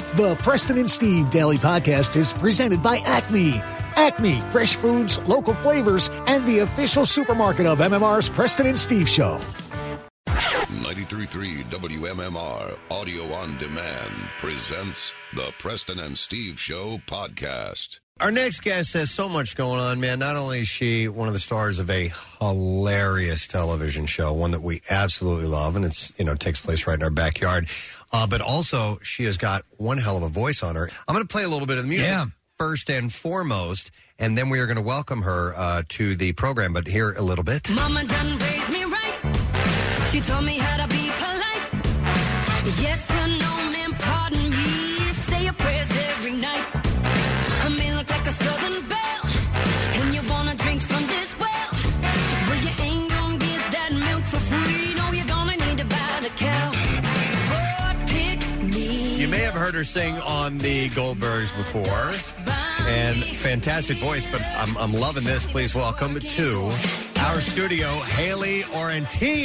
The Preston and Steve Daily Podcast is presented by Acme. Acme, fresh foods, local flavors, and the official supermarket of MMR's Preston and Steve Show. 93.3 WMMR Audio on Demand presents the Preston and Steve Show podcast. Our next guest has so much going on, man. Not only is she one of the stars of a hilarious television show, one that we absolutely love, and it's takes place right in our backyard, but also she has got one hell of a voice on her. I'm going to play a little bit of the music first and foremost, and then we are going to welcome her to the program. But here a little bit. Mama done raised me right. She told me how to be polite. Yes or no, man, pardon me. Say your prayers every night. I may look like a southern belle, and you wanna drink from this well, but you ain't gonna get that milk for free. No, you're gonna need to buy the cow. But pick me. You may have heard her sing on the Goldbergs before, and fantastic voice, but I'm loving this. Please welcome to our studio, Haley Orrantia.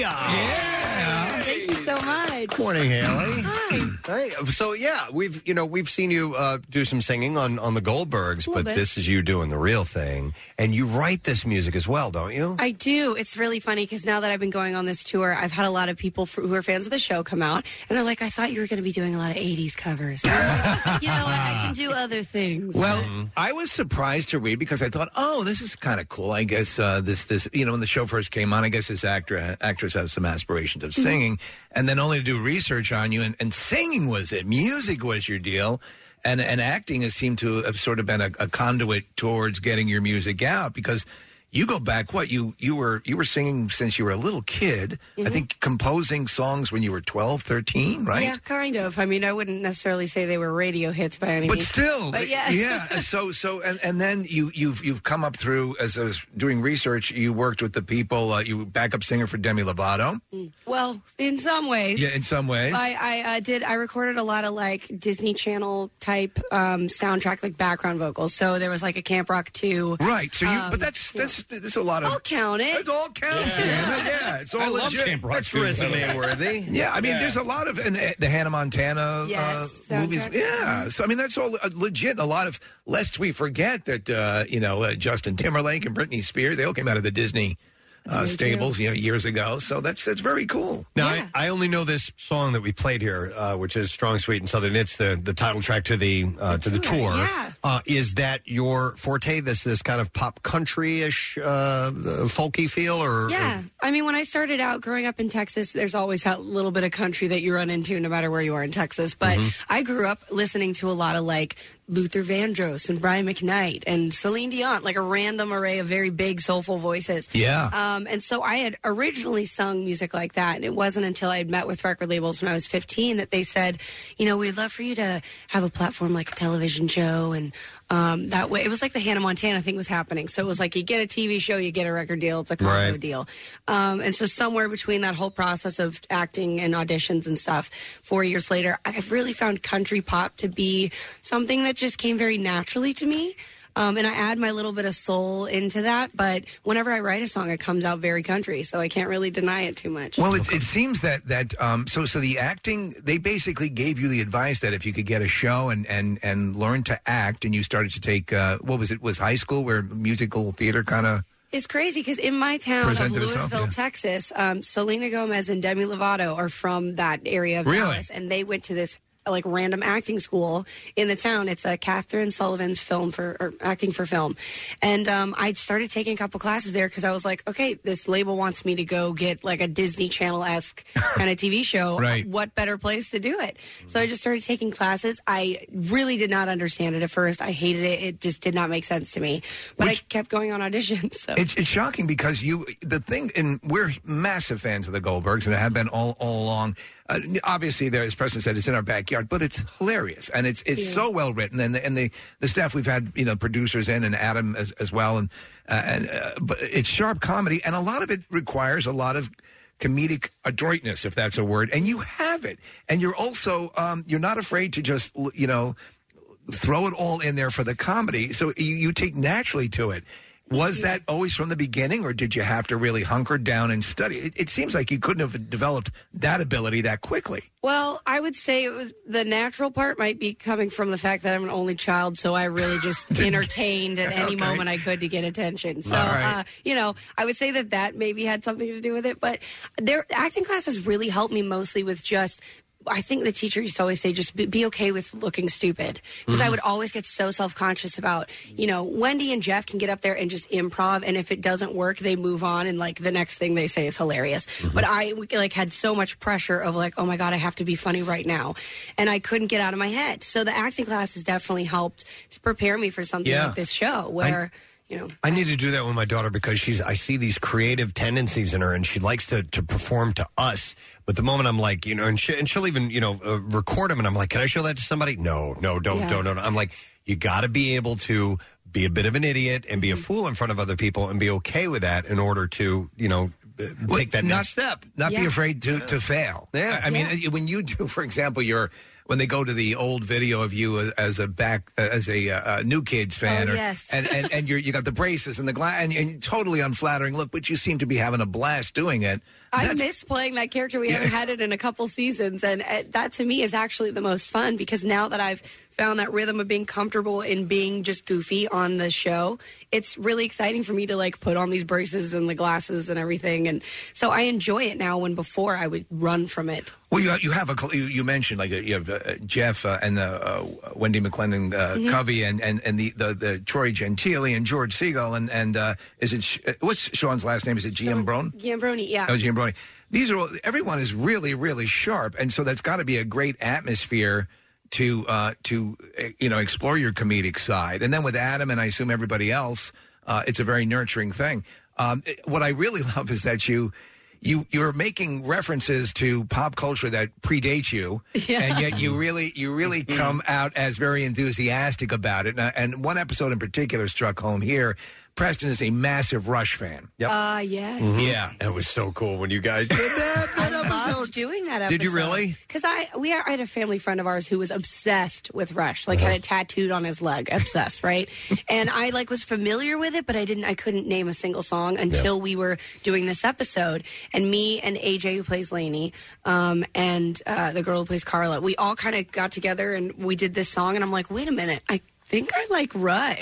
Yeah. Thank you so much. Good morning, Haley. Hi. Hey, so we've seen you do some singing on the Goldbergs, but this is you doing the real thing, and you write this music as well, don't you? I do. It's really funny because now that I've been going on this tour, I've had a lot of people who are fans of the show come out, and they're like, "I thought you were going to be doing a lot of '80s covers." I can do other things. Well, I was surprised to read because I thought, oh, this is kind of cool. I guess this when the show first came on, I guess this actress has some aspirations of singing, and then only to do research on you, and singing was it. Music was your deal. And acting has seemed to have sort of been a conduit towards getting your music out, because you go back, you were singing since you were a little kid. I think composing songs when you were 12, 13, right? Yeah, kind of. I mean, I wouldn't necessarily say they were radio hits by any means. But still, yeah. So and then you've come up through, as I was doing research, you worked with the people. You were backup singer for Demi Lovato. Well, in some ways. Yeah, in some ways. I recorded a lot of like Disney Channel type soundtrack, like background vocals. So there was like a Camp Rock 2. Right. So but that's a lot of. I'll count it. It all counts, damn it. Yeah, it's all I legit. love Camp Rock. That's resume worthy. Yeah, I mean, there's a lot of the Hannah Montana movies. Yeah, so I mean, that's all legit. A lot of, lest we forget that Justin Timberlake and Britney Spears, they all came out of the Disney stables, years ago. So that's very cool. Now, I only know this song that we played here, which is "Strong, Sweet, and Southern." It's the title track to the tour. Yeah. Is that your forte? This kind of pop country-ish, folky feel, or? Yeah, I mean, when I started out growing up in Texas, there's always that little bit of country that you run into, no matter where you are in Texas. But I grew up listening to a lot of like Luther Vandross and Brian McKnight and Celine Dion, like a random array of very big, soulful voices. Yeah. And so I had originally sung music like that, and it wasn't until I had met with record labels when I was 15 that they said, we'd love for you to have a platform like a television show, and that way, it was like the Hannah Montana thing was happening. So it was like you get a TV show, you get a record deal, it's a combo deal. And so somewhere between that whole process of acting and auditions and stuff, 4 years later, I've really found country pop to be something that just came very naturally to me. And I add my little bit of soul into that, but whenever I write a song, it comes out very country, so I can't really deny it too much. Well, it seems that so the acting, they basically gave you the advice that if you could get a show and learn to act, and you started to take was high school where musical theater kind of. It's crazy because in my town of Louisville, Texas, Selena Gomez and Demi Lovato are from that area of Dallas, and they went to this like random acting school in the town. It's a Catherine Sullivan's acting for film. And I started taking a couple classes there because I was like, okay, this label wants me to go get like a Disney Channel-esque kind of TV show. Right. What better place to do it? So I just started taking classes. I really did not understand it at first. I hated it. It just did not make sense to me. But I kept going on auditions. So. It's shocking because and we're massive fans of the Goldbergs and have been all along. Obviously, as Preston said, it's in our backyard, but it's hilarious and it's so well written. And the staff we've had, producers in, and Adam as well, but it's sharp comedy, and a lot of it requires a lot of comedic adroitness, if that's a word, and you have it. And you're also you're not afraid to just throw it all in there for the comedy, so you take naturally to it. Was that always from the beginning, or did you have to really hunker down and study? It seems like you couldn't have developed that ability that quickly. Well, I would say it was the natural part might be coming from the fact that I'm an only child, so I really just entertained at any moment I could to get attention. So, I would say that maybe had something to do with it. But their acting classes really helped me mostly with just, I think the teacher used to always say, just be okay with looking stupid. Because I would always get so self-conscious about, Wendy and Jeff can get up there and just improv, and if it doesn't work, they move on, and, the next thing they say is hilarious. But I, had so much pressure of, oh, my God, I have to be funny right now. And I couldn't get out of my head. So the acting classes definitely helped to prepare me for something like this show, where... I need to do that with my daughter because I see these creative tendencies in her, and she likes to perform to us. But the moment I'm like, and she'll even, record them, and I'm like, can I show that to somebody? No, don't. I'm like, you got to be able to be a bit of an idiot and be a fool in front of other people and be okay with that in order to, take that next step. Not be afraid to fail. Yeah. I mean, when you do, for example, when they go to the old video of you as a New Kids fan, and you got the braces and the glass, and totally unflattering look, but you seem to be having a blast doing it. I miss playing that character. We haven't had it in a couple seasons, and that to me is actually the most fun because now that I've found that rhythm of being comfortable in being just goofy on the show, it's really exciting for me to put on these braces and the glasses and everything, and so I enjoy it now when before I would run from it. Well, you have you mentioned you have Jeff and Wendy McClendon Covey and the Troy Gentili and George Segal and is it what's Sean's last name? Is it Giambrone? Giambrone, yeah. Oh, Giambrone. These are everyone is really, really sharp, and so that's got to be a great atmosphere to explore your comedic side. And then with Adam and I assume everybody else, it's a very nurturing thing. What I really love is that you're making references to pop culture that predates you, and yet you really come out as very enthusiastic about it. And one episode in particular struck home here. Preston is a massive Rush fan. Yep. Yes. Yeah. It was so cool when you guys did that. I loved doing that episode. Did you really? Because I had a family friend of ours who was obsessed with Rush, had it tattooed on his leg, obsessed, right? And I was familiar with it, but I couldn't name a single song until we were doing this episode. And me and AJ, who plays Lainey, and the girl who plays Carla, we all kind of got together and we did this song, and I'm like, wait a minute, I think I like Rush.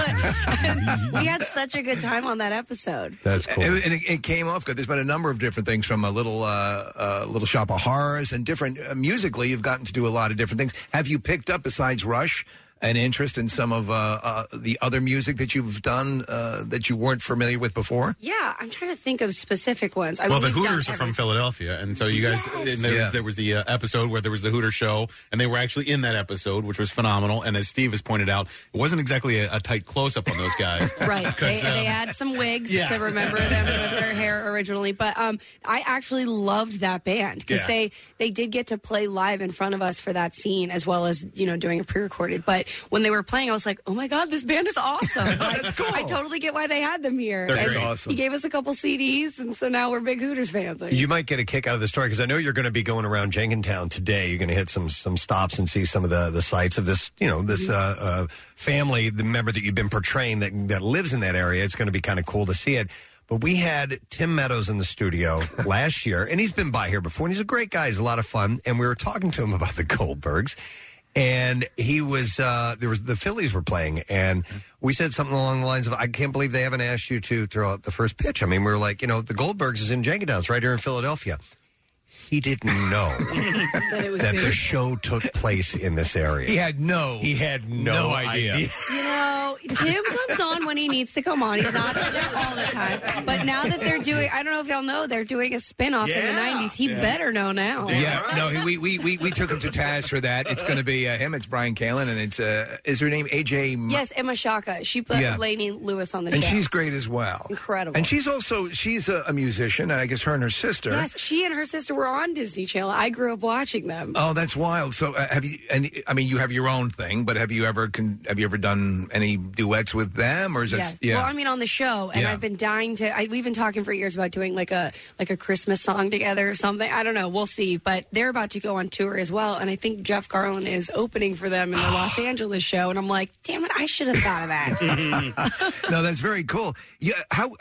We had such a good time on that episode. That's cool. And it came off good. There's been a number of different things, from a little Shop of Horrors and different musically. You've gotten to do a lot of different things. Have you picked up, besides Rush, an interest in some of the other music that you've done that you weren't familiar with before? Yeah, I'm trying to think of specific ones. The Hooters are from Philadelphia, and so you guys, there was the episode where there was the Hooters show, and they were actually in that episode, which was phenomenal. And as Steve has pointed out, it wasn't exactly a tight close-up on those guys. Right. They had some wigs to remember them with their hair originally. But I actually loved that band because they did get to play live in front of us for that scene, as well as, doing a pre-recorded. But when they were playing, I was like, oh my God, this band is awesome. That's cool. I totally get why they had them here. That's awesome. He gave us a couple CDs, and so now we're big Hooters fans. You might get a kick out of the story because I know you're going to be going around Jenkintown today. You're going to hit some stops and see some of the sites of this, this family, the member that you've been portraying that lives in that area. It's going to be kind of cool to see it. But we had Tim Meadows in the studio last year, and he's been by here before, and he's a great guy. He's a lot of fun. And we were talking to him about the Goldbergs. And he was, the Phillies were playing, and we said something along the lines of, I can't believe they haven't asked you to throw out the first pitch. I mean, we were like, the Goldbergs is in Jenkintown. It's right here in Philadelphia. He didn't know that the show took place in this area. He had no idea. Tim comes on when he needs to come on. He's not there all the time. But now that they're doing, I don't know if y'all know, they're doing a spinoff in the 90s. He better know now. We took him to task for that. It's going to be him. It's Brian Kalin, and it's is her name AJ? Yes, Emma Shaka. She played Lainey Lewis on the show, and she's great as well. Incredible. And she's a musician, and I guess her and her sister. Yes, she and her sister were on Disney Channel. I grew up watching them. Oh, that's wild. So have you? And I mean, you have your own thing, but have you ever done any duets with them, or is it? Yes. Yeah. Well, I mean, on the show, and Yeah. I've been dying to. We've been talking for years about doing like a Christmas song together or something. I don't know. We'll see. But they're about to go on tour as well, and I think Jeff Garlin is opening for them in the Los Angeles show. And I'm like, damn it, I should have thought of that. No, that's very cool. Yeah,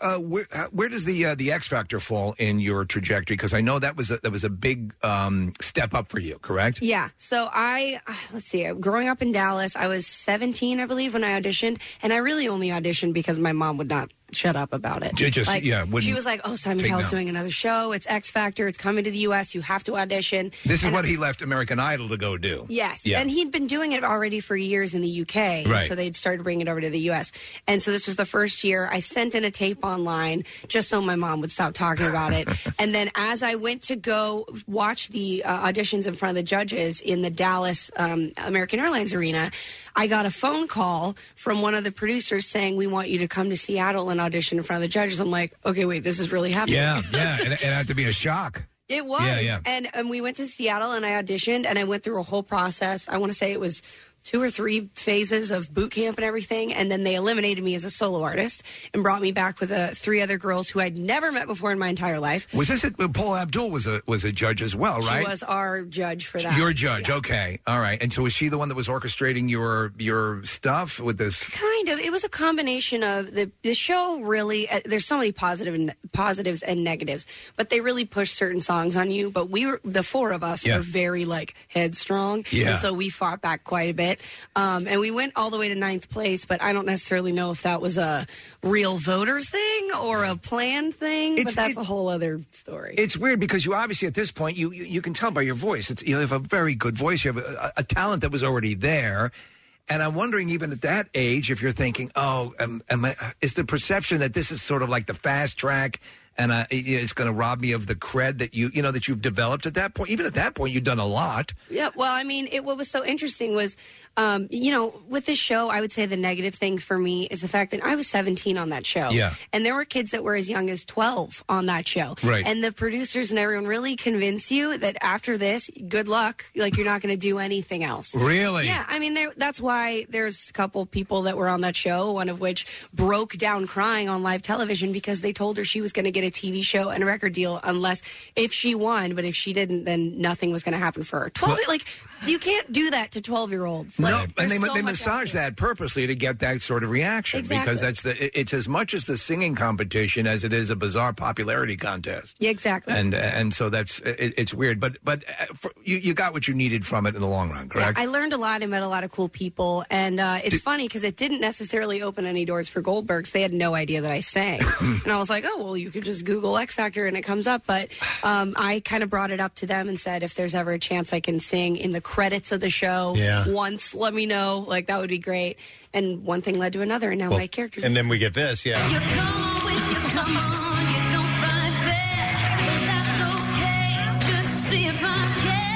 where does the X Factor fall in your trajectory? Because I know that was a big step up for you, correct? Yeah. So let's see. Growing up in Dallas, I was 17, I believe, when I auditioned, and I really only auditioned because my mom would not shut up about it. She was like, "Oh, Simon Cowell's doing another show. It's X Factor. It's coming to the U.S. You have to audition." This is what he left American Idol to go do. Yes, yeah. And he'd been doing it already for years in the U.K., right. So they'd started bringing it over to the U.S. And so this was the first year. I sent in a tape online just so my mom would stop talking about it. And then as I went to go watch the auditions in front of the judges in the Dallas American Airlines Arena, I got a phone call from one of the producers saying, "We want you to come to Seattle and audition in front of the judges." I'm like, okay, wait, this is really happening. Yeah, and it had to be a shock. It was. Yeah. And we went to Seattle and I auditioned and I went through a whole process. I want to say it was 2 or 3 phases of boot camp and everything, and then they eliminated me as a solo artist and brought me back with 3 other girls who I'd never met before in my entire life. Was this Paula Abdul was a judge as well, right? She was our judge for that. Your judge, okay, all right. And so was she the one that was orchestrating your stuff with this? Kind of. It was a combination of the show. Really, there's so many positives and negatives, but they really pushed certain songs on you. But the 4 of us were very headstrong, and so we fought back quite a bit. And we went all the way to 9th place, but I don't necessarily know if that was a real voter thing or a planned thing, but that's a whole other story. It's weird because you obviously, at this point, you can tell by your voice. You have a very good voice. You have a talent that was already there. And I'm wondering, even at that age, if you're thinking, is the perception that this is sort of like the fast track and it's going to rob me of the cred that that you've developed at that point? Even at that point, you've done a lot. Yeah, well, I mean, what was so interesting was, with this show, I would say the negative thing for me is the fact that I was 17 on that show. Yeah. And there were kids that were as young as 12 on that show. Right. And the producers and everyone really convince you that after this, good luck, you're not going to do anything else. Really? Yeah, I mean, that's why there's a couple people that were on that show, one of which broke down crying on live television because they told her she was going to get a TV show and a record deal if she won, but if she didn't, then nothing was going to happen for her. 12, you can't do that to 12-year-olds. No, and they massage that purposely to get that sort of reaction because it's as much as the singing competition as it is a bizarre popularity contest. Yeah, exactly. And so it's weird, but you got what you needed from it in the long run, correct? Yeah, I learned a lot. I met a lot of cool people, and it's funny because it didn't necessarily open any doors for Goldbergs. They had no idea that I sang, and I was like, oh well, you could just Google X Factor and it comes up. But I kind of brought it up to them and said, if there's ever a chance I can sing in the credits of the show once, let me know. That would be great. And one thing led to another, and now my character's... And then we get this, You come on with you, come on. You don't find fair, but that's okay. Just see if I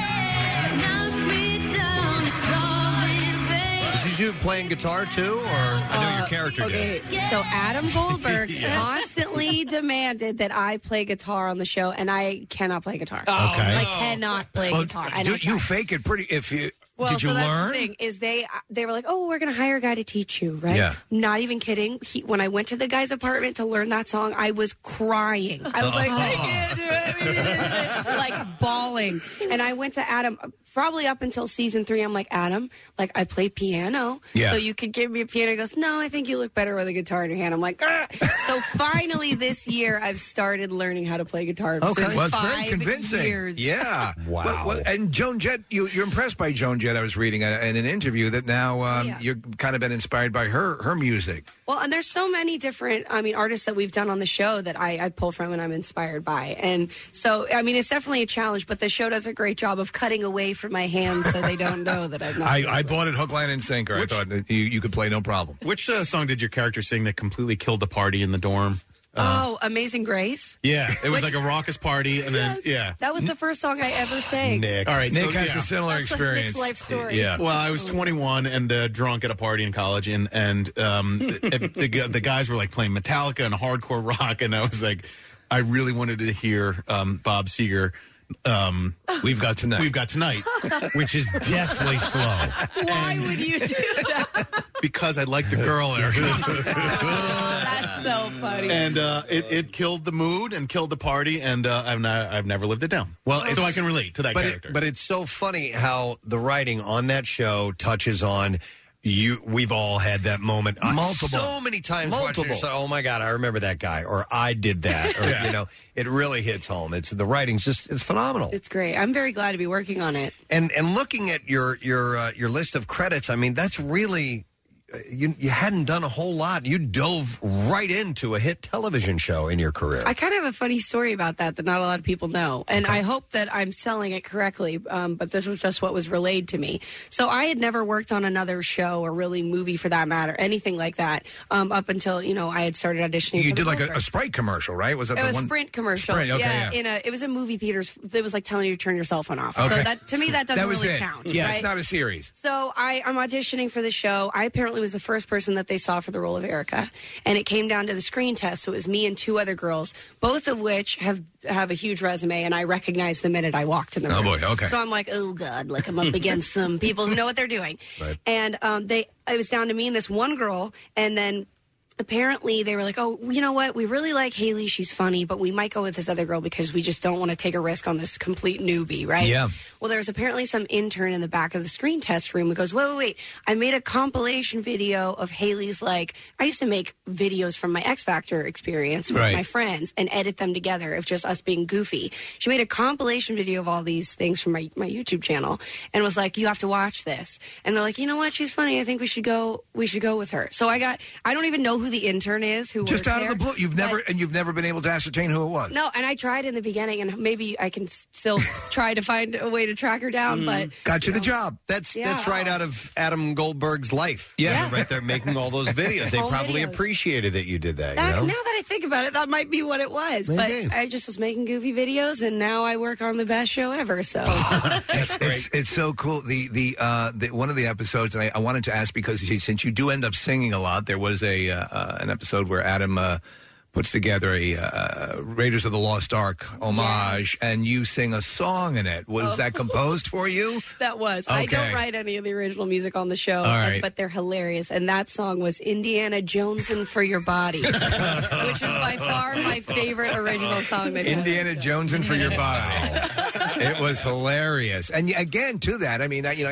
can. Knock me down, it's all in vain. Is you playing guitar too, or I know your character did? So Adam Goldberg constantly demanded that I play guitar on the show, and I cannot play guitar. Okay. I cannot play guitar. You fake it pretty... Did you so learn? That's the thing is they were like, oh, we're going to hire a guy to teach you, right? Yeah. Not even kidding. When I went to the guy's apartment to learn that song, I was crying. I was like, I can't do it. Like bawling. And I went to Adam probably up until season 3. I'm like, Adam, I play piano. Yeah. So you could give me a piano. He goes, no, I think you look better with a guitar in your hand. I'm like, ah. So finally this year I've started learning how to play guitar. Okay. So Well, it's very 5 convincing. years. Yeah. Wow. And Joan Jett, you're impressed by Joan Jett. I was reading in an interview that now you're kind of been inspired by her music. Well, and there's so many different, artists that we've done on the show that I pull from and I'm inspired by. And so, it's definitely a challenge, but the show does a great job of cutting away from my hands so they don't know that I'm not. I bought it hook, line, and sinker. I thought that you could play no problem. Which song did your character sing that completely killed the party in the dorm? Amazing Grace. Yeah, it was like a raucous party, and then that was the first song I ever sang. Nick. All right, Nick so, has a similar That's experience. Nick's life story. Yeah. Well, I was 21 and drunk at a party in college, and the guys were playing Metallica and hardcore rock, and I was like, I really wanted to hear Bob Seger We've Got Tonight. We've Got Tonight. Which is deathly slow. Why would you do that? Because I like the girl, Eric. That's so funny. And it killed the mood and killed the party, and I've never lived it down. Well, so I can relate to that character. But it's so funny how the writing on that show touches on we've all had that moment so many times watching it, oh my God, I remember that guy, or I did that, or it really hits home. It's the writing's it's phenomenal. It's great. I'm very glad to be working on it. And looking at your list of credits, I mean, that's really you hadn't done a whole lot. You dove right into a hit television show in your career. I kind of have a funny story about that not a lot of people know. And I hope that I'm selling it correctly, but this was just what was relayed to me. So I had never worked on another show or really movie for that matter, anything like that, up until, I had started auditioning. You did like a Sprite commercial, right? Was that it the was one? Sprint commercial. Sprint, okay, yeah. It was in movie theaters. It was like telling you to turn your cell phone off. Okay. So that, to me, that doesn't really count. Yeah, right? It's not a series. So I'm auditioning for the show. I apparently was the first person that they saw for the role of Erica, and it came down to the screen test. So it was me and 2 other girls, both of which have a huge resume, and I recognized the minute I walked in the room. Oh boy, okay. So I'm like, oh God, like I'm up against some people who know what they're doing. Right. And it was down to me and this one girl, and then apparently they were like, oh, you know what? We really like Haley. She's funny, but we might go with this other girl because we just don't want to take a risk on this complete newbie, right? Yeah. Well, there's apparently some intern in the back of the screen test room who goes, wait. I made a compilation video of Haley's, I used to make videos from my X Factor experience with my friends and edit them together of just us being goofy. She made a compilation video of all these things from my YouTube channel and was like, you have to watch this. And they're like, you know what? She's funny. I think we should go with her. So I don't even know who the intern is who just works out of the blue. You've never been able to ascertain who it was. No, and I tried in the beginning, and maybe I can still try to find a way to track her down. But got you the job. That's right out of Adam Goldberg's life. Yeah. Right there making all those videos. They probably appreciated that you did that. Now that I think about it, that might be what it was. Maybe. But I just was making goofy videos, and now I work on the best show ever. So it's so cool. The one of the episodes, and I wanted to ask because since you do end up singing a lot, there was an episode where Adam puts together a Raiders of the Lost Ark homage, and you sing a song in it. Was that composed for you? That was. Okay. I don't write any of the original music on the show, right. but they're hilarious. And that song was Indiana Jonesin' for Your Body, which is by far my favorite original song. Indiana Jonesin' for Your Body. It was hilarious. And again, to that, I mean, I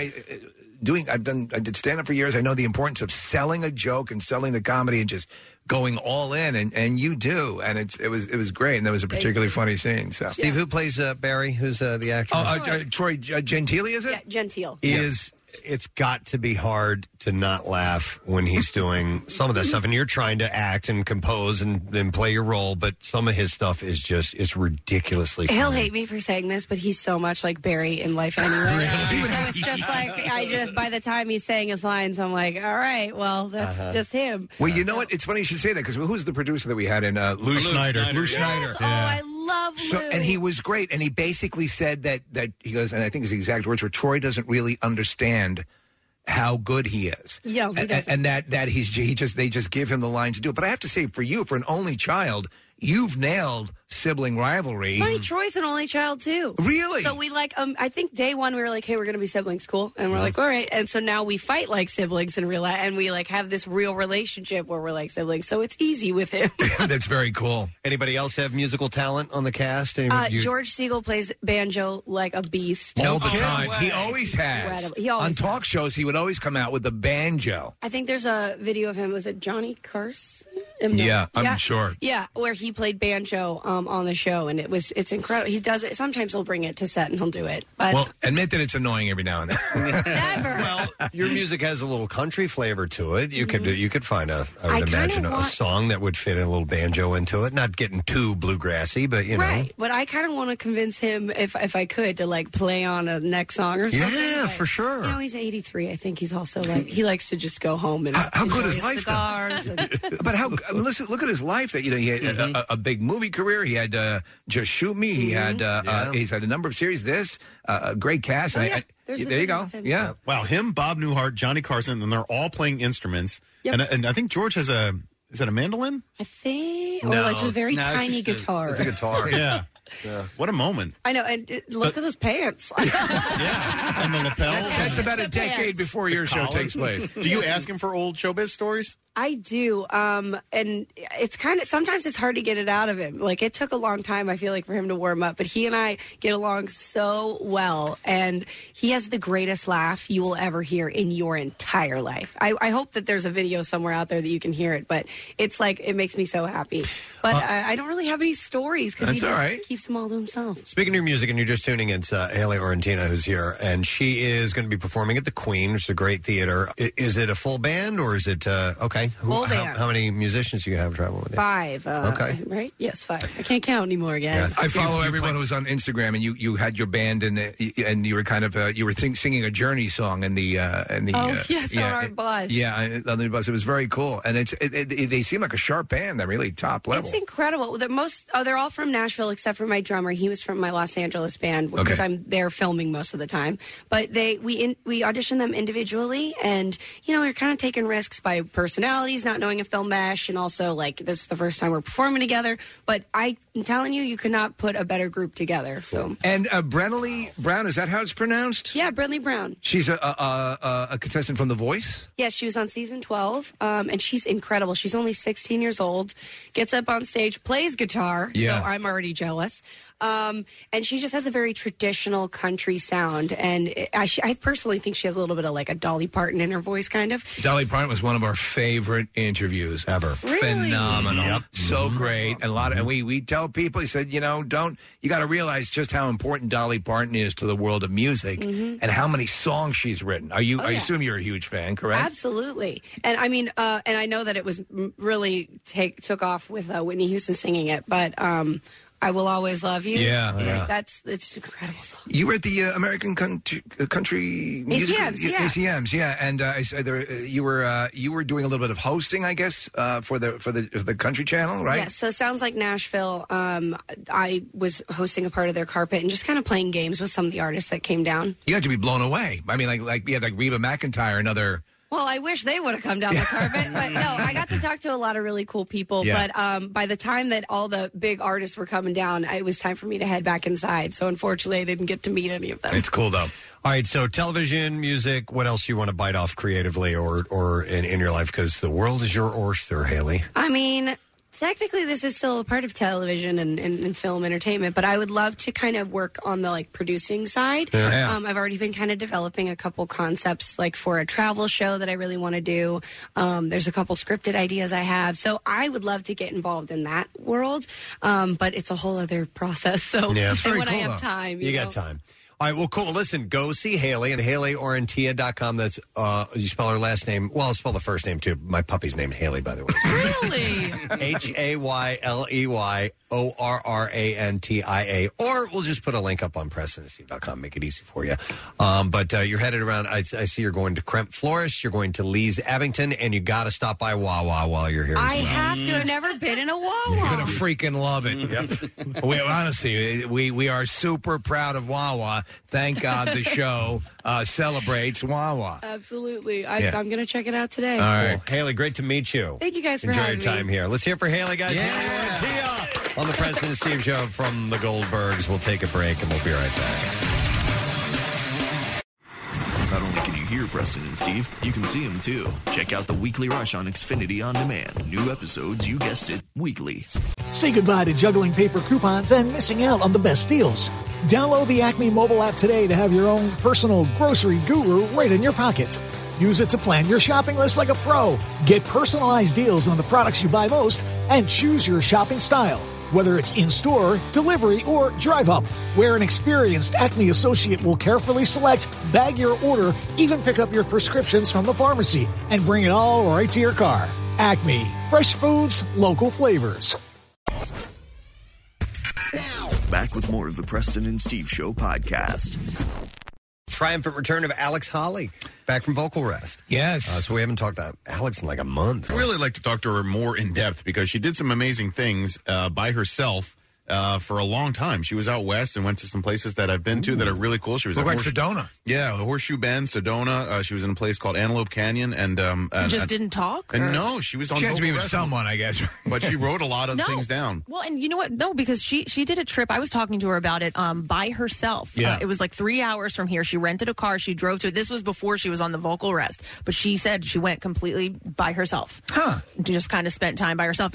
did stand up for years. I know the importance of selling a joke and selling the comedy and just going all in, and you do, and it was great, and that was a particularly funny scene. So, Steve, who plays Barry? Who's the actor? Troy Gentile, is it? Yeah, Gentile. It's got to be hard to not laugh when he's doing some of that stuff, and you're trying to act and compose and play your role, but some of his stuff is it's ridiculously funny. He'll hate me for saying this, but he's so much like Barry in life anyway. So it's just by the time he's saying his lines, I'm like, all right, well, that's just him. Well, you know what? It's funny you should say that, because who's the producer that we had in Lou Schneider? Lou Schneider. Oh, I love Lou. And he was great, and he basically said that he goes, and I think his exact words were, Troy doesn't really understand how good he is. Yeah, he doesn't. And that they just give him the lines to do it. But I have to say, for you, for an only child, you've nailed sibling rivalry. Funny, Troy's an only child too. Really? So we I think day one we were like, hey, we're going to be siblings, cool? And we're like, all right. And so now we fight like siblings in real life, and we have this real relationship where we're like siblings. So it's easy with him. That's very cool. Anybody else have musical talent on the cast? George Siegel plays banjo like a beast. All the time. He always has. On talk shows, he would always come out with the banjo. I think there's a video of him. Was it Johnny Carson? Yeah, I'm sure. Yeah, where he played banjo on the show, and it's incredible. He does it. Sometimes he'll bring it to set and he'll do it. But admit that it's annoying every now and then. Never. Well, your music has a little country flavor to it. You could find I would imagine a song that would fit a little banjo into it. Not getting too bluegrassy, but right. But I kind of want to convince him, if I could, to play on a next song or something. Yeah, for sure. He's 83. I think he's also he likes to just go home and how good is life? Cigars. But how? Listen, look at his life. That he had a big movie career. He had Just Shoot Me. He had he's had a number of series. This a great cast. There you go. Yeah. Wow. Him, Bob Newhart, Johnny Carson, and they're all playing instruments. Yep. And I think George has is that a mandolin? I think. No, it's a very tiny guitar. It's a guitar. Yeah. What a moment. I know, and look at those pants. And the lapels. That's about a decade before your show collar. takes place. Do you ask him for old showbiz stories? I do, and it's sometimes it's hard to get it out of him. Like, it took a long time, I feel like, for him to warm up, but he and I get along so well, and he has the greatest laugh you will ever hear in your entire life. I hope that there's a video somewhere out there that you can hear it, but it's like, it makes me so happy. But I don't really have any stories because he just keeps them all to himself. Speaking of your music, and you're just tuning in, it's Haley Orentina who's here, and she is going to be performing at the Queen, which is a great theater. Is it a full band, or is it, okay? Full band. How many musicians do you have traveling with you? 5. Okay. Right? Yes, 5. I can't count anymore, guys. I follow everyone who's on Instagram, and you had your band, and you were kind of you were singing a Journey song in the yes, on our bus. Yeah, on the bus. It was very cool, and they seem like a sharp band. They're really top level. It's incredible. They're all from Nashville except for my drummer. He was from my Los Angeles band because I'm there filming most of the time. But we audition them individually, and we're kind of taking risks by personalities, not knowing if they'll mesh, and also like this is the first time we're performing together. But I'm telling you could not put a better group together. So and Brenly Brown, is that how it's pronounced? Yeah, Brenly Brown. She's a contestant from The Voice. Yes, she was on season 12, and she's incredible. She's only 16 years old, gets up on stage, plays guitar, so I'm already jealous. And she just has a very traditional country sound, and I personally think she has a little bit of like a Dolly Parton in her voice, kind of. Dolly Parton was one of our favorite interviews ever. Really? Phenomenal, Yep. so great, and and we tell people, he said, you got to realize just how important Dolly Parton is to the world of music, and how many songs she's written. I assume you're a huge fan, correct? Absolutely, and I mean, and I know that it was really took off with Whitney Houston singing it, but I Will Always Love You. Yeah. It's an incredible song. You were at the American Country Music ACMs, yeah, and I said you were doing a little bit of hosting, I guess, for the Country Channel, right? Yes. So Sounds Like Nashville. I was hosting a part of their carpet and just kind of playing games with some of the artists that came down. You had to be blown away. I mean, like Reba McEntire and other. Well, I wish they would have come down the carpet, but no, I got to talk to a lot of really cool people. Yeah. But by the time that all the big artists were coming down, it was time for me to head back inside. So unfortunately, I didn't get to meet any of them. It's cool, though. All right, so television, music, what else do you want to bite off creatively or in your life? Because the world is your oyster, Haley. I mean, technically, this is still a part of television and film entertainment, but I would love to kind of work on the producing side. Yeah. I've already been kind of developing a couple concepts for a travel show that I really want to do. There's a couple scripted ideas I have, so I would love to get involved in that world. But it's a whole other process. So it's and very when cool, I have though. time, you got time. All right, well, cool. Listen, go see Haley at HaleyOrentia.com. That's, you spell her last name. Well, I'll spell the first name, too. My puppy's named Haley, by the way. Really? HAYLEYORRANTIA. Or we'll just put a link up on PrestonandSteve.com. Make it easy for you. But you're headed around. I see you're going to Kremp Florist. You're going to Lee's Abington. And you got to stop by Wawa while you're here as well. I have to. I've never been in a Wawa. You're going to freaking love it. Yep. Honestly, we are super proud of Wawa. Thank God the show celebrates Wawa. Absolutely. I'm going to check it out today. All right. Cool. Haley, great to meet you. Thank you guys for Enjoy having your time me. here. Let's hear it for Haley, guys. Yeah. Haley Orentia on the Preston and Steve Show from the Goldbergs. We'll take a break and we'll be right back. Not only can you hear Preston and Steve, you can see them too. Check out the Weekly Rush on Xfinity On Demand. New episodes, you guessed it, weekly. Say goodbye to juggling paper coupons and missing out on the best deals. Download the Acme mobile app today to have your own personal grocery guru right in your pocket. Use it to plan your shopping list like a pro. Get personalized deals on the products you buy most and choose your shopping style. Whether it's in-store, delivery, or drive-up, where an experienced Acme associate will carefully select, bag your order, even pick up your prescriptions from the pharmacy, and bring it all right to your car. Acme. Fresh foods, local flavors. Back with more of the Preston and Steve Show podcast. Triumphant return of Alex Holly, back from vocal rest. Yes. So we haven't talked to Alex in like a month. I'd really like to talk to her more in depth because she did some amazing things by herself for a long time. She was out west and went to some places that I've been to that are really cool. She was Look like Sedona. Yeah, Horseshoe Bend, Sedona. She was in a place called Antelope Canyon, and just didn't talk. And no, she was on. She had to be with wrestling. someone, I guess. But she wrote a lot of things down. Well, and you know what? No, because she did a trip. I was talking to her about it by herself. Yeah. It was like 3 hours from here. She rented a car. She drove to it. This was before she was on the vocal rest. But she said she went completely by herself. Huh. Just kind of spent time by herself.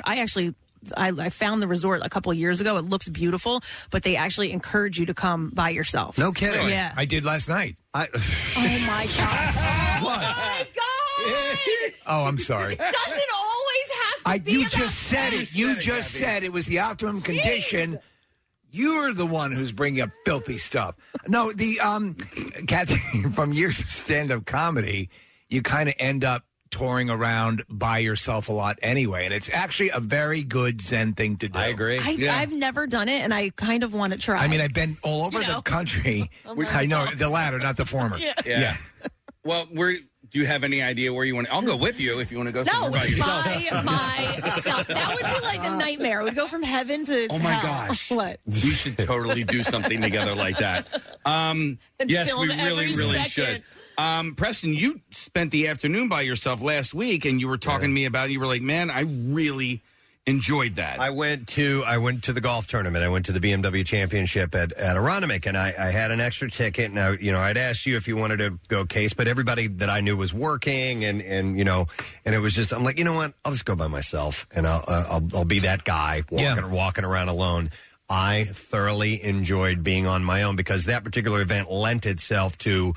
I found the resort a couple of years ago. It looks beautiful, but they actually encourage you to come by yourself. No kidding. Yeah. I did last night. Oh, my God. What? Oh, my God. Oh, I'm sorry. Doesn't always have to be You about just said it. You just said it was the optimum condition. You're the one who's bringing up filthy stuff. No, Kathy, from years of stand-up comedy, you kind of end up touring around by yourself a lot anyway, and it's actually a very good Zen thing to do. I agree. I've never done it, and I kind of want to try. I mean, I've been all over the country. I know, the latter, not the former. Yeah. Well, do you have any idea where you want to? I'll go with you if you want to go somewhere by yourself. by myself. That would be like a nightmare. We'd go from heaven to Oh, my hell. gosh. What? We should totally do something together like that. Yes, film we really, every really second. should. Preston, you spent the afternoon by yourself last week, and you were talking to me about it. You were like, man, I really enjoyed that. I went to the golf tournament. I went to the BMW Championship at Aronimink, and I had an extra ticket. And I'd asked you if you wanted to go, Case, but everybody that I knew was working, and it was just, I'm like, you know what? I'll just go by myself, and I'll be that guy walking around alone. I thoroughly enjoyed being on my own because that particular event lent itself to.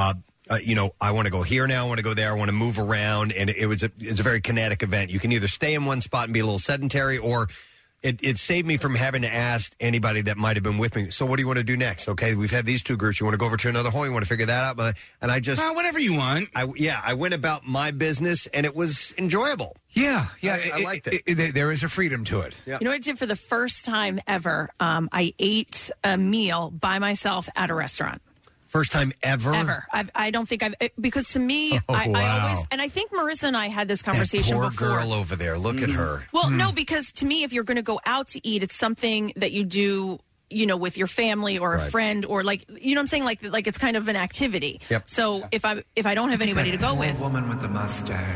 I want to go here now. I want to go there. I want to move around, and it's a very kinetic event. You can either stay in one spot and be a little sedentary, or it saved me from having to ask anybody that might have been with me. So, what do you want to do next? Okay, we've had these two groups. You want to go over to another hole? You want to figure that out? And I just whatever you want. I went about my business, and it was enjoyable. Yeah. I liked it. There is a freedom to it. Yeah. You know what I did for the first time ever? I ate a meal by myself at a restaurant. First time ever? I don't think because to me, I always, and I think Marissa and I had this conversation that poor before. girl over there. Look at her. Well, no, because to me, if you're going to go out to eat, it's something that you do, with your family or a friend or like, you know what I'm saying? Like it's kind of an activity. Yep. So if I don't have anybody to go with. Woman with the mustache.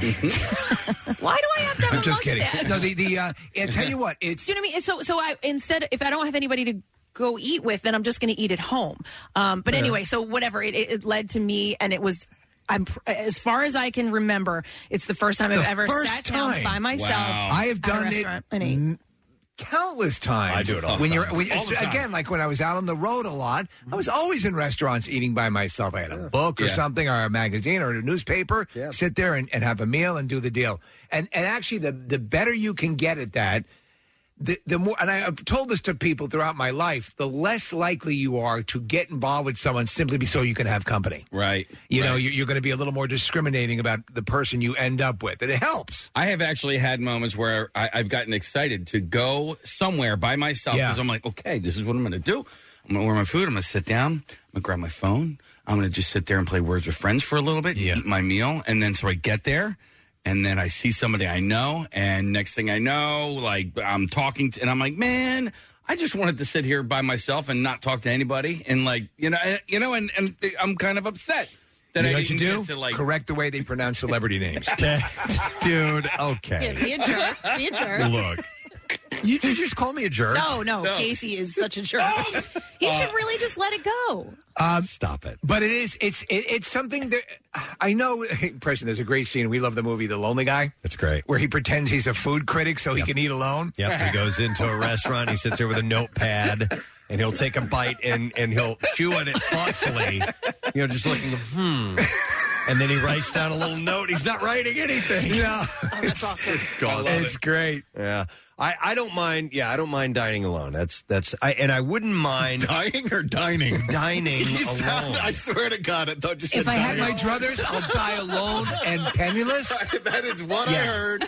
Why do I have to have I'm a just mustache? kidding. No, I tell you what, it's. Do you know what I mean? So I instead, if I don't have anybody to go eat with, then I'm just going to eat at home. But anyway, so whatever, it led to me, and it was, as far as I can remember, it's the first time I've ever sat down by myself. Wow. I have done it countless times. I do it all when the you're time. when, All the time. again, like when I was out on the road a lot, I was always in restaurants eating by myself. I had a book or something, or a magazine or a newspaper, sit there and have a meal and do the deal. And actually, the better you can get at that, the more, and I've told this to people throughout my life, the less likely you are to get involved with someone simply so you can have company. Right. You know, you're going to be a little more discriminating about the person you end up with, and it helps. I have actually had moments where I've gotten excited to go somewhere by myself because I'm like, okay, this is what I'm going to do. I'm going to order my food. I'm going to sit down. I'm going to grab my phone. I'm going to just sit there and play Words with Friends for a little bit, eat my meal, and then so I get there. And then I see somebody I know, and next thing I know, like I'm talking to, and I'm like, man, I just wanted to sit here by myself and not talk to anybody, and like, and I'm kind of upset that you know I what you didn't do? get to Correct the way they pronounce celebrity names. Dude, okay. Yeah, be a jerk. Be a jerk. Look. You just call me a jerk? No. Casey is such a jerk. He should really just let it go. Stop it. But it's something that I know. Preston, there's a great scene. We love the movie The Lonely Guy. That's great. Where he pretends he's a food critic so he can eat alone. Yep. He goes into a restaurant. He sits there with a notepad, and he'll take a bite and he'll chew on it thoughtfully. Just looking. And then he writes down a little note. He's not writing anything. No. Oh, that's awesome. It's great. Yeah. I don't mind. Yeah, I don't mind dining alone. And I wouldn't mind Dying or dining? dining alone. I swear to God, I thought you said If I had my dying. druthers, I'll die alone and penniless. That is what I heard.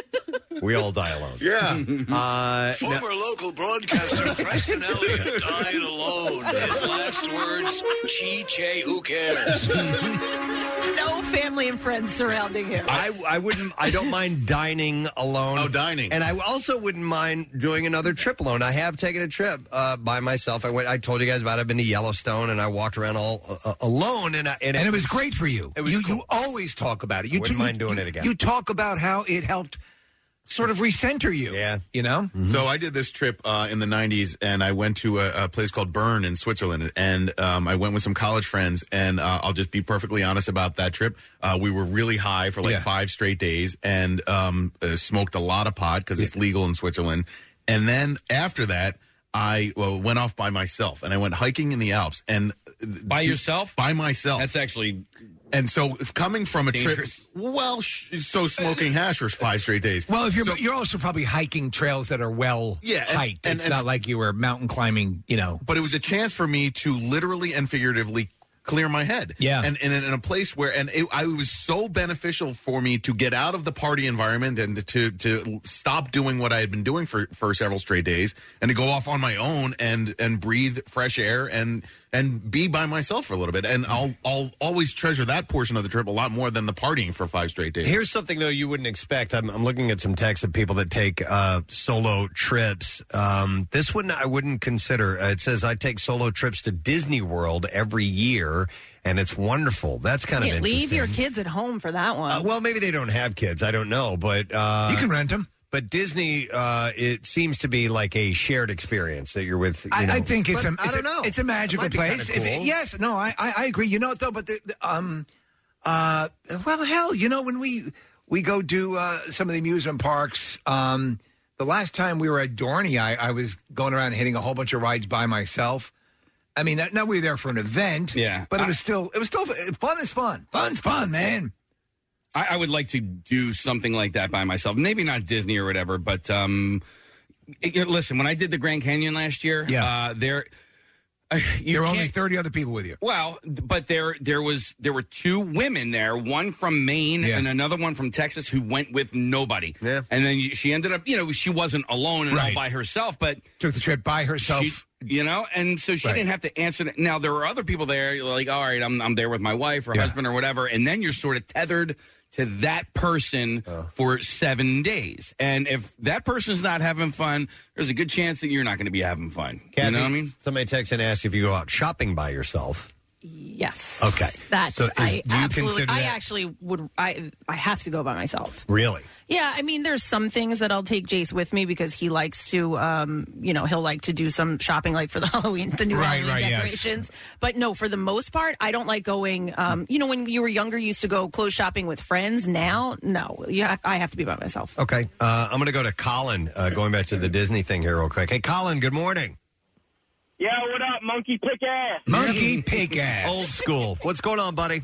We all die alone. Yeah. Former local broadcaster Preston Elliott died alone. His last words, Chi-Che, who cares? No family and friends surrounding him. I don't mind dining alone. Oh, dining. And I also wouldn't mind doing another trip alone. I have taken a trip by myself. I told you guys about it. I've been to Yellowstone, and I walked around all alone. And it was great for you. You always talk about it. You wouldn't mind doing it again. You talk about how it helped sort of recenter you. Yeah. You know? Mm-hmm. So I did this trip in the 90s, and I went to a place called Bern in Switzerland, and I went with some college friends, and I'll just be perfectly honest about that trip. We were really high for 5 straight days, and smoked a lot of pot because it's legal in Switzerland. And then after that, I went off by myself, and I went hiking in the Alps. And by yourself? By myself. That's actually... And so, coming from a dangerous. Trip, so smoking hash for 5 straight days. Well, if you're also probably hiking trails that are hiked. It's not like you were mountain climbing, But it was a chance for me to literally and figuratively clear my head. Yeah. And in a place where, it was so beneficial for me to get out of the party environment and to stop doing what I had been doing for several straight days, and to go off on my own and breathe fresh air and be by myself for a little bit. And I'll always treasure that portion of the trip a lot more than the partying for 5 straight days. Here's something, though, you wouldn't expect. I'm looking at some texts of people that take solo trips. This one I wouldn't consider. It says, I take solo trips to Disney World every year, and it's wonderful. That's kind of interesting. Leave your kids at home for that one. Well, maybe they don't have kids. I don't know. But you can rent them. But Disney, it seems to be like a shared expence that you're with. I think it's a magical place. Cool. I agree. You know, though, but well, hell, when we go do some of the amusement parks. The last time we were at Dorney, I was going around hitting a whole bunch of rides by myself. I mean, now we were there for an event, but it was still fun is fun. Fun's fun, man. I would like to do something like that by myself. Maybe not Disney or whatever, but listen, when I did the Grand Canyon last year, there were only 30 other people with you. Well, but there were 2 women there, one from Maine and another one from Texas, who went with nobody. Yeah. And then she ended up, she wasn't alone and all by herself, but took the trip by herself. And so she didn't have to answer that. Now, there were other people there, like, all right, I'm there with my wife or husband or whatever, and then you're sort of tethered to that person for 7 days. And if that person's not having fun, there's a good chance that you're not going to be having fun. Kathy, you know what I mean? Somebody texts and asks if you go out shopping by yourself. Yes. Okay. I actually would. I have to go by myself. Really? Yeah. I mean, there's some things that I'll take Jace with me because he likes to, he'll like to do some shopping, like for the Halloween, the new Halloween decorations. Yes. But no, for the most part, I don't like going. When you were younger, you used to go clothes shopping with friends. Now, no, I have to be by myself. Okay. I'm going to go to Colin. Going back to the Disney thing here, real quick. Hey, Colin. Good morning. Yeah, what up, monkey pick ass? Monkey pick ass. Old school. What's going on, buddy?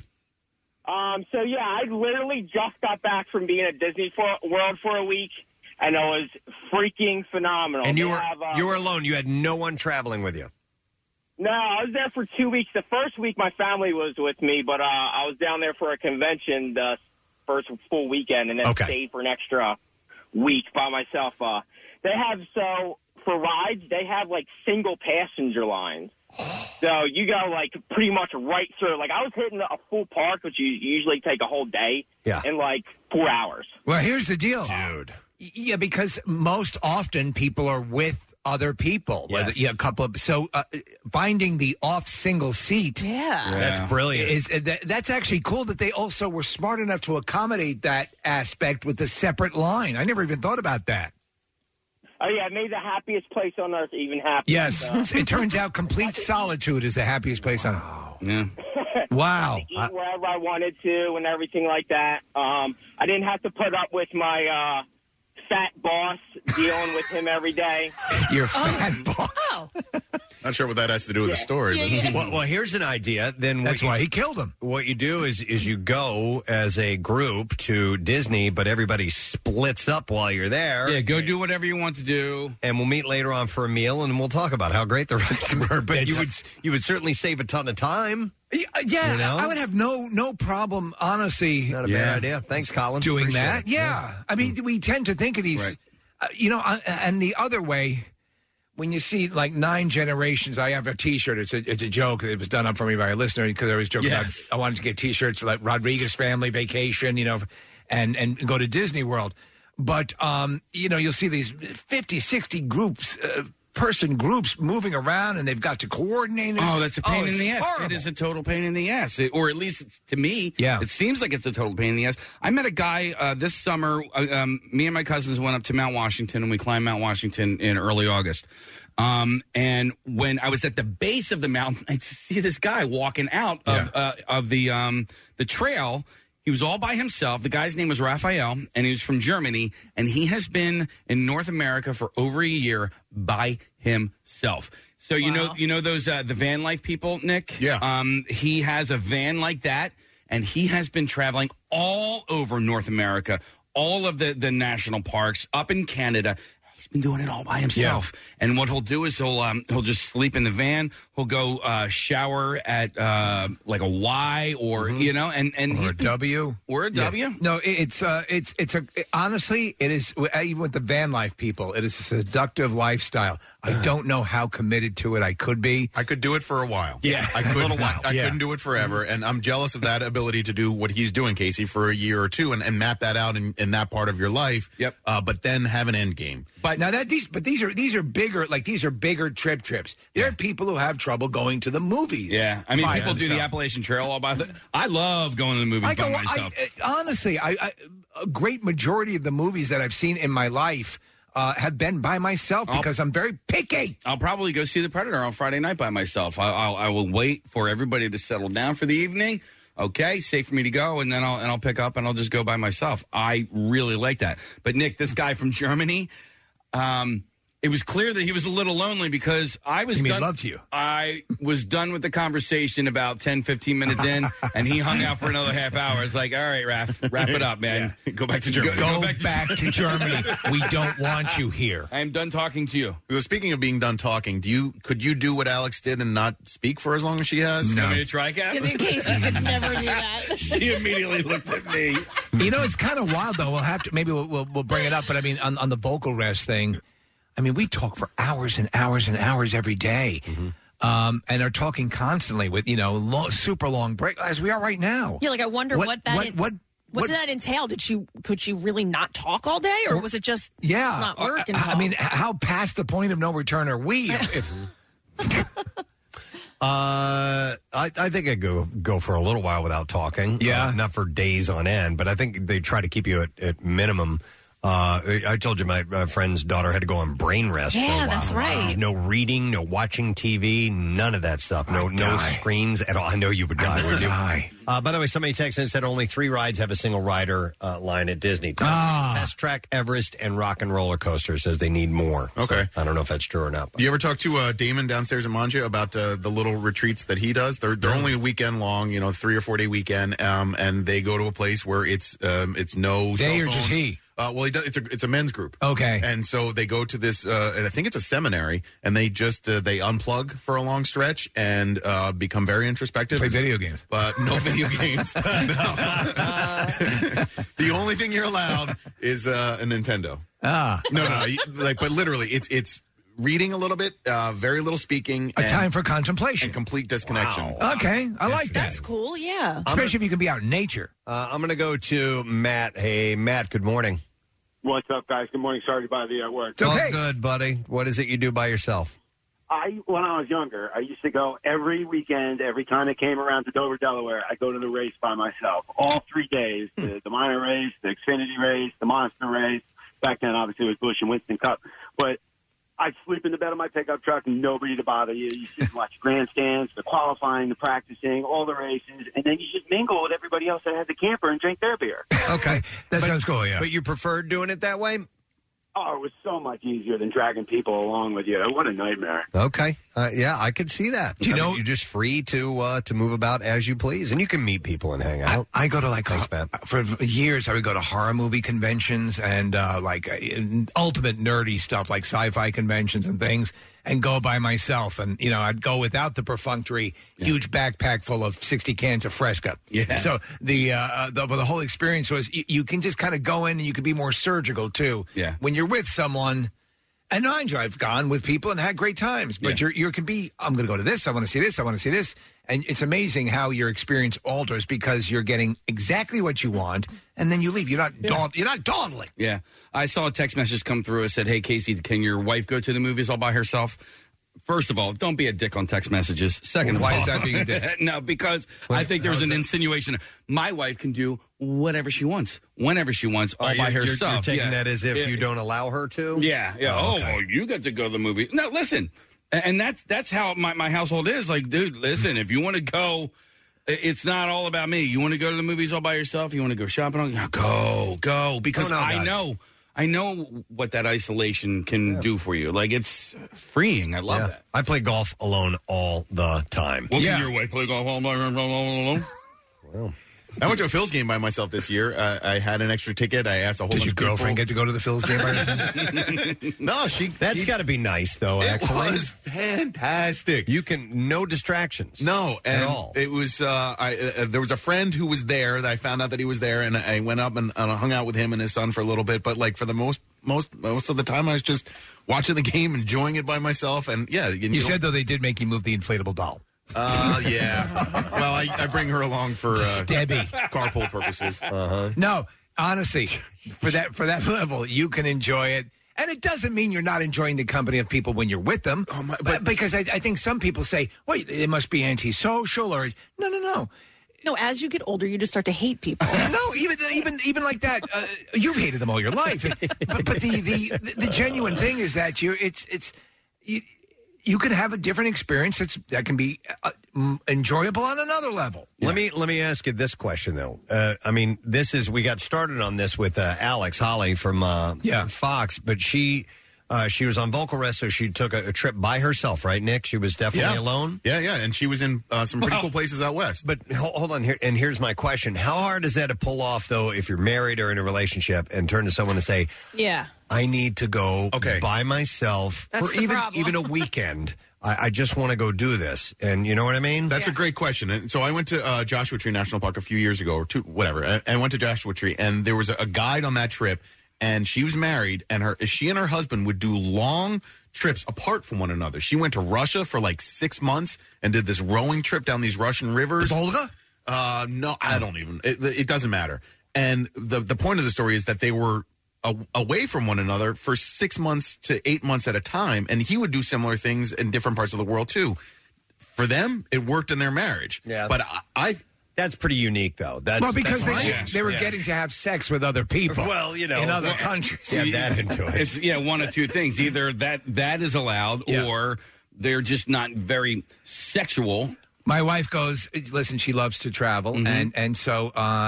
I literally just got back from being at Disney World for a week, and it was freaking phenomenal. And you were alone. You had no one traveling with you. No, I was there for 2 weeks. The first week, my family was with me, but I was down there for a convention the first full weekend, and then stayed for an extra week by myself. For rides, they have, single passenger lines. So you go, pretty much right through. I was hitting a full park, which you usually take a whole day, in, 4 hours. Well, here's the deal. Dude. Yeah, because most often people are with other people. Yes. A couple of... So finding the off-single seat... Yeah. That's brilliant. That's actually cool that they also were smart enough to accommodate that aspect with the separate line. I never even thought about that. Oh, yeah, it made the happiest place on earth even happier. Yes. It turns out complete solitude is the happiest place on earth. Yeah. Wow. Eat wherever I wanted to and everything like that. I didn't have to put up with my fat boss dealing with him every day. Your fat boss. Not sure what that has to do with the story. But. Well, here's an idea. Then that's why he killed him. What you do is you go as a group to Disney, but everybody splits up while you're there. Yeah, go do whatever you want to do, and we'll meet later on for a meal, and we'll talk about how great the rides were. But you would certainly save a ton of time. Yeah, I would have no problem, honestly. Not a bad idea. Thanks, Colin. Doing Appreciate that. it. Yeah. I mean, we tend to think of these, and the other way, when you see like 9 generations, I have a T-shirt. It's a joke. It was done up for me by a listener because I was joking about I wanted to get T-shirts like Rodriguez family vacation, and go to Disney World. But you'll see these 50, 60 groups. Person groups moving around, and they've got to coordinate. Oh, that's a pain in the ass. Horrible. It is a total pain in the ass, or at least to me, it seems like it's a total pain in the ass. I met a guy this summer. Me and my cousins went up to Mount Washington, and we climbed Mount Washington in early August. And when I was at the base of the mountain, I see this guy walking out of the trail. He was all by himself. The guy's name was Raphael, and he was from Germany, and he has been in North America for over a year by himself. So you know those the van life people, Nick? Yeah. He has a van like that, and he has been traveling all over North America, all of the national parks, up in Canada. He's been doing it all by himself. Yeah. And what he'll do is he'll just sleep in the van. He'll go shower at like a Y or and or a W or a W. No, honestly, it is even with the van life people. It is a seductive lifestyle. I don't know how committed to it I could be. I could do it for a while. Yeah, I could, a little while. I couldn't do it forever, and I'm jealous of that ability to do what he's doing, Casey, for a year or two, and map that out in that part of your life. Yep. But then have an end game. But now these are bigger. Like these are bigger trips. There are people who have trouble going to the movies. Yeah, I mean, people do the Appalachian Trail all by the. I love going to the movies by myself. Honestly, a great majority of the movies that I've seen in my life have been by myself because I'm very picky. I'll probably go see The Predator on Friday night by myself. I will wait for everybody to settle down for the evening. Okay, safe for me to go, and then I'll pick up and I'll just go by myself. I really like that. But Nick, this guy from Germany. It was clear that he was a little lonely because I was done. Loved you. I was done with the conversation about 10, 15 minutes in, and he hung out for another half hour. It's like, all right, Raph, wrap it up, man. Yeah. Go back to Germany. Go back to Germany. We don't want you here. I am done talking to you. Well, speaking of being done talking, could you do what Alex did and not speak for as long as she has? No. You want me to try, Cap? In case you could never do that. She immediately looked at me. It's kind of wild, though. We'll have to, maybe we'll bring it up, but I mean, on the vocal rest thing, I mean, we talk for hours and hours and hours every day, and are talking constantly with super long break as we are right now. Yeah, like I wonder what did that entail? Could she really not talk all day, or was it just not work and talk? I mean, how past the point of no return are we? I think I'd go for a little while without talking. Yeah, not for days on end, but I think they try to keep you at minimum. I told you my friend's daughter had to go on brain rest for a while. Yeah, that's right. There's no reading, no watching TV, none of that stuff. No screens at all. I know you would die. Would you? By the way, somebody texted and said only 3 rides have a single rider line at Disney. Test Track, Everest, and Rock and Roller Coaster says they need more. Okay. So I don't know if that's true or not. You ever talk to Damon downstairs in Manja about the little retreats that he does? They're only a weekend long, 3 or 4 day weekend, and they go to a place where it's no they cell or phones. just he? Well, he does, it's a men's group. Okay. And so they go to this, I think it's a seminary, and they just, they unplug for a long stretch and become very introspective. Play video games. But no video games. The only thing you're allowed is a Nintendo. No. But literally, it's reading a little bit, very little speaking. A time for contemplation. And complete disconnection. Wow. Okay, I like that. That's cool, yeah. Especially if you can be out in nature. I'm going to go to Matt. Hey, Matt, good morning. What's up, guys? Good morning. Sorry to bother you at work. It's okay. Good, buddy. What is it you do by yourself? When I was younger, I used to go every weekend, every time it came around to Dover, Delaware, I go to the race by myself. All 3 days, the minor race, the Xfinity race, the Monster race. Back then, obviously, it was Busch and Winston Cup. But I'd sleep in the bed of my pickup truck, nobody to bother you. You sit and watch grandstands, the qualifying, the practicing, all the races, and then you just mingle with everybody else that has a camper and drink their beer. Okay, that sounds cool, yeah. But you preferred doing it that way? Oh, it was so much easier than dragging people along with you. What a nightmare. Okay. Yeah, I could see that. You're just free to move about as you please, and you can meet people and hang out. I go to Thanks, Matt. for years I would go to horror movie conventions and ultimate nerdy stuff like sci-fi conventions and things, and go by myself. And I'd go without the perfunctory huge backpack full of 60 cans of Fresca. Yeah. So the whole experience was you can just kind of go in and you can be more surgical too. Yeah. When you're with someone. And I enjoy. I've gone with people and had great times. But you can be, I'm going to go to this. I want to see this. I want to see this. And it's amazing how your experience alters because you're getting exactly what you want, and then you leave. You're not dawdling. Yeah. I saw a text message come through. It said, hey, Casey, can your wife go to the movies all by herself? First of all, don't be a dick on text messages. Second of all, why is that being a dick? No, because I think there's an insinuation. My wife can do whatever she wants, whenever she wants, all by herself. You're taking that as if you don't allow her to? Yeah. Oh, okay. Well, you get to go to the movie. No, listen. And that's how my household is. Like, dude, listen, if you want to go, it's not all about me. You want to go to the movies all by yourself? You want to go shopping? Go. Because I know what that isolation can do for you. Like, it's freeing. I love that. I play golf alone all the time. Well, can your wife play golf all alone? Well, I went to a Phil's game by myself this year. I had an extra ticket. I asked a whole bunch of people. Did your girlfriend get to go to the Phil's game by herself? No, that's got to be nice, though, actually. It was fantastic. No distractions. No, at all. It was, there was a friend who was there that I found out that he was there, and I went up and hung out with him and his son for a little bit. But, like, for the most of the time, I was just watching the game, enjoying it by myself. And, yeah. You said, though, they did make you move the inflatable doll. Yeah. Well, I bring her along for Debbie carpool purposes. No, honestly, for that level, you can enjoy it. And it doesn't mean you're not enjoying the company of people when you're with them. But because I think some people say, wait, it must be antisocial or no. No, as you get older, you just start to hate people. No, even like that. You've hated them all your life. But the genuine thing is that you can have a different experience that can be enjoyable on another level. Let me ask you this question, though. We got started on this with Alex Holly from Fox, but she was on Vocal Rest, so she took a trip by herself, right, Nick? She was definitely alone? Yeah, and she was in some pretty cool places out west. But hold on here, and here's my question. How hard is that to pull off, though, if you're married or in a relationship and turn to someone and say, yeah, I need to go by myself for even a weekend. I just want to go do this. And you know what I mean? That's a great question. And so I went to Joshua Tree National Park a few years ago, or whatever. I went to Joshua Tree, and there was a guide on that trip, and she was married, and she and her husband would do long trips apart from one another. She went to Russia for like 6 months and did this rowing trip down these Russian rivers. The Volga? No, I don't even. It doesn't matter. And the point of the story is that they were away from one another for 6 months to 8 months at a time, and he would do similar things in different parts of the world too. For them, it worked in their marriage. Yeah, but that's pretty unique, though. Because they were getting to have sex with other people. Well, in other countries. Add that into it. It's one of two things: either that is allowed, or they're just not very sexual. My wife goes, listen, she loves to travel, and so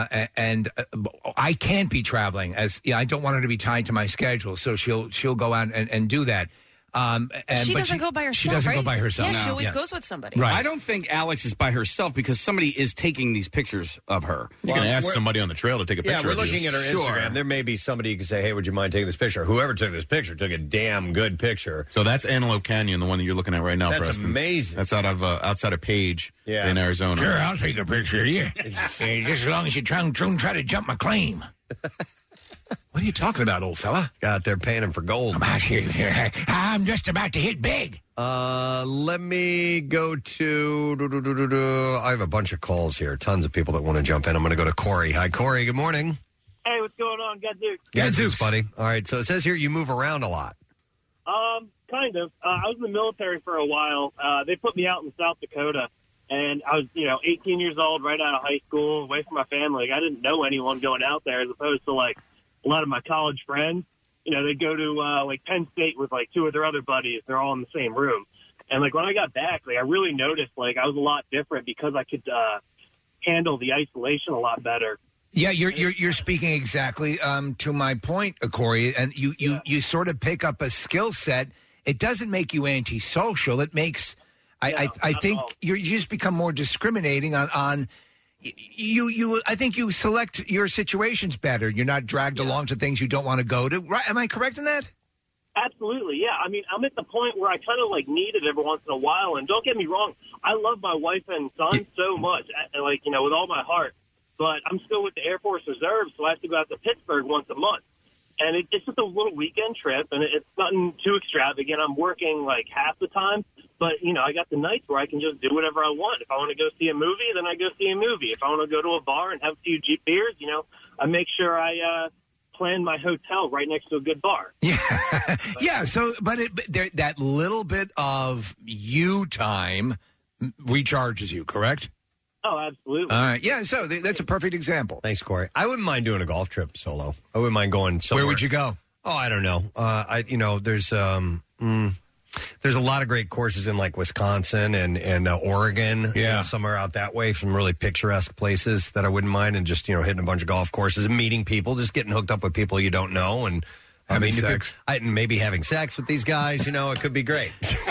I can't be traveling I don't want her to be tied to my schedule, so she'll go out and do that. She doesn't go by herself. She doesn't go by herself. Yeah, she always goes with somebody. Right. I don't think Alex is by herself because somebody is taking these pictures of her. You can ask somebody on the trail to take a picture. Yeah, we're looking at her Instagram. There may be somebody you can say, hey, would you mind taking this picture? Whoever took this picture took a damn good picture. So that's Antelope Canyon, the one that you're looking at right now, That's Preston. amazing. That's outside of Page in Arizona. Sure, I'll take a picture of you. Just as long as you don't try to jump my claim. What are you talking about, old fella? Out there paying him for gold. I'm out here. I'm just about to hit big. Let me go to... I have a bunch of calls here. Tons of people that want to jump in. I'm going to go to Corey. Hi, Corey. Good morning. Hey, what's going on? Gadzooks. Gadzooks, buddy. All right, so it says here you move around a lot. Kind of. I was in the military for a while. They put me out in South Dakota, and I was, 18 years old, right out of high school, away from my family. I didn't know anyone going out there, as opposed to, a lot of my college friends. They'd go to, Penn State with, 2 of their other buddies. They're all in the same room. And, when I got back, I really noticed, I was a lot different because I could handle the isolation a lot better. Yeah, you're speaking exactly to my point, Corey, and you sort of pick up a skill set. It doesn't make you antisocial. It makes I think you just become more discriminating on you. I think you select your situations better. You're not dragged along to things you don't want to go to. Right? Am I correct in that? Absolutely, yeah. I mean, I'm at the point where I kind of need it every once in a while. And don't get me wrong, I love my wife and son so much, with all my heart. But I'm still with the Air Force Reserve, so I have to go out to Pittsburgh once a month. And it's just a little weekend trip, and it's nothing too extravagant. I'm working like half the time, but, I got the nights where I can just do whatever I want. If I want to go see a movie, then I go see a movie. If I want to go to a bar and have a few beers, I make sure I plan my hotel right next to a good bar. Yeah, so, but that little bit of you time recharges you, correct? Oh, absolutely. All right. Yeah, so that's a perfect example. Thanks, Corey. I wouldn't mind doing a golf trip solo. I wouldn't mind going somewhere. Where would you go? Oh, I don't know. There's a lot of great courses in like Wisconsin and Oregon. Yeah. Somewhere out that way, some really picturesque places that I wouldn't mind, and just, hitting a bunch of golf courses and meeting people, just getting hooked up with people you don't know, and having sex. Maybe having sex with these guys, it could be great.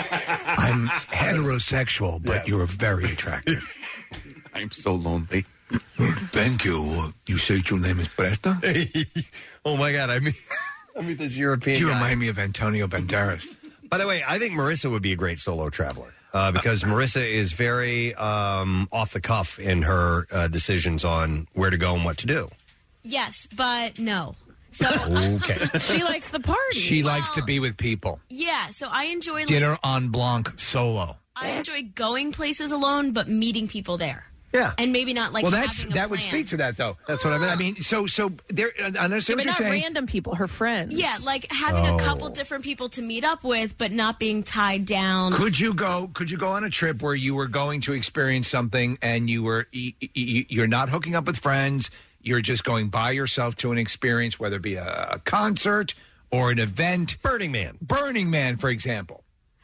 I'm heterosexual, but you're very attractive. I'm so lonely. Thank you. You say your name is Presta? Oh, my God. I mean this European You guy. remind me of Antonio Banderas. By the way, I think Marissa would be a great solo traveler because Marissa is very off the cuff in her decisions on where to go and what to do. Yes, but no. So Okay. She likes the party. She likes to be with people. Yeah, so I enjoy Dinner en blanc solo. I enjoy going places alone, but meeting people there. Yeah, and maybe not like. Well, having a that would plan. speak to that, though. That's what I meant. I mean, so there. I understand what but you're not saying. random people, her friends. Yeah, like having a couple different people to meet up with, but not being tied down. Could you go on a trip where you were going to experience something and you're not hooking up with friends? You're just going by yourself to an experience, whether it be a concert or an event. Burning Man, for example.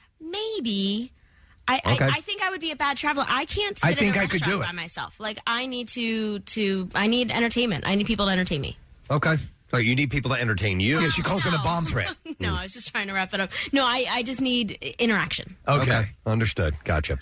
Maybe. Okay. I think I would be a bad traveler. I can't sit think in a I could do restaurant it. by myself. Like, I need I need entertainment. I need people to entertain me. Okay. So you need people to entertain you. Yeah, she calls it a bomb threat. No, I was just trying to wrap it up. No, I just need interaction. Okay. Understood. Gotcha.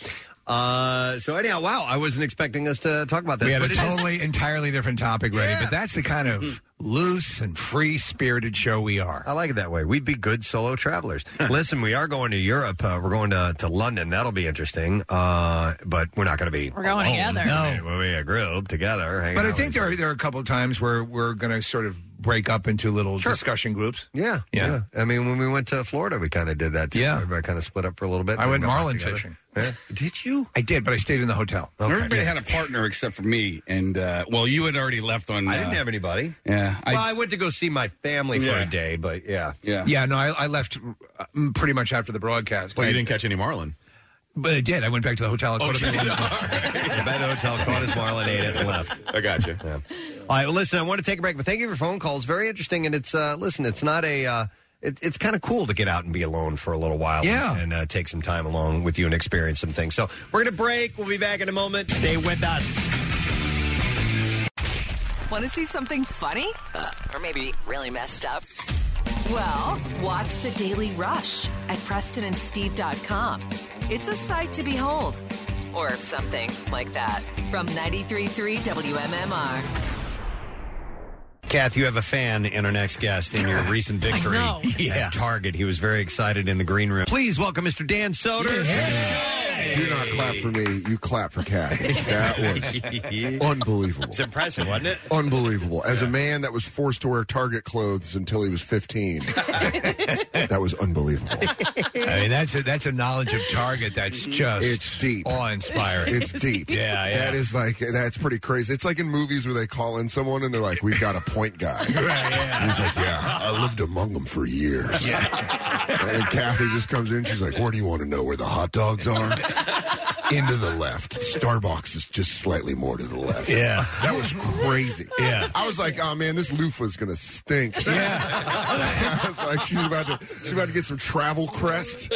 So anyhow, wow, I wasn't expecting us to talk about this. We had a but it is- entirely different topic ready, but that's the kind of loose and free-spirited show we are. I like it that way. We'd be good solo travelers. Listen, we are going to Europe. We're going to London. That'll be interesting. But we're not going to be. We're going alone. together. No, we'll be a group together. hanging But I out think there are a couple of times where we're going to sort of break up into little discussion groups. Yeah. I mean, when we went to Florida, we kind of did that too. Yeah. Everybody kind of split up for a little bit. I and went got back marlin together. fishing. Yeah. Did you? I did, but I stayed in the hotel. Everybody had a partner except for me, and you had already left on. I didn't have anybody. Yeah, I went to go see my family for a day, but yeah. No, I left pretty much after the broadcast. Well, you didn't catch any marlin. But I did. I went back to the hotel. Went back to the hotel, caught his marlin, ate it, and left. I got you. Yeah. All right, well, listen, I want to take a break, but thank you for your phone calls. Very interesting, and it's, it's not a... It's kind of cool to get out and be alone for a little while and take some time along with you and experience some things. So we're going to break. We'll be back in a moment. Stay with us. Want to see something funny? Or maybe really messed up? Well, watch The Daily Rush at PrestonandSteve.com. It's a sight to behold. Or something like that. From 93.3 WMMR. Kath, you have a fan in our next guest in your recent victory at Target. He was very excited in the green room. Please welcome Mr. Dan Soder. Do not clap for me. You clap for Kath. That was unbelievable. It's impressive, wasn't it? Unbelievable. As a man that was forced to wear Target clothes until he was 15, that was unbelievable. I mean, that's a knowledge of Target that's just it's deep, awe-inspiring. It's deep. Yeah. That is that's pretty crazy. It's like in movies where they call in someone and they're like, "We've got a point guy." Right, yeah. And he's like, "Yeah, I lived among them for years." Yeah. And then Kathy just comes in. She's like, "Where do you want to know where the hot dogs are?" Into the left. Starbucks is just slightly more to the left. Yeah. That was crazy. Yeah. I was like, oh man, this loofah's gonna stink. Yeah. I was like, she's about to get some travel crest.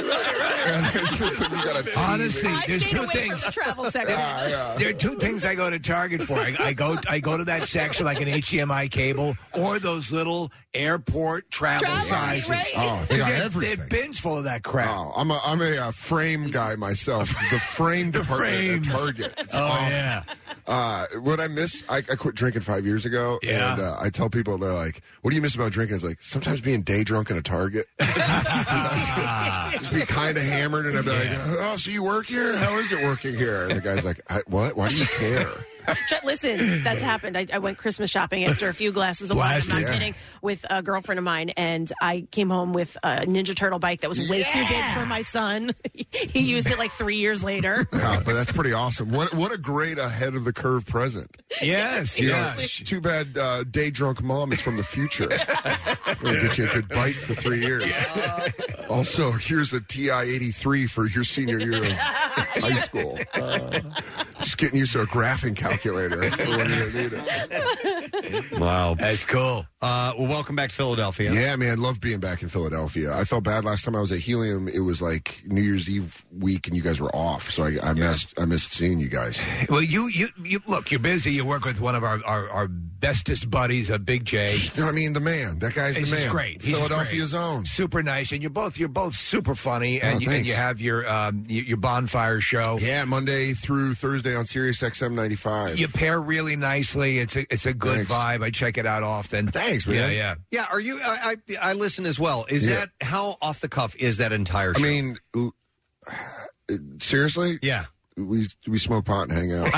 Honestly, there's two things. Travel section. There are two things I go to Target for. I go to that section like an HDMI cable or those little airport travel sizes. Right? Oh, they got They're everything. bins full of that crap. Oh, I'm a frame guy myself. The frame department at Target. It's awful. Yeah. What I miss, I quit drinking 5 years ago, and I tell people, they're like, "What do you miss about drinking?" I was like, sometimes being day drunk in a Target. Just be kind of hammered, and I'd be like, "Oh, so you work here? How is it working here?" And the guy's like, "What? Why do you care?" Listen, that's happened. I went Christmas shopping after a few glasses of wine. I'm not kidding. With a girlfriend of mine, and I came home with a Ninja Turtle bike that was way too big for my son. He used it like 3 years later. Yeah, but that's pretty awesome. What a great ahead of the curve present. Yes, Too bad day drunk mom is from the future. We'll get you a good bike for 3 years. Also, here's a TI-83 for your senior year of high school. Just getting used to a graphing calculator for when you need it. Wow. That's cool. Well, welcome back to Philadelphia. Yeah, man. Love being back in Philadelphia. I felt bad last time I was at Helium. It was like New Year's Eve week and you guys were off. So I missed seeing you guys. Well, you look, you're busy. You work with one of our bestest buddies, Big J. I mean, the man. That guy's the man. He's great. Philadelphia's own. Super nice. And you're both super funny. And, you have your bonfire show. Yeah, Monday through Thursday on Sirius XM 95. You pair really nicely. It's a good vibe. I check it out often. Thanks, man. Yeah, are you? I listen as well. Is that how off the cuff is that entire show? I mean, seriously? Yeah. We smoke pot and hang out.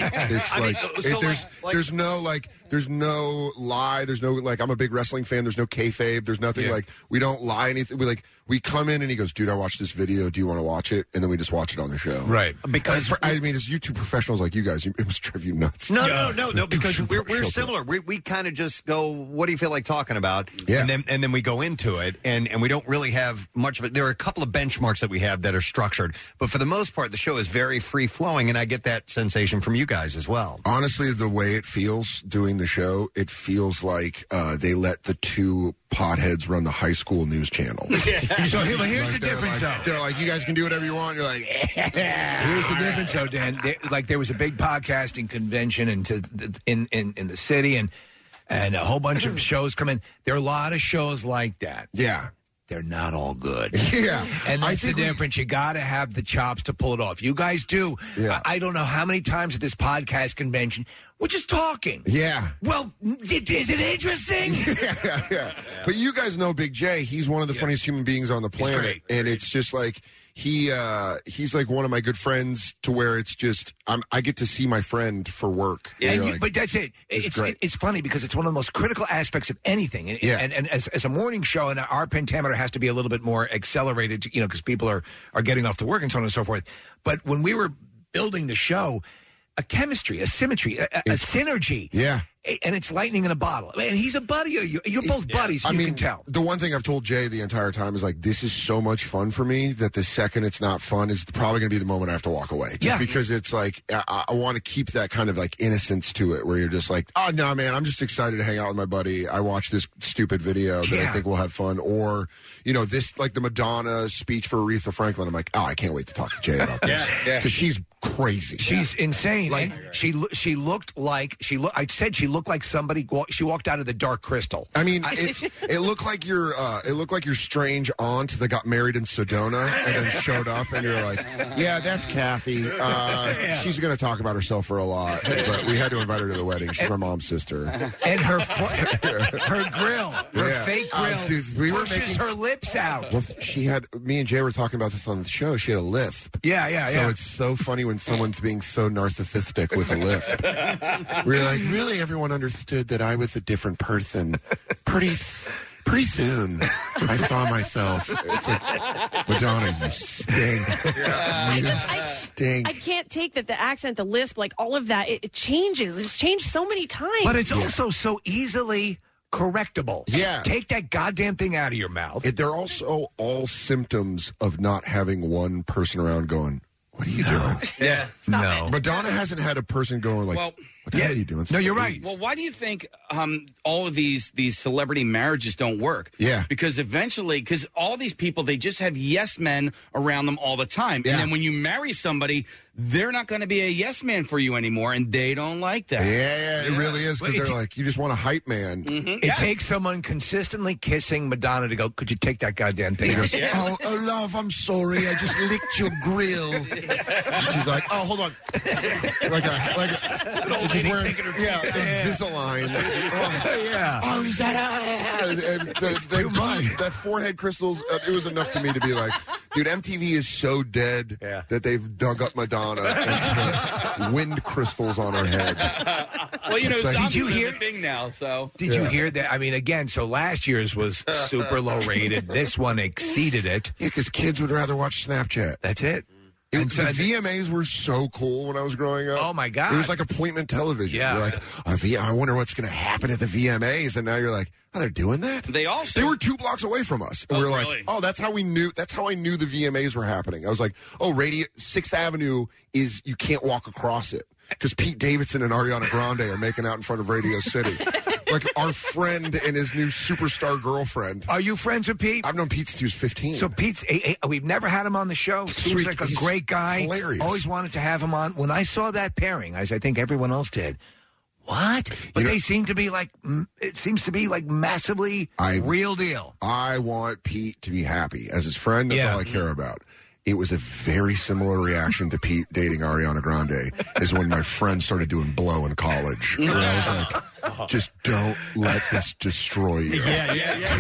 There's no lie. There's no I'm a big wrestling fan. There's no kayfabe. There's nothing we don't lie anything. We come in and he goes, dude, I watched this video. Do you want to watch it? And then we just watch it on the show. Right. Because as YouTube professionals like you guys, it must drive you nuts. No. Because we're similar. We kind of just go, what do you feel like talking about? Yeah. And then we go into it, and we don't really have much of it. There are a couple of benchmarks that we have that are structured, but for the most part, the show is very free flowing, and I get that sensation from you guys as well. Honestly, the way it feels doing the show, it feels like they let the two potheads run the high school news channel. So here's the difference, though. They're like, you guys can do whatever you want. You're like, here's the difference, though, Dan. There was a big podcasting convention in the city, and a whole bunch of shows come in. There are a lot of shows like that. Yeah. They're not all good. Yeah. And that's the difference. You got to have the chops to pull it off. You guys do. Yeah. I don't know how many times at this podcast convention, we're just talking. Yeah. Well, is it interesting? Yeah. But you guys know Big J. He's one of the funniest human beings on the planet. Great. And it's just like, he's like one of my good friends to where it's just, I get to see my friend for work. Yeah. But that's it. It's funny because it's one of the most critical aspects of anything. And as a morning show, and our pentameter has to be a little bit more accelerated, because people are getting off to work and so on and so forth. But when we were building the show, a chemistry, a symmetry, a synergy. Yeah. And it's lightning in a bottle. And he's a buddy of you. You're both buddies. You can tell. The one thing I've told Jay the entire time is like, this is so much fun for me that the second it's not fun is probably going to be the moment I have to walk away. Just because it's like, I want to keep that kind of like innocence to it where you're just like, oh, no, man, I'm just excited to hang out with my buddy. I watched this stupid video that I think will have fun. Or, this, like the Madonna speech for Aretha Franklin. I'm like, oh, I can't wait to talk to Jay about this. Because she's crazy. She's insane. Like, and she looked like, I said she looked like somebody, she walked out of the Dark Crystal. I mean, it looked like your strange aunt that got married in Sedona and then showed up, and you're like, yeah, that's Kathy. She's going to talk about herself for a lot, but we had to invite her to the wedding. She's my mom's sister. And her grill, her fake grill, dude, we pushes her lips out. Well, me and Jay were talking about this on the show. She had a lisp. Yeah. So it's so funny when someone's being so narcissistic with a lisp. We're like, really, everyone understood that I was a different person. Pretty soon, I saw myself. It's like, Madonna, you stink. You stink. I can't take that the accent, the lisp, like all of that, it changes. It's changed so many times. But it's also so easily correctable. Yeah. Take that goddamn thing out of your mouth. They're also all symptoms of not having one person around going, what are you doing? Yeah. No. Madonna hasn't had a person going like, what the hell are you doing? No, you're right. Well, why do you think all of these celebrity marriages don't work? Yeah. Because eventually, all these people, they just have yes men around them all the time. Yeah. And then when you marry somebody, they're not going to be a yes man for you anymore, and they don't like that. Yeah, it really is, because they're like, you just want a hype man. Mm-hmm. It takes someone consistently kissing Madonna to go, could you take that goddamn thing? Goes, oh, love, I'm sorry. I just licked your grill. And she's like, oh, hold on. She's wearing, Invisalign. Oh, is that that forehead crystals, it was enough to me to be like, Dude, MTV is so dead that they've dug up Madonna and put wind crystals on her head. Well, you know, did you zombies are hear? the thing now? So Did you hear that? I mean, again, so last year's was super low rated. This one exceeded it. Yeah, because kids would rather watch Snapchat. That's it. The VMAs were so cool when I was growing up. Oh, my God. It was like appointment television. Yeah. You're like, I wonder what's going to happen at the VMAs. And now you're like, oh, they're doing that? They were 2 blocks away from us. And we were really? like, oh, that's how I knew the VMAs were happening. I was like, oh, 6th Avenue is, you can't walk across it. Because Pete Davidson and Ariana Grande are making out in front of Radio City. Like our friend and his new superstar girlfriend. Are you friends with Pete? I've known Pete since he was 15. So Pete's, we've never had him on the show. Seems like a great guy. Hilarious. Always wanted to have him on. When I saw that pairing, as I think everyone else did, what? But they seem to be like, it seems to be like massively real deal. I want Pete to be happy. As his friend, that's all I care about. It was a very similar reaction to Pete dating Ariana Grande is when my friend started doing blow in college. Where I was like, just don't let this destroy you. Yeah.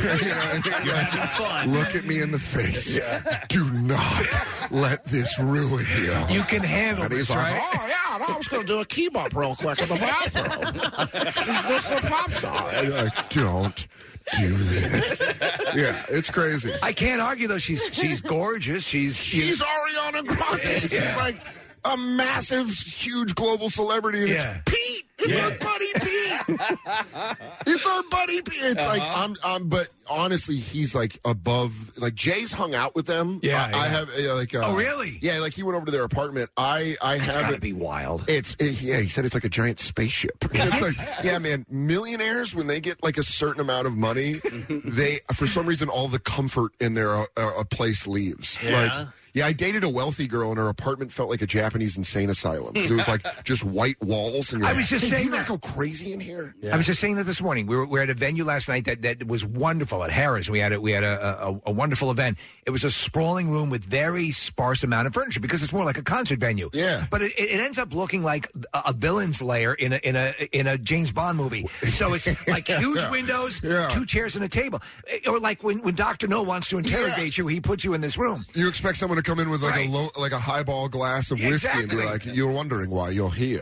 Look at me in the face. Yeah. Do not let this ruin you. You can handle and he's this, like, right? oh, yeah, no, I was going to do a key bump real quick in the bathroom. She's just a pop star. And you're like, don't do this. Yeah, it's crazy. I can't argue, though. She's gorgeous. She's Ariana Grande. She's like a massive, huge global celebrity. And it's Pete. It's our buddy Pete. It's our buddy Pete. It's like but honestly, he's like above. Like Jay's hung out with them. I have like. Oh, really? Yeah, like he went over to their apartment. I That's have gotta it. be wild. He said it's like a giant spaceship. It's like, yeah, man. Millionaires, when they get like a certain amount of money, they for some reason all the comfort in their place leaves. Yeah. Yeah, I dated a wealthy girl, and her apartment felt like a Japanese insane asylum. It was like just white walls. And I was just saying you that. go crazy in here. I was just saying that this morning. We were at a venue last night that was wonderful at Harris. We had a wonderful event. It was a sprawling room with very sparse amount of furniture because it's more like a concert venue. Yeah, but it ends up looking like a villain's lair in a James Bond movie. So it's like huge windows, 2 chairs and a table, or like when Dr. No wants to interrogate you, he puts you in this room. You expect someone to come in with like a highball glass of whiskey and be like, "You're wondering why you're here."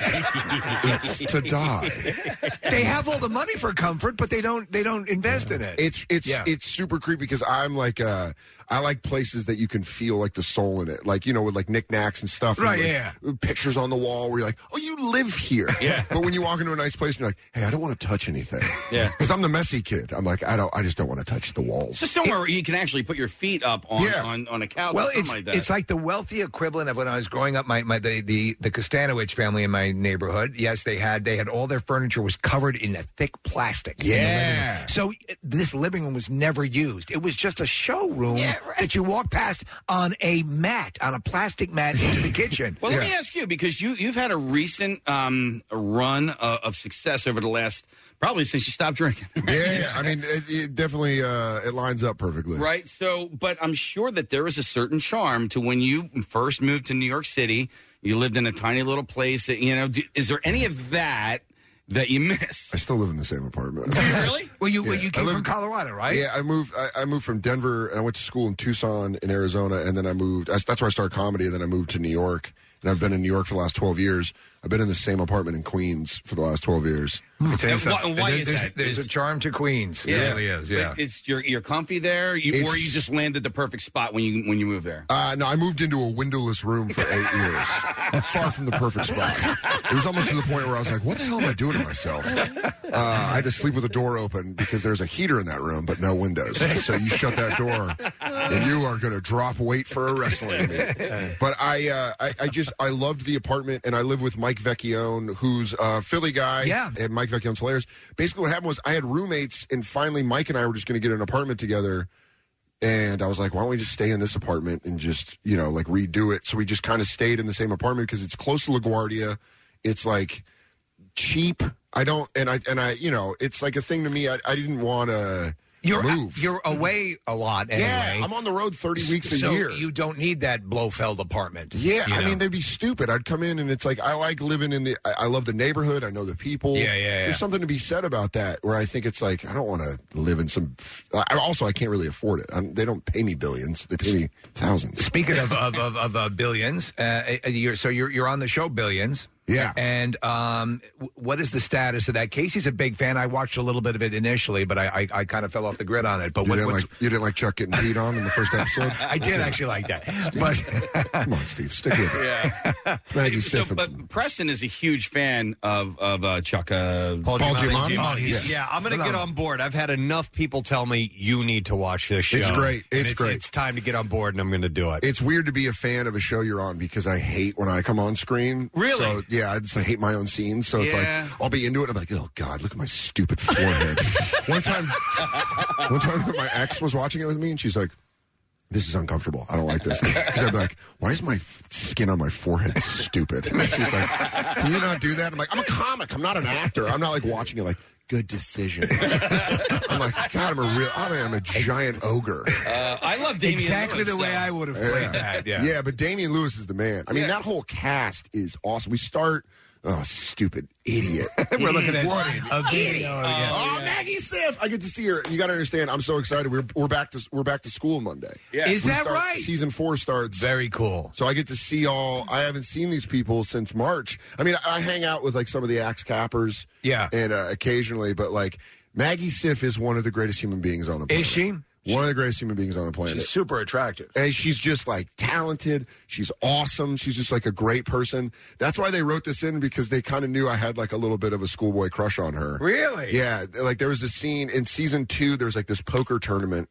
It's to die. They have all the money for comfort, but they don't invest in it. It's super creepy because I'm like I like places that you can feel like the soul in it, like with like knickknacks and stuff, right? And, like, pictures on the wall where you're like, "Oh, you live here." Yeah. But when you walk into a nice place and you're like, "Hey, I don't want to touch anything," because I'm the messy kid. I'm like, I just don't want to touch the walls. Just somewhere where you can actually put your feet up on a couch. Well, or something like that. It's like the wealthy equivalent of when I was growing up. The Kostanowicz family in my neighborhood. Yes, they had all their furniture was covered in a thick plastic. Yeah. So this living room was never used. It was just a showroom that you walk past on a plastic mat into the kitchen. Well, let me ask you, because you've had a recent run of success over the last, probably since you stopped drinking. Yeah. I mean, it definitely it lines up perfectly. Right. So, but I'm sure that there is a certain charm to when you first moved to New York City. You lived in a tiny little place. That, is there any of that you miss? I still live in the same apartment. Do you really? Well, you came from Colorado, right? Yeah, I moved from Denver, and I went to school in Tucson in Arizona, and then I moved. That's where I started comedy, and then I moved to New York, and I've been in New York for the last 12 years. I've been in the same apartment in Queens for the last 12 years. Why is that? There's a charm to Queens. Yeah. There really is. Yeah. You're comfy there, or you just landed the perfect spot when you moved there? No, I moved into a windowless room for 8 years, far from the perfect spot. It was almost to the point where I was like, "What the hell am I doing to myself?" I had to sleep with the door open because there's a heater in that room, but no windows. So you shut that door, and you are going to drop weight for a wrestling meet. But I loved the apartment, and I live with Mike Vecchione, who's a Philly guy. Yeah. And Mike Vecchione's hilarious. Basically what happened was I had roommates, and finally Mike and I were just going to get an apartment together, and I was like, why don't we just stay in this apartment and just, like redo it? So we just kind of stayed in the same apartment because it's close to LaGuardia. It's like cheap. It's like a thing to me. I didn't want to... move. You're away a lot anyway. Yeah, I'm on the road 30 weeks a so year. You don't need that Blofeld apartment. Yeah, you I know? mean, they'd be stupid. I'd come in and it's like, I like living in I love the neighborhood. I know the people. Yeah. There's something to be said about that where I think it's like, I don't want to live in some. I can't really afford it. They don't pay me billions. They pay me thousands. Speaking of billions, you're on the show Billions. Yeah. And what is the status of that? Casey's a big fan. I watched a little bit of it initially, but I kind of fell off the grid on it. But you didn't like Chuck getting beat on in the first episode? I did actually like that. But come on, Steve, stick with it. Yeah. Maggie but Preston is a huge fan of Chuck. Paul Giamatti. Yeah, I'm going to get on board. I've had enough people tell me you need to watch this show. It's great. It's great. It's time to get on board, and I'm going to do it. It's weird to be a fan of a show you're on because I hate when I come on screen. Really? So, yeah, I hate my own scenes. So it's like, I'll be into it. And I'm like, oh, God, look at my stupid forehead. One time my ex was watching it with me, and she's like, this is uncomfortable. I don't like this. Because I'd be like, why is my skin on my forehead stupid? And she's like, can you not do that? I'm like, I'm a comic. I'm not an actor. I'm not like watching it like, good decision. I'm like, God, I am a giant ogre. I love Damian exactly Lewis, the way I would have played that. Yeah, but Damian Lewis is the man. I mean, that whole cast is awesome. We start. Oh, stupid idiot. We're looking at a video. Maggie Siff. I get to see her. You got to understand, I'm so excited. We're back to school Monday. Yeah. Is that right? Season 4 starts. Very cool. So I get to see I haven't seen these people since March. I mean, I hang out with like some of the Axe Cappers. Yeah. And occasionally, but like Maggie Siff is one of the greatest human beings on the planet. Is she? One of the greatest human beings on the planet. She's super attractive. And she's just like talented. She's awesome. She's just like a great person. That's why they wrote this in, because they kind of knew I had like a little bit of a schoolboy crush on her. Really? Yeah. Like there was a scene in season 2, there's like this poker tournament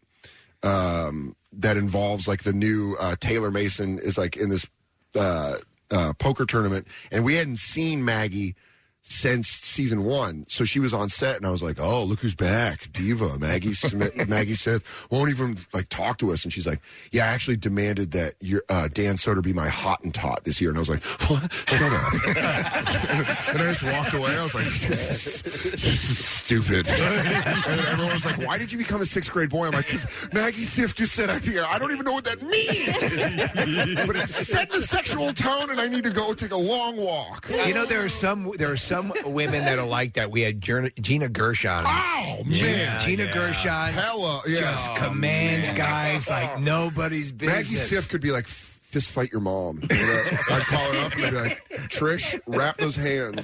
that involves like the new Taylor Mason is like in this poker tournament. And we hadn't seen Maggie since season 1. So she was on set, and I was like, oh, look who's back. Diva, Maggie Siff won't even like talk to us. And she's like, yeah, I actually demanded that Dan Soder be my Hottentot this year. And I was like, what? Shut up. And I just walked away. I was like, this is stupid. And everyone was like, why did you become a 6th grade boy? I'm like, because Maggie Siff just said I don't even know what that means. But it set the sexual tone, and I need to go take a long walk. You know, there are some women that are like that. We had Gina Gershon. Oh, man. Gina Gershon. Hella, yeah. Just commands guys like nobody's business. Maggie Siff could be like, fist fight your mom. I'd call her up and I'd be like, Trish, wrap those hands.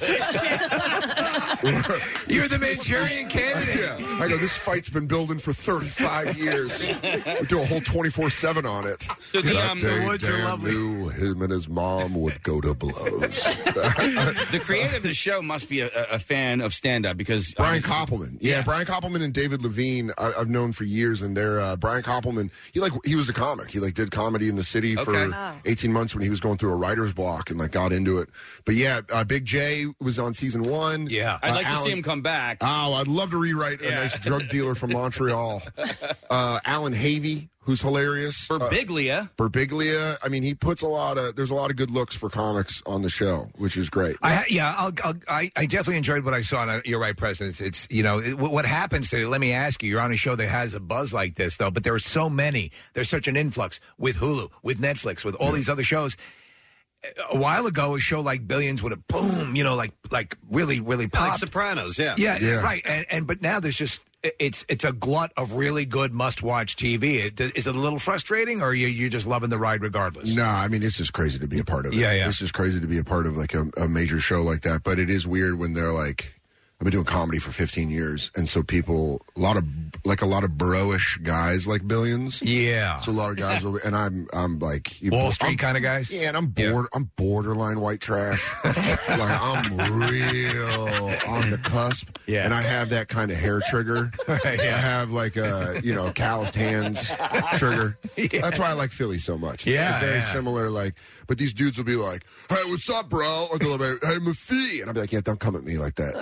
You're the Manchurian Candidate. Yeah. I go, this fight's been building for 35 years. We do a whole 24/7 on it. So the woods are lovely. Knew him and his mom would go to blows. The creator of the show must be a fan of stand-up, because Brian Koppelman. Yeah, Brian Koppelman and David Levine I've known for years, and they're Brian Koppelman, he was a comic. He like did comedy in the city for 18 months when he was going through a writer's block and like got into it. But yeah, Big J was on season 1. Yeah. I'd like to see him come back. Oh, I'd love to rewrite a nice drug dealer from Montreal. Alan Havey, who's hilarious. Birbiglia. I mean, he puts there's a lot of good looks for comics on the show, which is great. I definitely enjoyed what I saw. You're right, President. It's what happens today. Let me ask you, you're on a show that has a buzz like this, though, but there are so many. There's such an influx with Hulu, with Netflix, with all these other shows. A while ago, a show like Billions would have boom, like really, really popped. Like Sopranos, yeah. Yeah, right. But now there's just it's a glut of really good must-watch TV. Is it a little frustrating, or you're just loving the ride regardless? No, I mean, it's just crazy to be a part of it. Yeah. It's just crazy to be a part of like a major show like that. But it is weird when they're like, I've been doing comedy for 15 years, and so people, a lot of bro-ish guys like Billions. Yeah. So a lot of guys, and I'm like Wall Street kind of guys. Yeah, and I'm bored. Yeah. I'm borderline white trash. Like I'm real on the cusp. Yeah. And I have that kind of hair trigger. Right, yeah. I have like a calloused hands trigger. Yeah. That's why I like Philly so much. Yeah. It's very similar. Like, but these dudes will be like, "Hey, what's up, bro?" Or they'll be like, "Hey, Mafi," and I'll be like, "Yeah, don't come at me like that."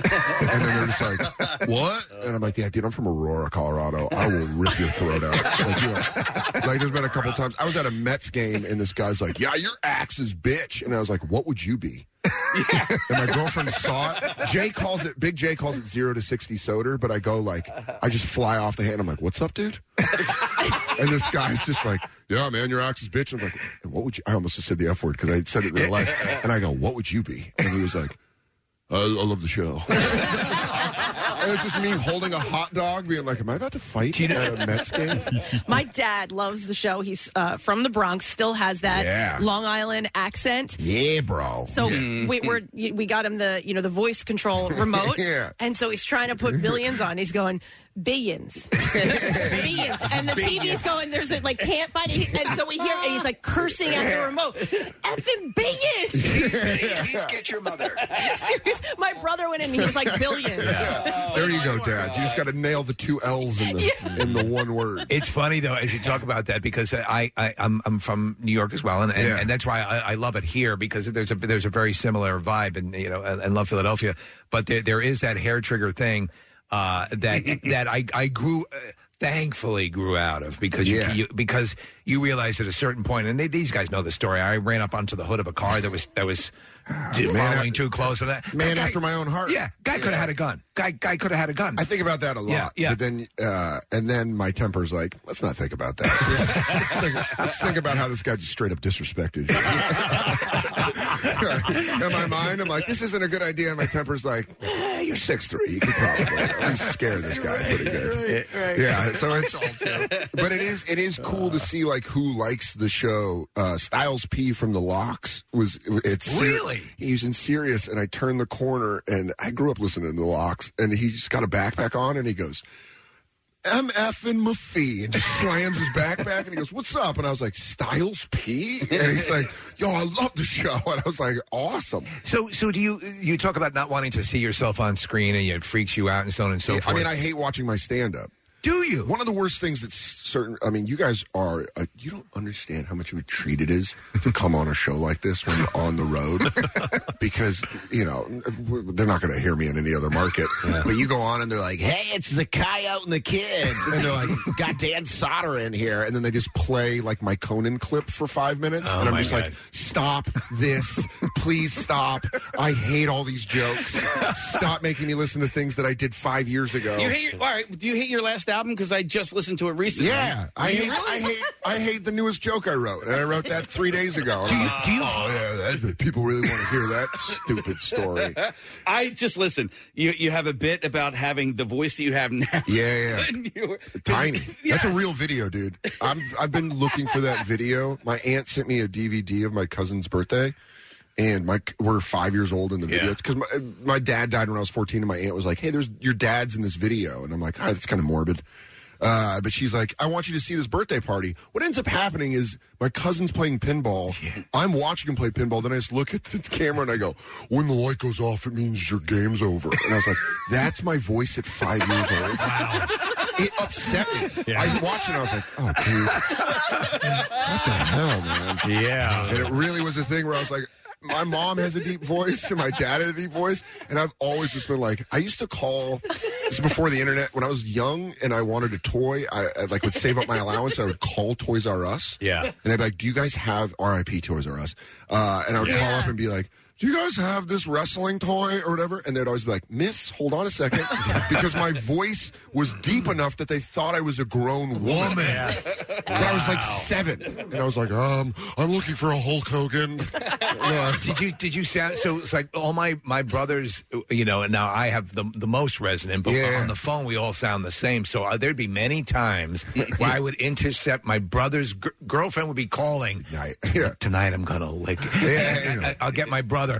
And then they're just like, what? And I'm like, yeah, dude, I'm from Aurora, Colorado. I will rip your throat out. Like there's been a couple times. I was at a Mets game, and this guy's like, yeah, your axe is bitch. And I was like, what would you be? And my girlfriend saw it. Big J calls it 0 to 60 soda, but I go like, I just fly off the hand. I'm like, what's up, dude? And this guy's just like, yeah, man, your axe is bitch. And I'm like, and what would you? I almost just said the F word because I said it in real life. And I go, what would you be? And he was like, I love the show. And it's just me holding a hot dog, being like, am I about to fight at a Mets game? My dad loves the show. He's from the Bronx, still has that Long Island accent. Yeah, bro. So we got him the voice control remote. And so he's trying to put billions on. He's going, billions. Billions. And the TV's going, there's a, can't find it. And so we hear, and he's like cursing at the remote. Effing billions. Please get your mother. Serious. My brother went in and he was like, billions. There you go, Dad. You just got to nail the 2 L's in the one word. It's funny, though, as you talk about that, because I'm from New York as well, and that's why I love it here, because there's a very similar vibe, and love Philadelphia. But there is that hair trigger thing that I grew thankfully grew out of, because you realize at a certain point, and these guys know the story. I ran up onto the hood of a car that was following too close. Man after my own heart. Yeah, guy could have had a gun. Guy could have had a gun. I think about that a lot. Yeah. But then, and then my temper's like, let's not think about that. let's think about how this guy just straight up disrespected you. In my mind, I'm like, this isn't a good idea. And my temper's like, you're 6'3". You could probably at least scare this guy pretty good. Right. Yeah. So it's all true. But it is cool to see who likes the show. Styles P from The Lox really. He was in Sirius, and I turned the corner, and I grew up listening to The Lox, and he just got a backpack on, and he goes, MF and Maffee, and just slams his backpack, and he goes, what's up? And I was like, Styles P? And he's like, yo, I love the show. And I was like, awesome. So do you talk about not wanting to see yourself on screen, and it freaks you out and so on and so forth? I mean, I hate watching my stand-up. Do you? One of the worst things that's certain, I mean, you guys are, you don't understand how much of a treat it is to come on a show like this when you're on the road. Because, they're not going to hear me in any other market. Yeah. But you go on and they're like, hey, it's the Coyote and the Kid. And they're like, got Dan Soder in here. And then they just play my Conan clip for 5 minutes. And I'm just like, stop this. Please stop. I hate all these jokes. Stop making me listen to things that I did 5 years ago. All right, do you hate your last album? Because I just listened to it recently. Yeah, I hate the newest joke I wrote, and I wrote that 3 days ago. People really want to hear that stupid story. I just listen. You have a bit about having the voice that you have now. Yeah. Tiny. Yeah. That's a real video, dude. I've been looking for that video. My aunt sent me a DVD of my cousin's birthday. And we're 5 years old in the video because my dad died when I was 14, and my aunt was like, "Hey, your dad's in this video," and I'm like, that's kind of morbid." But she's like, "I want you to see this birthday party." What ends up happening is my cousin's playing pinball. Yeah. I'm watching him play pinball. Then I just look at the camera and I go, "When the light goes off, it means your game's over." And I was like, "That's my voice at 5 years old." Wow. It upset me. Yeah. I was watching. I was like, "Oh, dude, what the hell, man?" Yeah. And it really was a thing where I was like, my mom has a deep voice and my dad had a deep voice, and I've always just been like, I used to call, this is before the internet, when I was young and I wanted a toy, I would save up my allowance, I would call Toys R Us. Yeah. And I'd be like, do you guys have RIP Toys R Us? And I would call up and be like, do you guys have this wrestling toy or whatever? And they'd always be like, miss, hold on a second. Because my voice was deep enough that they thought I was a grown woman. Yeah. But I was 7. And I was like, I'm looking for a Hulk Hogan. Did you sound, so it's like all my brothers, and now I have the most resonant, but on the phone we all sound the same. So there'd be many times where I would intercept my brother's girlfriend would be calling. Tonight I'm going to lick it. I'll get my brother.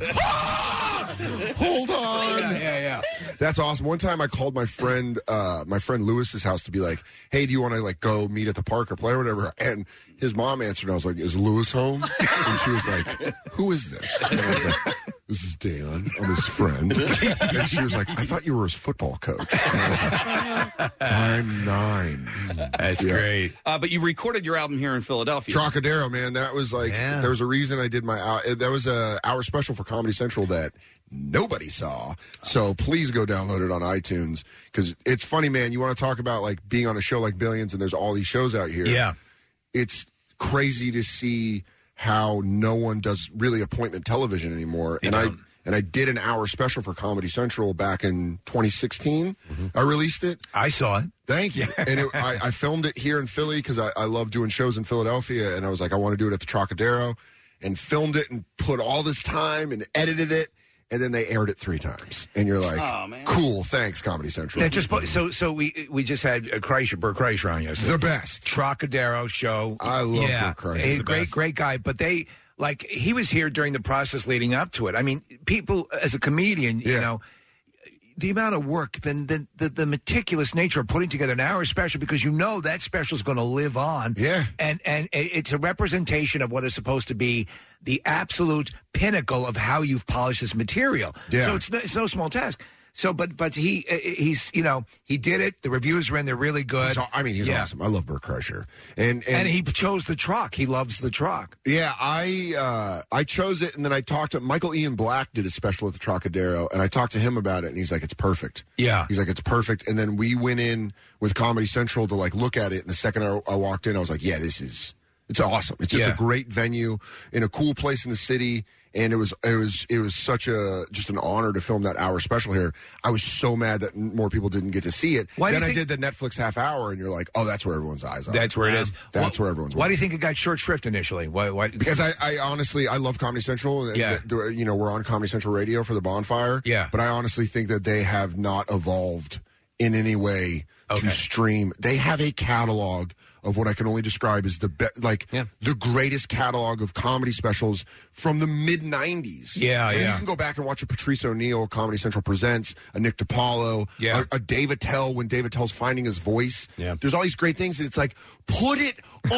Hold on. Yeah. That's awesome. One time I called my friend Lewis's house to be like, hey, do you want to go meet at the park or play or whatever? And his mom answered, and I was like, is Lewis home? And she was like, who is this? And I was like, this is Dan. I'm his friend. And she was like, I thought you were his football coach. And I was like, I'm 9. That's great. But you recorded your album here in Philadelphia. Trocadero, man. That was like, there was a reason I did that was a hour special for Comedy Central that nobody saw. So please go download it on iTunes, because it's funny, man. You want to talk about like being on a show like Billions, and there's all these shows out here. Yeah. It's crazy to see how no one does really appointment television anymore. And I did an hour special for Comedy Central back in 2016. I released it. I saw it. Thank you. And I filmed it here in Philly because I love doing shows in Philadelphia. And I was like, I want to do it at the Trocadero, and filmed it and put all this time and edited it. And then they aired it 3 times. And you're like, cool, thanks, Comedy Central. So we just had Bert Kreischer on yesterday. The best. Trocadero show. I love Bert Kreischer. Great guy. But he was here during the process leading up to it. I mean, people, as a comedian, you know, the amount of work, the meticulous nature of putting together an hour special, because you know that special is going to live on. Yeah. And it's a representation of what is supposed to be the absolute pinnacle of how you've polished this material. Yeah. So it's no small task. So, but he's he did it. The reviews are in; they're really good. He's awesome. I love Bert Kreischer, and he chose the Troc. He loves the Troc. Yeah, I chose it, and then I talked to Michael Ian Black, did a special at the Trocadero, and I talked to him about it, and he's like, "It's perfect." Yeah, he's like, "It's perfect." And then we went in with Comedy Central to like look at it, and the second I walked in, I was like, "Yeah, it's awesome. It's just a great venue in a cool place in the city." And it was such just an honor to film that hour special here. I was so mad that more people didn't get to see it. Then I did the Netflix half hour, and you're like, oh, that's where everyone's eyes are. That's where it is. That's where everyone's. Why do you think it got short shrift initially? Why? Because I honestly love Comedy Central. Yeah. We're on Comedy Central Radio for the Bonfire. Yeah. But I honestly think that they have not evolved in any way to stream. They have a catalog of what I can only describe as the greatest catalog of comedy specials from the mid-'90s. Yeah. You can go back and watch a Patrice O'Neill, Comedy Central Presents, a Nick DiPaolo, a Dave Attell, when Dave Attell's finding his voice. Yeah. There's all these great things, and it's like, put it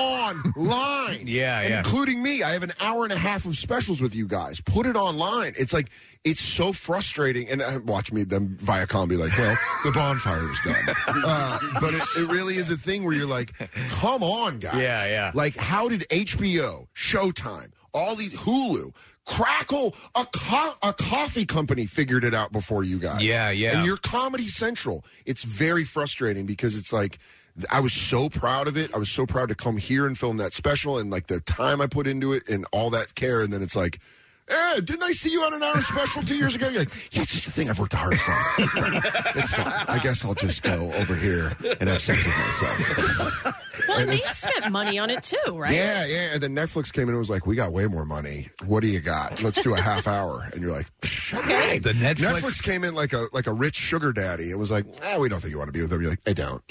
online. Including me. I have an hour and a half of specials with you guys. Put it online. It's like, it's so frustrating. And watch me, them Viacom be like, well, the Bonfire is done. But it really is a thing where you're like, come on, guys. Yeah. Like, how did HBO, Showtime, all these, Hulu, Crackle, a coffee company figured it out before you guys? Yeah. And you're Comedy Central. It's very frustrating because it's like, I was so proud of it. I was so proud to come here and film that special, and like the time I put into it and all that care. And then it's like, didn't I see you on an hour special 2 years ago? You're like, yeah, it's just the thing I've worked the hardest on. It's fine. I guess I'll just go over here and have sex with myself. Well, they spent money on it too, right? Yeah. And then Netflix came in and was like, we got way more money. What do you got? Let's do a half hour. And you're like, okay. The Netflix came in like a rich sugar daddy. It was like, we don't think you want to be with them. You're like, I don't.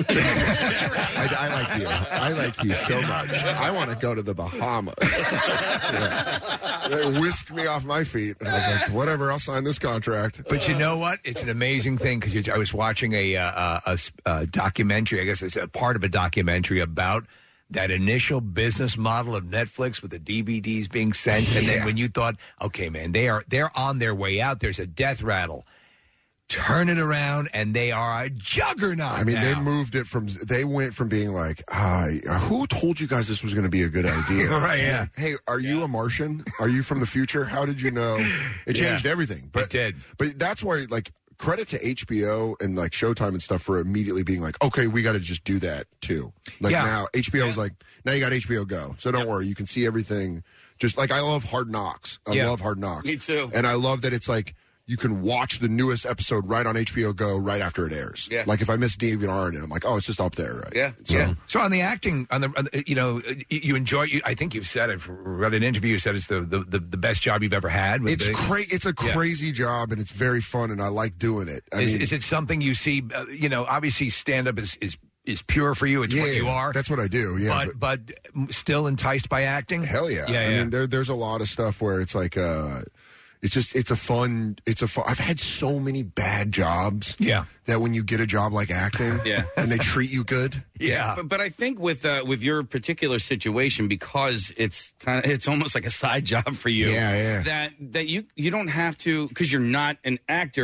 I like you. I like you so much. I want to go to the Bahamas. They whisked me off my feet. And I was like, whatever, I'll sign this contract. But you know what? It's an amazing thing, because I was watching a documentary. I guess it's a part of a documentary about that initial business model of Netflix with the DVDs being sent, and then when you thought, okay, man, they're on their way out. There's a death rattle. Turn it around, and they are a juggernaut. I mean, now. they went from being like, who told you guys this was going to be a good idea? Right, yeah. Hey, are you a Martian? Are you from the future? How did you know? It changed everything. But, it did. But that's why, like, credit to HBO and like Showtime and stuff for immediately being like, okay, we got to just do that too. Like now HBO is like, now you got HBO Go. So don't worry. You can see everything. Just like, I love Hard Knocks. I love Hard Knocks. Me too. And I love that it's like, you can watch the newest episode right on HBO Go right after it airs. Yeah. Like if I miss DVR and I'm like, oh, it's just up there. Right? Yeah. So on the acting, you enjoy. I think you've said it. Read an interview. You said it's the best job you've ever had. It's It's a crazy job, and it's very fun, and I like doing it. Is it something you see? Obviously, stand up is pure for you. It's what you are. That's what I do. Yeah, but still enticed by acting. Hell yeah. I mean, there's a lot of stuff where it's like. It's a fun. I've had so many bad jobs. Yeah. That when you get a job like acting, and they treat you good. Yeah. But I think with your particular situation, because it's almost like a side job for you. Yeah. That you don't have to, because you're not an actor.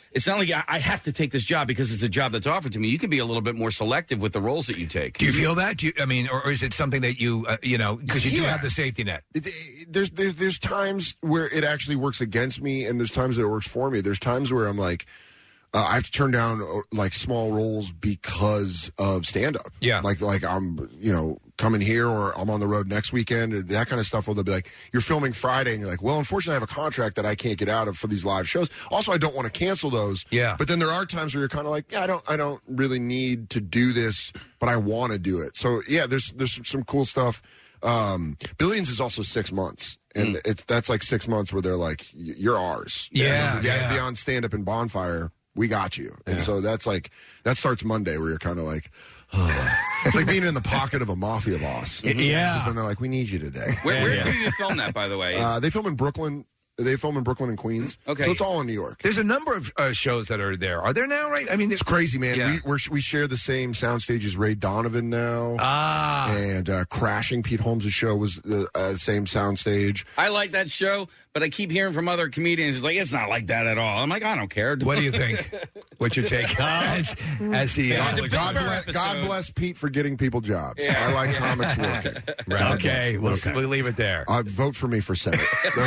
it's not like I have to take this job because it's a job that's offered to me. You can be a little bit more selective with the roles that you take. Do you feel that? Or is it something that you, because you do have the safety net? There's times where it actually works against me, and there's times that it works for me. There's times where I'm like, I have to turn down like small roles because of stand-up. Yeah. Like I'm, coming here or I'm on the road next weekend, or that kind of stuff. Where they'll be like, you're filming Friday, and you're like, well, unfortunately, I have a contract that I can't get out of for these live shows. Also, I don't want to cancel those. Yeah. But then there are times where you're kind of like, yeah, I don't really need to do this, but I want to do it. So yeah, there's some cool stuff. Billions is also 6 months. And that's like 6 months where they're like, you're ours. Yeah. Beyond stand-up and Bonfire, we got you. And so that's like, that starts Monday where you're kind of like, it's like being in the pocket of a mafia boss. Yeah. Because then they're like, we need you today. Where do you film that, by the way? They film in Brooklyn. They film in Brooklyn and Queens. Okay. So it's all in New York. There's a number of shows that are there. Are there now, right? I mean, it's crazy, man. Yeah. We share the same soundstage as Ray Donovan now. And Crashing, Pete Holmes' show was the same soundstage. I like that show, but I keep hearing from other comedians, it's like, it's not like that at all. I'm like, I don't care. What do you think? What's your take? As he, God bless Pete for getting people jobs. Yeah. I like comics working. Right. Okay, we'll leave it there. Vote for me for Senate.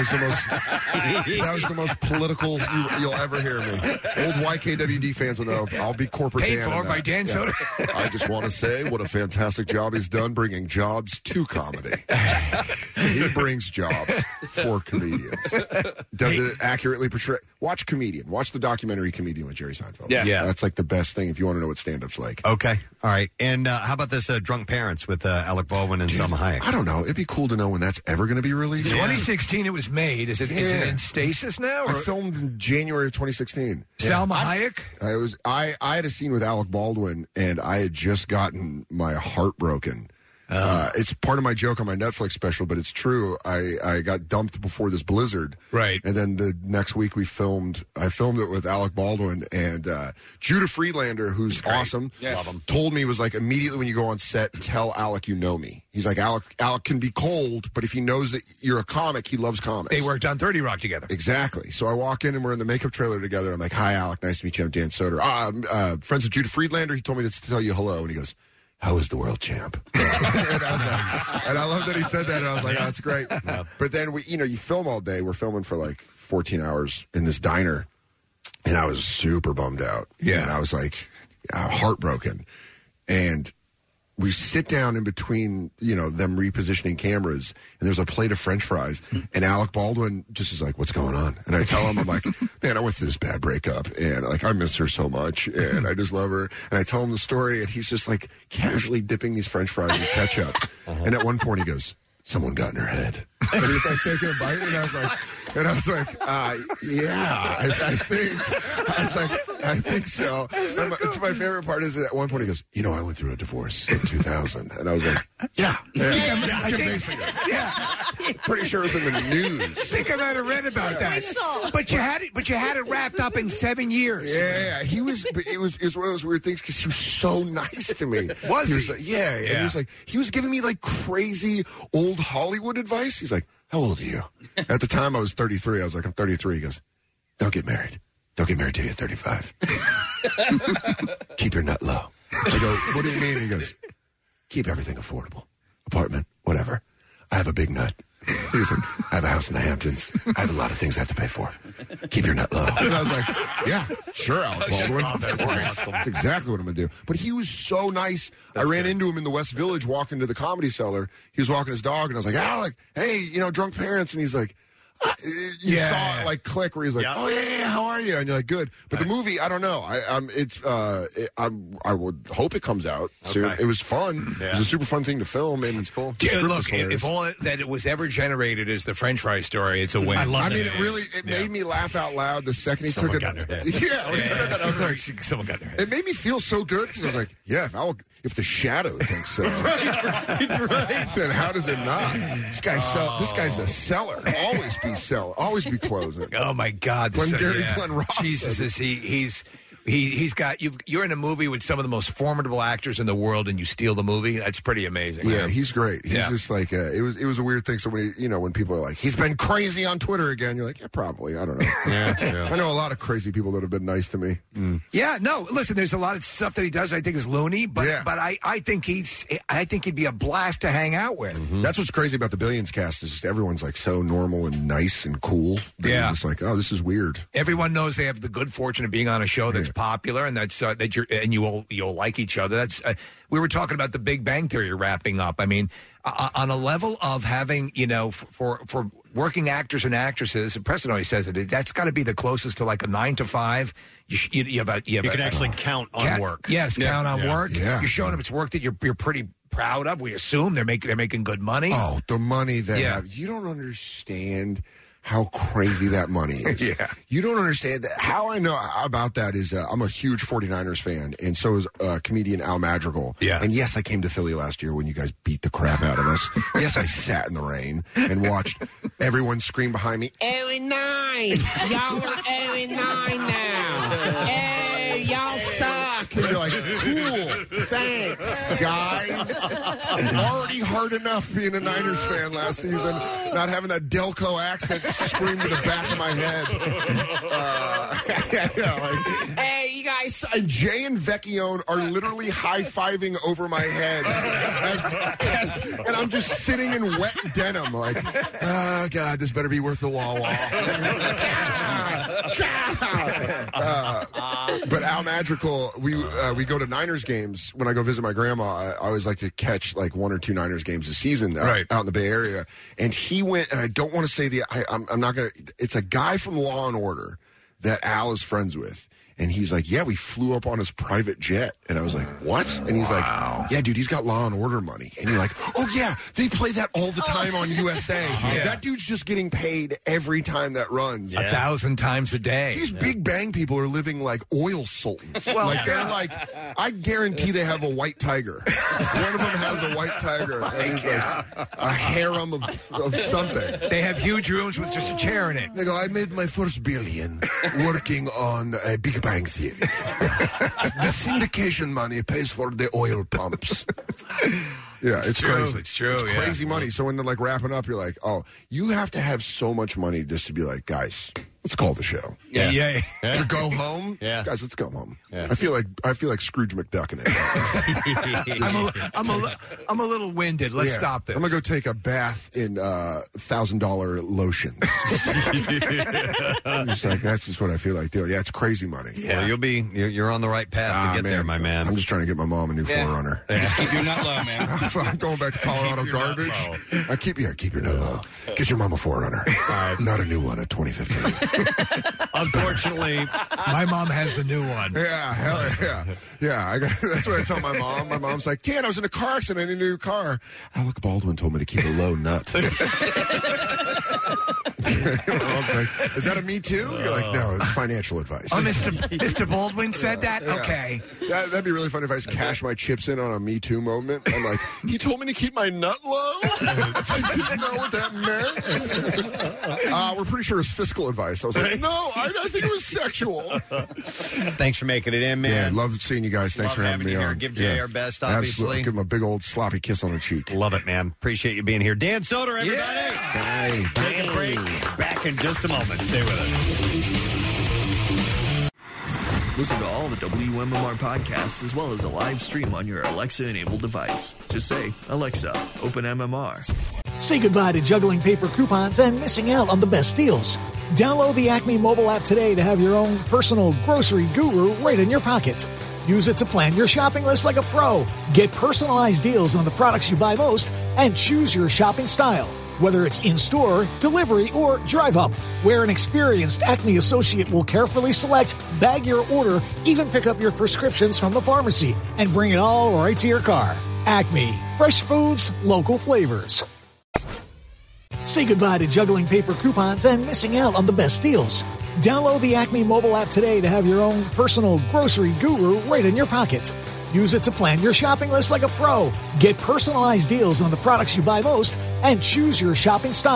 That was the most political you'll ever hear me. Old YKWd fans will know I'll be corporate paid Dan for by Dan Soder. I just want to say what a fantastic job he's done bringing jobs to comedy. He brings jobs for comedians. Does it accurately portray? Watch Comedian. Watch the documentary Comedian with Jerry Seinfeld. Yeah. That's like the best thing if you want to know what stand-up's like. Okay. All right. And how about this Drunk Parents with Alec Baldwin and Selma Hayek? I don't know. It'd be cool to know when that's ever going to be released. 2016 it was made. Is it in stasis now? I filmed in January of 2016. Salma Hayek? I had a scene with Alec Baldwin, and I had just gotten my heart broken. It's part of my joke on my Netflix special, but it's true. I got dumped before this blizzard. Right. And then the next week I filmed it with Alec Baldwin, and Judah Friedlander, who's awesome, Love him. told me, was like, immediately when you go on set, tell Alec you know me. He's like, Alec can be cold, but if he knows that you're a comic, he loves comics. They worked on 30 Rock together. Exactly. So I walk in and we're in the makeup trailer together. I'm like, hi, Alec. Nice to meet you. I'm Dan Soder. Friends with Judah Friedlander. He told me to tell you hello. And he goes, how is the world champ? and I love that he said that. And I was like, oh, that's great. Yeah. But then you film all day. We're filming for like 14 hours in this diner. And I was super bummed out. Yeah. And I was like heartbroken. And we sit down in between, them repositioning cameras, and there's a plate of French fries, and Alec Baldwin just is like, what's going on? And I tell him, I'm like, man, I went through this bad breakup, and like, I miss her so much, and I just love her. And I tell him the story, and he's just like casually dipping these French fries in ketchup. And at one point he goes, someone got in her head. And he's like taking a bite, and I was like, yeah, I think so. And my favorite part is at one point he goes, I went through a divorce in 2000. And I was like, pretty sure it was in the news. I think I might have read about that. But you had it wrapped up in 7 years. Yeah, it was one of those weird things because he was so nice to me. Was he? Was like, yeah. And he was like, he was giving me like crazy old Hollywood advice. He's like, how old are you? At the time I was 33. I was like, I'm 33. He goes, don't get married. Don't get married till you're 35. Keep your nut low. I go, what do you mean? He goes, keep everything affordable. Apartment, whatever. I have a big nut. He was like, I have a house in the Hamptons. I have a lot of things I have to pay for. Keep your nut low. And I was like, yeah, sure, Alec Baldwin. That's exactly what I'm going to do. But he was so nice. I ran into him in the West Village walking to the Comedy Cellar. He was walking his dog, and I was like, Alec, hey, Drunk Parents. And he's like, you saw it like click where he's like, oh yeah, how are you? And you're like, good. But the movie, I don't know. I would hope it comes out soon. It was fun. Yeah. It was a super fun thing to film, and it's cool. Look, if all that it was ever generated is the French fry story, it's a win. I mean, it made me laugh out loud the second he took it. Got in her head. Yeah, when he said that, I was like, someone got in her head. It made me feel so good because I was like, yeah, if the Shadow thinks so, then how does it not? This guy's a seller. Always be closing. Oh my God, Glenn Ross. Jesus, is he's He's got you're in a movie with some of the most formidable actors in the world, and you steal the movie. That's pretty amazing. Yeah, he's great. He's just like it was a weird thing. So when people are like, he's been crazy on Twitter again, you're like, yeah, probably. I don't know. Yeah. I know a lot of crazy people that have been nice to me. Yeah, no. Listen, there's a lot of stuff that he does I think is loony, but I think he'd be a blast to hang out with. That's what's crazy about the Billions cast is just everyone's like so normal and nice and cool. Yeah, it's like, oh, this is weird. Everyone knows they have the good fortune of being on a show that's popular, and that's you'll like each other. That's we were talking about the Big Bang Theory wrapping up. I mean, on a level of having for working actors and actresses, and Preston always says it. That's got to be the closest to like a 9 to 5. You can actually count on work. Yes, count on work. Yeah. You're showing them it's work that you're pretty proud of. We assume they're making good money. Oh, the money they have. You don't understand how crazy that money is. You don't understand that. How I know about that is I'm a huge 49ers fan, and so is comedian Al Madrigal. Yeah. And yes, I came to Philly last year when you guys beat the crap out of us. Yes, I sat in the rain and watched everyone scream behind me, 0-9! Y'all are 0-9 now! Hey, y'all suck! And you're like, cool, thanks, guys. Already hard enough being a Niners fan last season, not having that Delco accent scream to the back of my head. Hey, you guys. Jay and Vecchione are literally high-fiving over my head. And I'm just sitting in wet denim like, oh, God, this better be worth the Wawa. But Al Madrigal, we go to Niners games. When I go visit my grandma, I always like to catch like 1 or 2 Niners games a season out in the Bay Area. And he went, and I don't want to say I'm not going to, it's a guy from Law and Order that Al is friends with. And he's like, yeah, we flew up on his private jet. And I was like, what? And he's like, yeah, dude, he's got Law and Order money. And you're like, oh, yeah, they play that all the time on USA. That dude's just getting paid every time that runs. 1,000 times a day. These Big Bang people are living like oil sultans. They're like, I guarantee they have a white tiger. One of them has a white tiger. And he's like a harem of something. They have huge rooms with just a chair in it. They go, I made my first billion working on a Big Bang Theory. The syndication money pays for the oil pumps. Yeah, it's true. crazy. It's true. It's crazy money. So when they're like wrapping up, you're like, oh, you have to have so much money just to be like, guys, let's call the show. To go home, guys, let's go home. I feel like Scrooge McDuck in it. I'm a little winded. Let's stop this. I'm gonna go take a bath in $1,000 lotions. I'm just like, that's just what I feel like doing. Yeah, it's crazy money. Well, you're on the right path to get there, my man. I'm just trying to get my mom a new 4Runner. Just keep your nut low, man. I'm going back to Colorado garbage. Keep your nut low. Get your mom a 4Runner. Not a new one, a 2015. Unfortunately, my mom has the new one. Yeah, hell yeah. Yeah, that's what I tell my mom. My mom's like, Dan, I was in a car accident. I need a new car. Alec Baldwin told me to keep a low nut. Mom's like, is that a me too? You're like, no, it's financial advice. Oh, Mr. Baldwin said that? Yeah. Okay. That'd be really funny if I just cash my chips in on a Me Too moment. I'm like, he told me to keep my nut low? I didn't know what that meant. We're pretty sure it's fiscal advice. I was like, no, I think it was sexual. Thanks for making it in, man. Yeah, love seeing you guys. Thanks for having me here. on. Give Jay our best, obviously. Absolutely. Give him a big old sloppy kiss on the cheek. Love it, man. Appreciate you being here. Dan Soder, everybody. Hey. Take a break. Back in just a moment. Stay with us. Listen to all the WMMR podcasts as well as a live stream on your Alexa-enabled device. Just say, Alexa, open MMR. Say goodbye to juggling paper coupons and missing out on the best deals. Download the Acme mobile app today to have your own personal grocery guru right in your pocket. Use it to plan your shopping list like a pro. Get personalized deals on the products you buy most and choose your shopping style. Whether it's in-store, delivery, or drive-up, where an experienced Acme associate will carefully select, bag your order, even pick up your prescriptions from the pharmacy, and bring it all right to your car. Acme. Fresh foods, local flavors. Say goodbye to juggling paper coupons and missing out on the best deals. Download the Acme mobile app today to have your own personal grocery guru right in your pocket. Use it to plan your shopping list like a pro. Get personalized deals on the products you buy most and choose your shopping style.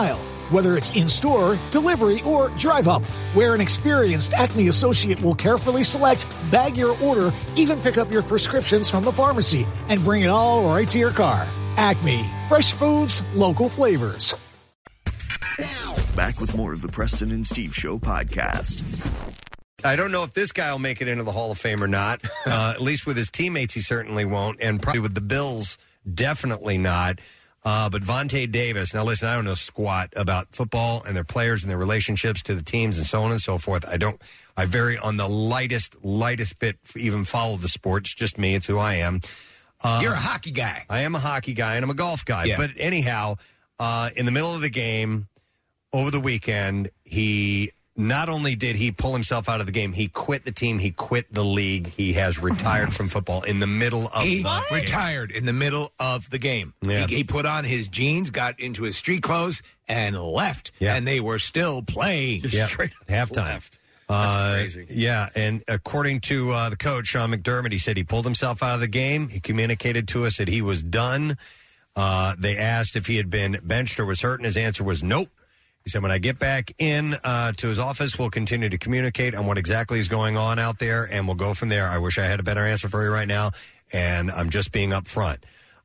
Whether it's in-store, delivery, or drive-up, where an experienced Acme associate will carefully select, bag your order, even pick up your prescriptions from the pharmacy, and bring it all right to your car. Acme. Fresh foods, local flavors. Back with more of the Preston and Steve Show podcast. I don't know if this guy will make it into the Hall of Fame or not. At least with his teammates, he certainly won't. And probably with the Bills, definitely not. But Vontae Davis, now listen, I don't know squat about football and their players and their relationships to the teams and so on and so forth. I very on the lightest bit even follow the sport. It's just me. It's who I am. You're a hockey guy. I am a hockey guy and I'm a golf guy. Yeah. But anyhow, in the middle of the game over the weekend, he not only did he pull himself out of the game, he quit the team, he quit the league. He has retired from football in the middle of the game. Retired in the middle of the game. Yeah. He put on his jeans, got into his street clothes, and left. Yeah. And they were still playing. Halftime. That's crazy. Yeah, and according to the coach, Sean McDermott, he said he pulled himself out of the game. He communicated to us that he was done. They asked if he had been benched or was hurt, and his answer was nope. He said, when I get back in to his office, we'll continue to communicate on what exactly is going on out there, and we'll go from there. I wish I had a better answer for you right now, and I'm just being upfront.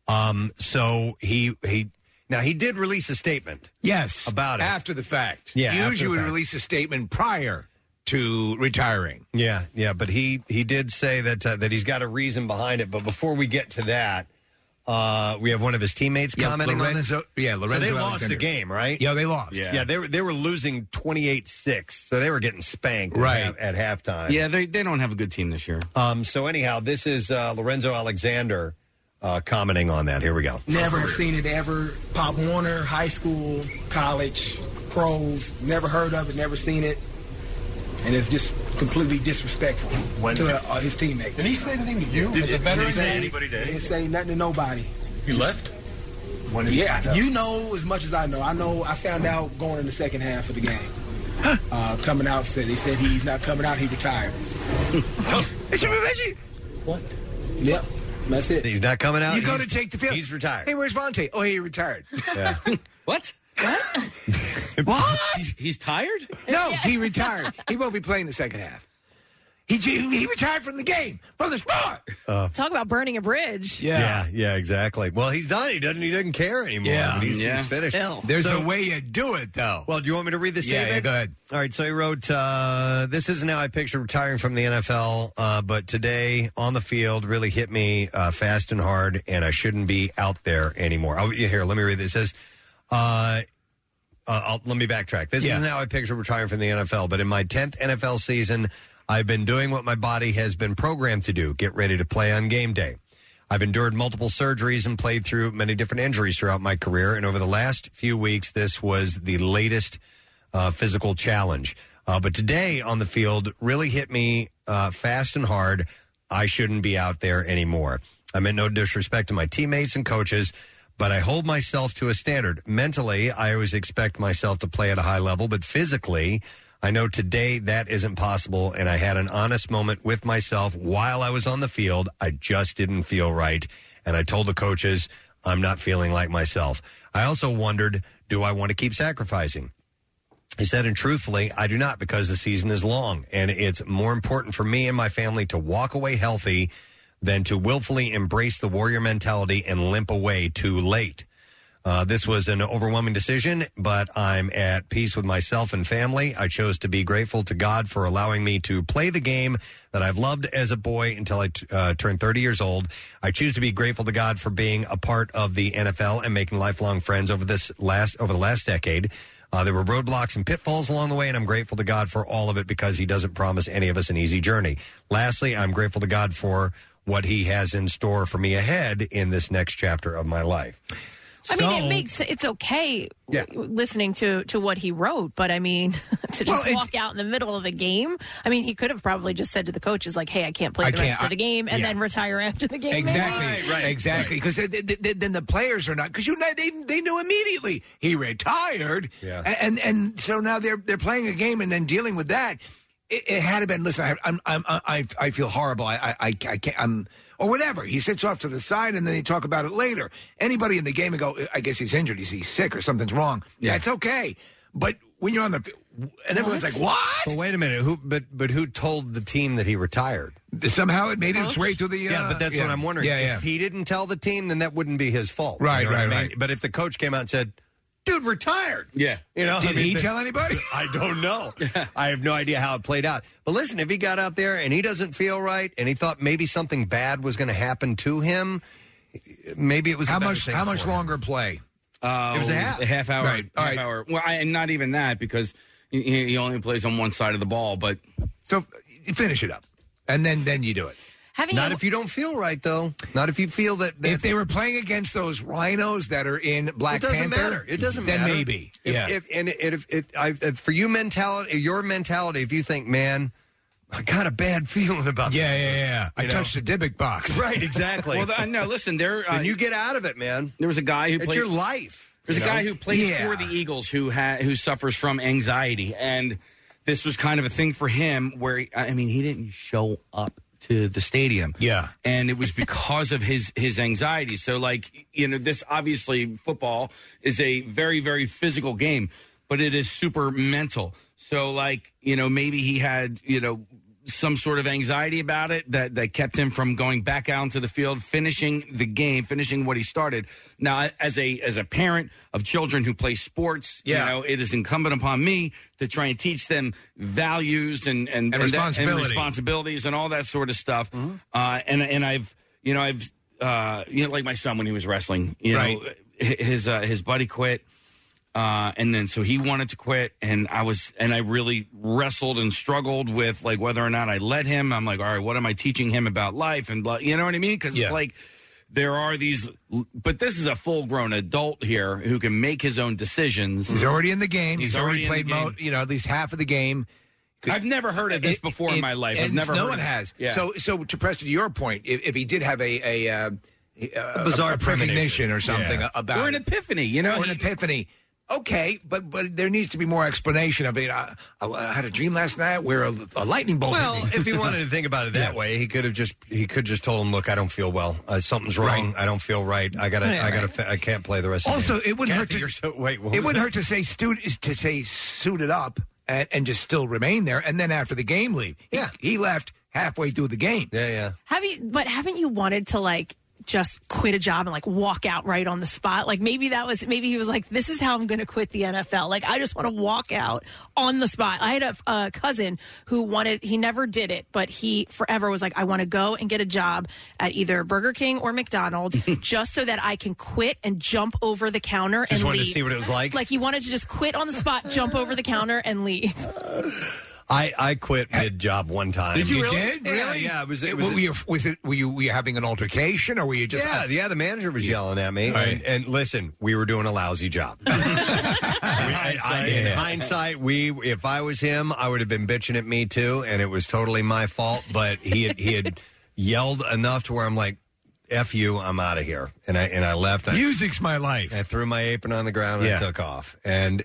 So he did release a statement. Yes. About it. After the fact. Yeah, after Usually the would fact. release a statement prior to retiring. Yeah, but he did say that he's got a reason behind it. But before we get to that, we have one of his teammates commenting on this. Yeah, Lorenzo. So they lost Alexander. the game, right? Yeah, they lost. Yeah, they were losing 28-6, so they were getting spanked Right. at halftime. Yeah, they don't have a good team this year. So anyhow, this is Lorenzo Alexander commenting on that. Here we go. Never have seen it ever. Pop Warner, high school, college, pros, never heard of it, never seen it. And it's just completely disrespectful to his teammates. Did he say anything to you as a veteran? He didn't say Anybody did? He didn't say nothing to nobody. He left? When did he find out? You know as much as I know. I found out going in the second half of the game. Coming out, he said he's not coming out, he retired. What? Yep. That's it. He's not coming out. You go to take the field. He's retired. Hey, where's Vontae? Oh, he retired. Yeah. What? What? He's tired? No, he retired. He won't be playing the second half. He retired from the game, from the sport. Talk about burning a bridge. Yeah, exactly. Well, he's done. He doesn't care anymore. Yeah. I mean, he's finished. There's a way you do it, though. Well, do you want me to read the statement? Yeah, go ahead. All right, so he wrote, this isn't how I picture retiring from the NFL, but today on the field really hit me fast and hard, and I shouldn't be out there anymore. Here, let me read this. It says, let me backtrack. This isn't how I picture retiring from the NFL, but in my 10th NFL season, I've been doing what my body has been programmed to do, get ready to play on game day. I've endured multiple surgeries and played through many different injuries throughout my career, and over the last few weeks, this was the latest physical challenge. But today on the field really hit me fast and hard. I shouldn't be out there anymore. I meant no disrespect to my teammates and coaches, but I hold myself to a standard. Mentally, I always expect myself to play at a high level, but physically, I know today that isn't possible, and I had an honest moment with myself while I was on the field. I just didn't feel right, and I told the coaches I'm not feeling like myself. I also wondered, do I want to keep sacrificing? He said, and truthfully, I do not, because the season is long, and it's more important for me and my family to walk away healthy than to willfully embrace the warrior mentality and limp away too late. This was an overwhelming decision, but I'm at peace with myself and family. I chose to be grateful to God for allowing me to play the game that I've loved as a boy until I turned 30 years old. I choose to be grateful to God for being a part of the NFL and making lifelong friends over the last decade. There were roadblocks and pitfalls along the way, and I'm grateful to God for all of it because he doesn't promise any of us an easy journey. Lastly, I'm grateful to God for what he has in store for me ahead in this next chapter of my life. I mean, it's okay listening to what he wrote, but I mean, to just walk out in the middle of the game. I mean, he could have probably just said to the coaches, like, hey, I can't play the rest of the game, and then retire after the game. Exactly. Exactly. Because then the players are not, because they knew immediately he retired. Yeah. And so now they're playing a game and then dealing with that. It had to been, listen, I feel horrible. I can't, or whatever. He sits off to the side, and then they talk about it later. Anybody in the game and go, I guess he's injured, he's sick, or something's wrong. Yeah, it's okay. But when you're on the... And everyone's like, what? Well, wait a minute. But who told the team that he retired? Somehow it made its way to the... yeah, but that's what I'm wondering. If he didn't tell the team, then that wouldn't be his fault. Right, you know what I mean? right. But if the coach came out and said, dude, retired. Yeah. You know, Did he tell anybody? I don't know. I have no idea how it played out. But listen, if he got out there and he doesn't feel right and he thought maybe something bad was going to happen to him, maybe it was How a better much thing How for much him. longer play? It was a half hour. Right. All Half right. hour. Well, and not even that because he only plays on one side of the ball. But so finish it up, and then you do it. Not if you don't feel right, though. Not if you feel that if they were playing against those rhinos that are in Black it doesn't Panther, matter. It doesn't then matter. maybe. For you mentality, your mentality, if you think, man, I got a bad feeling about this. Yeah. I touched a Dybbuk box. Right, exactly. well, no, listen, and you get out of it, man. There was a guy who it's played your life. There's a you know? guy who plays for the Eagles who suffers from anxiety, and this was kind of a thing for him where he didn't show up to the stadium. Yeah. And it was because of his anxiety. So, this obviously football is a very, very physical game, but it is super mental. So, maybe he had, some sort of anxiety about it that kept him from going back out into the field, finishing the game, finishing what he started. Now, as a parent of children who play sports, it is incumbent upon me to try and teach them values and responsibilities and all that sort of stuff. Mm-hmm. And I've like my son when he was wrestling, his buddy quit. And then so he wanted to quit, and I really wrestled and struggled with whether or not I let him. I'm like, all right, what am I teaching him about life and blah, you know what I mean? Because it's there are these, but this is a full grown adult here who can make his own decisions. He's already in the game. He's already played at least half of the game. I've never heard of this before in my life. I've never. No heard one of has. Yeah. So to Preston, to your point, if he did have a bizarre premonition or something about or an epiphany, or an epiphany. Okay, but there needs to be more explanation of it. I had a dream last night where a lightning bolt. Well, hit me. if he wanted to think about it that way, he could just told him, "Look, I don't feel well. Something's wrong. I don't feel right. I can't play the rest." Also, of the game. it wouldn't hurt to it wouldn't hurt to say suited up and just still remain there, and then after the game leave. He left halfway through the game. Yeah. Haven't you wanted to just quit a job and walk out right on the spot? Maybe he was like, this is how I'm going to quit the NFL. I just want to walk out on the spot. I had a cousin who he never did it, but he forever was like, I want to go and get a job at either Burger King or McDonald's just so that I can quit and jump over the counter and leave. Just wanted to see what it was like? He wanted to just quit on the spot, jump over the counter and leave. I quit mid-job one time. Did you did? Really? Yeah. Were you having an altercation, or were you just... Yeah, the manager was yelling at me. Right. And listen, we were doing a lousy job. In hindsight, if I was him, I would have been bitching at me too, and it was totally my fault, but he had yelled enough to where I'm like, F you, I'm out of here. And I left. Music's my life. I threw my apron on the ground and I took off. And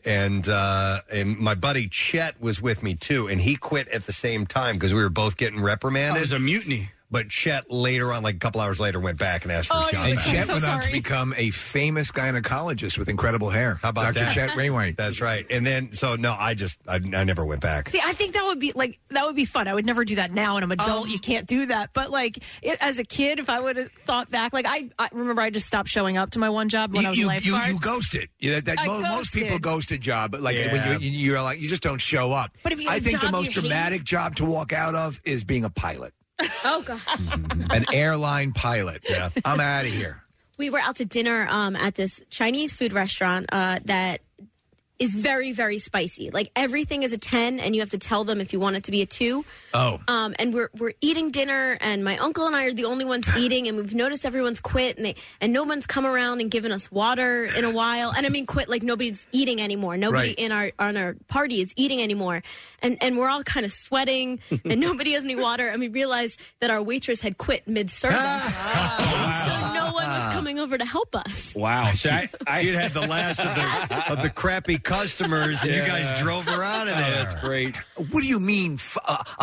my buddy Chet was with me too, and he quit at the same time because we were both getting reprimanded. It was a mutiny. But Chet later on, a couple hours later, went back and asked for a shot. And Chet went on to become a famous gynecologist with incredible hair. How about Dr. that? Chet Wainwright. That's right. And then, I never went back. See, I think that would be fun. I would never do that now. And I'm an adult. You can't do that. But as a kid, if I would have thought back, I remember I just stopped showing up to my one job when I was a lifeguard. You ghosted. Most people ghost a job, but when you're you just don't show up. But if you I think the most dramatic job to walk out of is being a pilot. Oh, God. An airline pilot. Yeah. I'm out of here. We were out to dinner at this Chinese food restaurant that is very, very spicy. Everything is a 10, and you have to tell them if you want it to be a 2. Oh. And we're eating dinner, and my uncle and I are the only ones eating, and we've noticed everyone's quit, and no one's come around and given us water in a while. And I mean quit, nobody's eating anymore. Nobody on our party is eating anymore. And we're all kind of sweating, and nobody has any water. And we realized that our waitress had quit mid-service. So no one was coming over over to help us. Wow. So she'd had the last of the crappy customers, and you guys drove her out of there. That's great. What do you mean a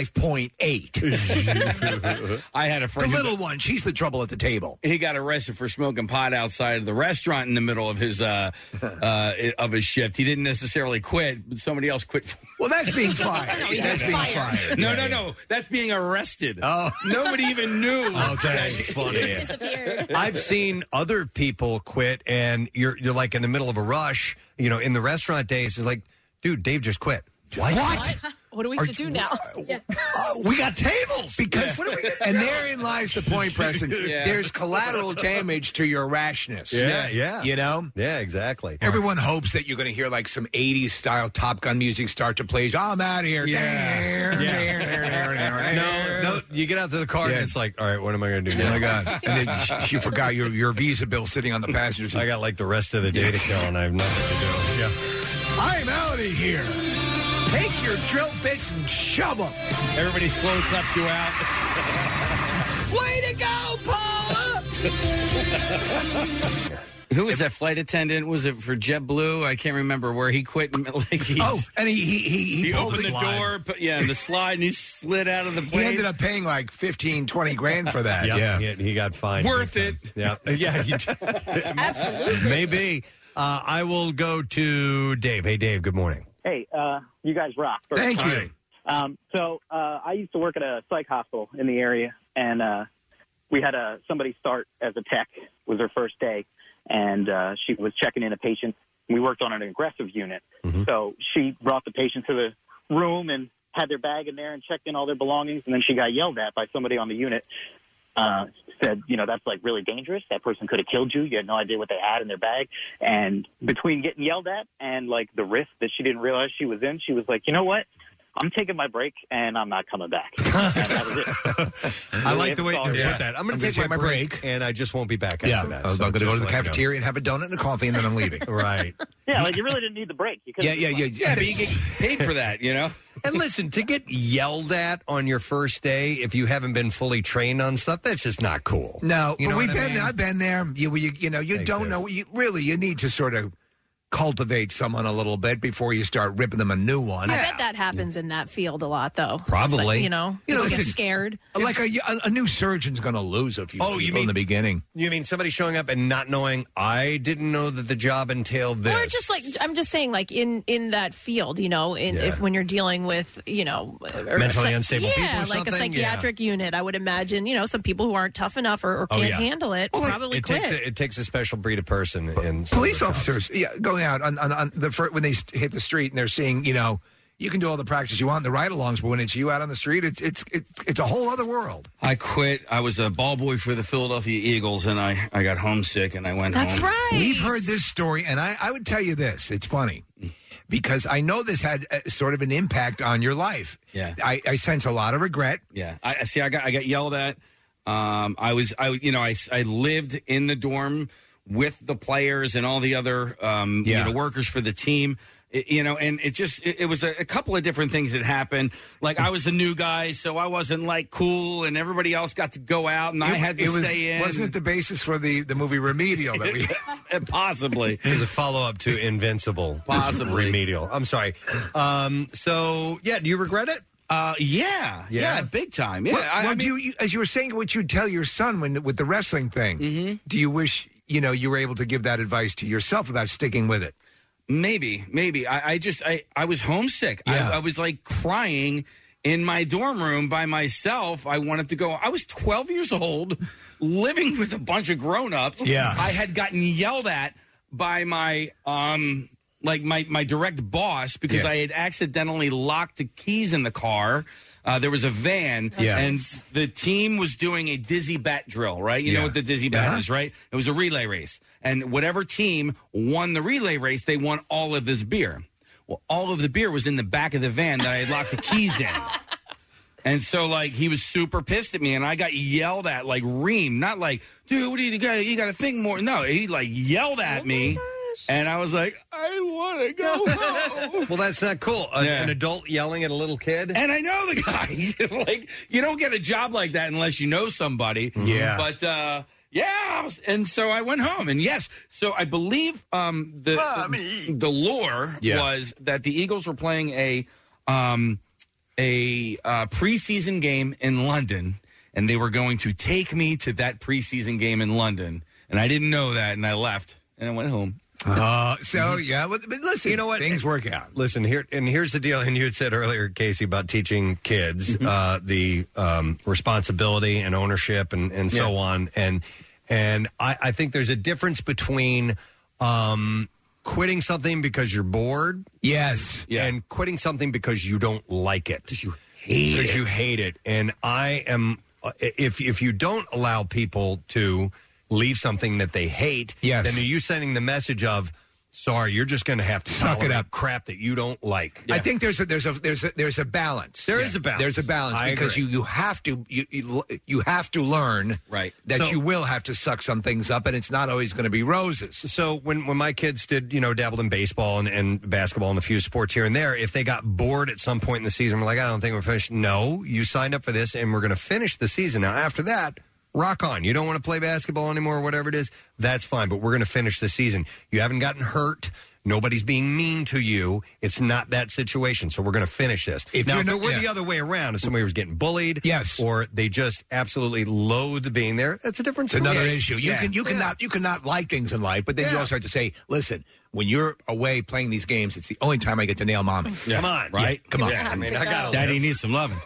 5.8? I had a friend. The little one. She's the trouble at the table. He got arrested for smoking pot outside of the restaurant in the middle of his shift. He didn't necessarily quit, but somebody else quit. Well, that's being fired. That's being fired. No. That's being arrested. Oh. Nobody even knew. Okay, that's funny. I've seen other people quit, and you're like in the middle of a rush. You know, in the restaurant days, it's like, dude, Dave just quit. What? What do we have to do now? We got tables because, and therein lies the point, Preston. There's collateral damage to your rashness. Yeah. You know? Yeah, exactly. Everyone hopes that you're going to hear like some 80s style Top Gun music start to play. I'm out of here. No, you get out to the car and it's like, all right, what am I going to do now? Oh my God. And then you forgot your Visa bill sitting on the passenger seat. I got like the rest of the day to kill and I have nothing to do. Yeah. I'm out of here. Take your drill bits and shove them. Everybody slow claps you out. Way to go, Paula! Who was that flight attendant? Was it for JetBlue? I can't remember where he quit. And he opened the door, and the slide, and he slid out of the plane. He ended up paying like 15, 20 grand for that. He got fined. Worth it. Yeah. Absolutely. Maybe. I will go to Dave. Hey, Dave, good morning. Hey, you guys rock. Thank you. So I used to work at a psych hospital in the area, and we had somebody start as a tech. It was her first day, and she was checking in a patient. We worked on an aggressive unit. Mm-hmm. So she brought the patient to the room and had their bag in there and checked in all their belongings, and then she got yelled at by somebody on the unit. Said, that's like really dangerous. That person could have killed you. You had no idea what they had in their bag. And between getting yelled at and like the risk that she didn't realize she was in, she was like, you know what? I'm taking my break and I'm not coming back. And that was it. I like the way you put that. I'm going to take my break and I just won't be back after that. I'm going to go to the cafeteria and have a donut and a coffee and then I'm leaving. Right. Yeah, like you really didn't need the break. You but you get paid for that, And listen, to get yelled at on your first day if you haven't been fully trained on stuff, that's just not cool. No, you know but I've been there. You don't know. You need to sort of cultivate someone a little bit before you start ripping them a new one. I bet that happens in that field a lot, though. Probably. Like, people get scared. Like a new surgeon's going to lose a few people in the beginning. You mean somebody showing up and not knowing, I didn't know that the job entailed this? Or just like, I'm just saying, like in that field, if when you're dealing with, mentally unstable people or something? Like a psychiatric unit, I would imagine, some people who aren't tough enough or can't handle it probably quit. It takes a special breed of person. Police officers, going out on when they hit the street and they're seeing, you can do all the practice you want, the ride-alongs, but when it's you out on the street, it's a whole other world. I quit. I was a ball boy for the Philadelphia Eagles, and I got homesick, and I went home. That's right. We've heard this story, and I would tell you this. It's funny. Because I know this had sort of an impact on your life. Yeah. I sense a lot of regret. Yeah. I got yelled at. I lived in the dorm with the players and all the other workers for the team, and it was a couple of different things that happened. Like I was the new guy, so I wasn't like cool, and everybody else got to go out, and I had to stay in. Wasn't it the basis for the movie Remedial that we possibly? It was a follow-up to Invincible. Possibly. Remedial. I'm sorry. Do you regret it? Yeah, big time. Yeah. As you were saying, what you'd tell your son with the wrestling thing, do you wish you were able to give that advice to yourself about sticking with it? Maybe. I was homesick. Yeah. I was like crying in my dorm room by myself. I wanted to go. I was 12 years old, living with a bunch of grown-ups. Yeah. I had gotten yelled at by my my direct boss because I had accidentally locked the keys in the car. There was a van, and the team was doing a dizzy bat drill, right? You know what the dizzy bat is, right? It was a relay race. And whatever team won the relay race, they won all of this beer. Well, all of the beer was in the back of the van that I had locked the keys in. And so, he was super pissed at me, and I got yelled at like Reem. Not like, dude, what do you got? You got to think more. No, he, yelled at me. And I was like, I want to go home. Well, that's not cool. An adult yelling at a little kid? And I know the guy. You don't get a job like that unless you know somebody. Yeah. But, Yeah, and so I went home, and yes, so I believe the lore was that the Eagles were playing a preseason game in London, and they were going to take me to that preseason game in London, and I didn't know that, and I left, and I went home. But listen, you know what? Things work out. Listen, here's the deal. And you had said earlier, Casey, about teaching kids the responsibility and ownership and so on. And I think there's a difference between quitting something because you're bored. Yes. And quitting something because you don't like it. Because you hate it. And I am, if you don't allow people to leave something that they hate, then are you sending the message of, sorry, you're just going to have to suck it up, crap that you don't like. I think there's a balance. There is a balance. There's a balance because you have to learn that you will have to suck some things up, and it's not always going to be roses. So when my kids did, dabbled in baseball and basketball and a few sports here and there, if they got bored at some point in the season, we're like, I don't think we're finished. No, you signed up for this, and we're going to finish the season. Now, after that, rock on. You don't want to play basketball anymore or whatever it is, that's fine, but we're going to finish the season. You haven't gotten hurt. Nobody's being mean to you. It's not that situation, so we're going to finish this. If we're the other way around, if somebody was getting bullied, or they just absolutely loathed being there, that's a different It's story. another issue. You cannot like things in life, but then you also have to say, listen, when you're away playing these games, it's the only time I get to nail mommy. Come on, right? Come on. Yeah, I mean, Daddy needs some loving.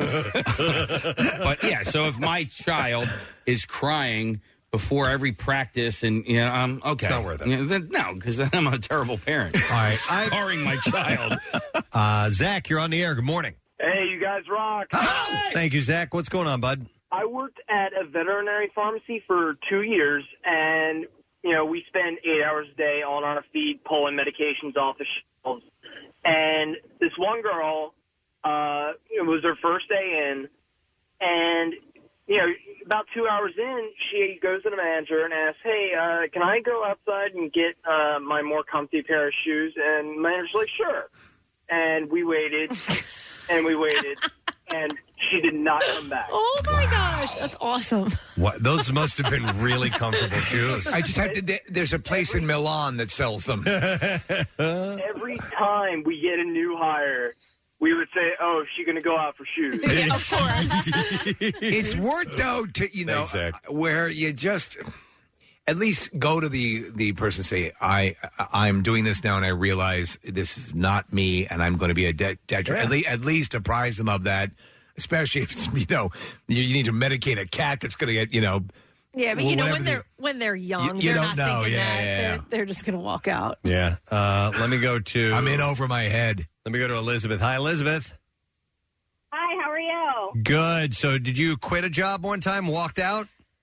But yeah, so if my child is crying before every practice, and I'm okay, it's not worth it. Then, no, because then I'm a terrible parent. All right, scarring my child. Zach, you're on the air. Good morning. Hey, you guys rock. Thank you, Zach. What's going on, bud? I worked at a veterinary pharmacy for 2 years, and we spend 8 hours a day on our feet pulling medications off the shelves. And this one girl, it was her first day in, and about 2 hours in, she goes to the manager and asks, "Hey, can I go outside and get my more comfy pair of shoes?" And the manager's like, "Sure." And we waited, and we waited, and she did not come back. Oh my gosh, that's awesome. What? Those must have been really comfortable shoes. I just have to. There's a place in Milan that sells them. Every time we get a new hire, we would say, "Oh, is she going to go out for shoes?" Yeah, of course. It's worth though to where you just at least go to the person and say, I'm doing this now, and I realize this is not me, and I'm going to be a detriment. At least apprise them of that, especially if it's you need to medicate a cat that's going to get Yeah, but when they're young, you they're don't not know. thinking Yeah. that. They're just going to walk out. Yeah. Let me go to... I'm in over my head. Let me go to Elizabeth. Hi, Elizabeth. Hi, how are you? Good. So did you quit a job one time, walked out?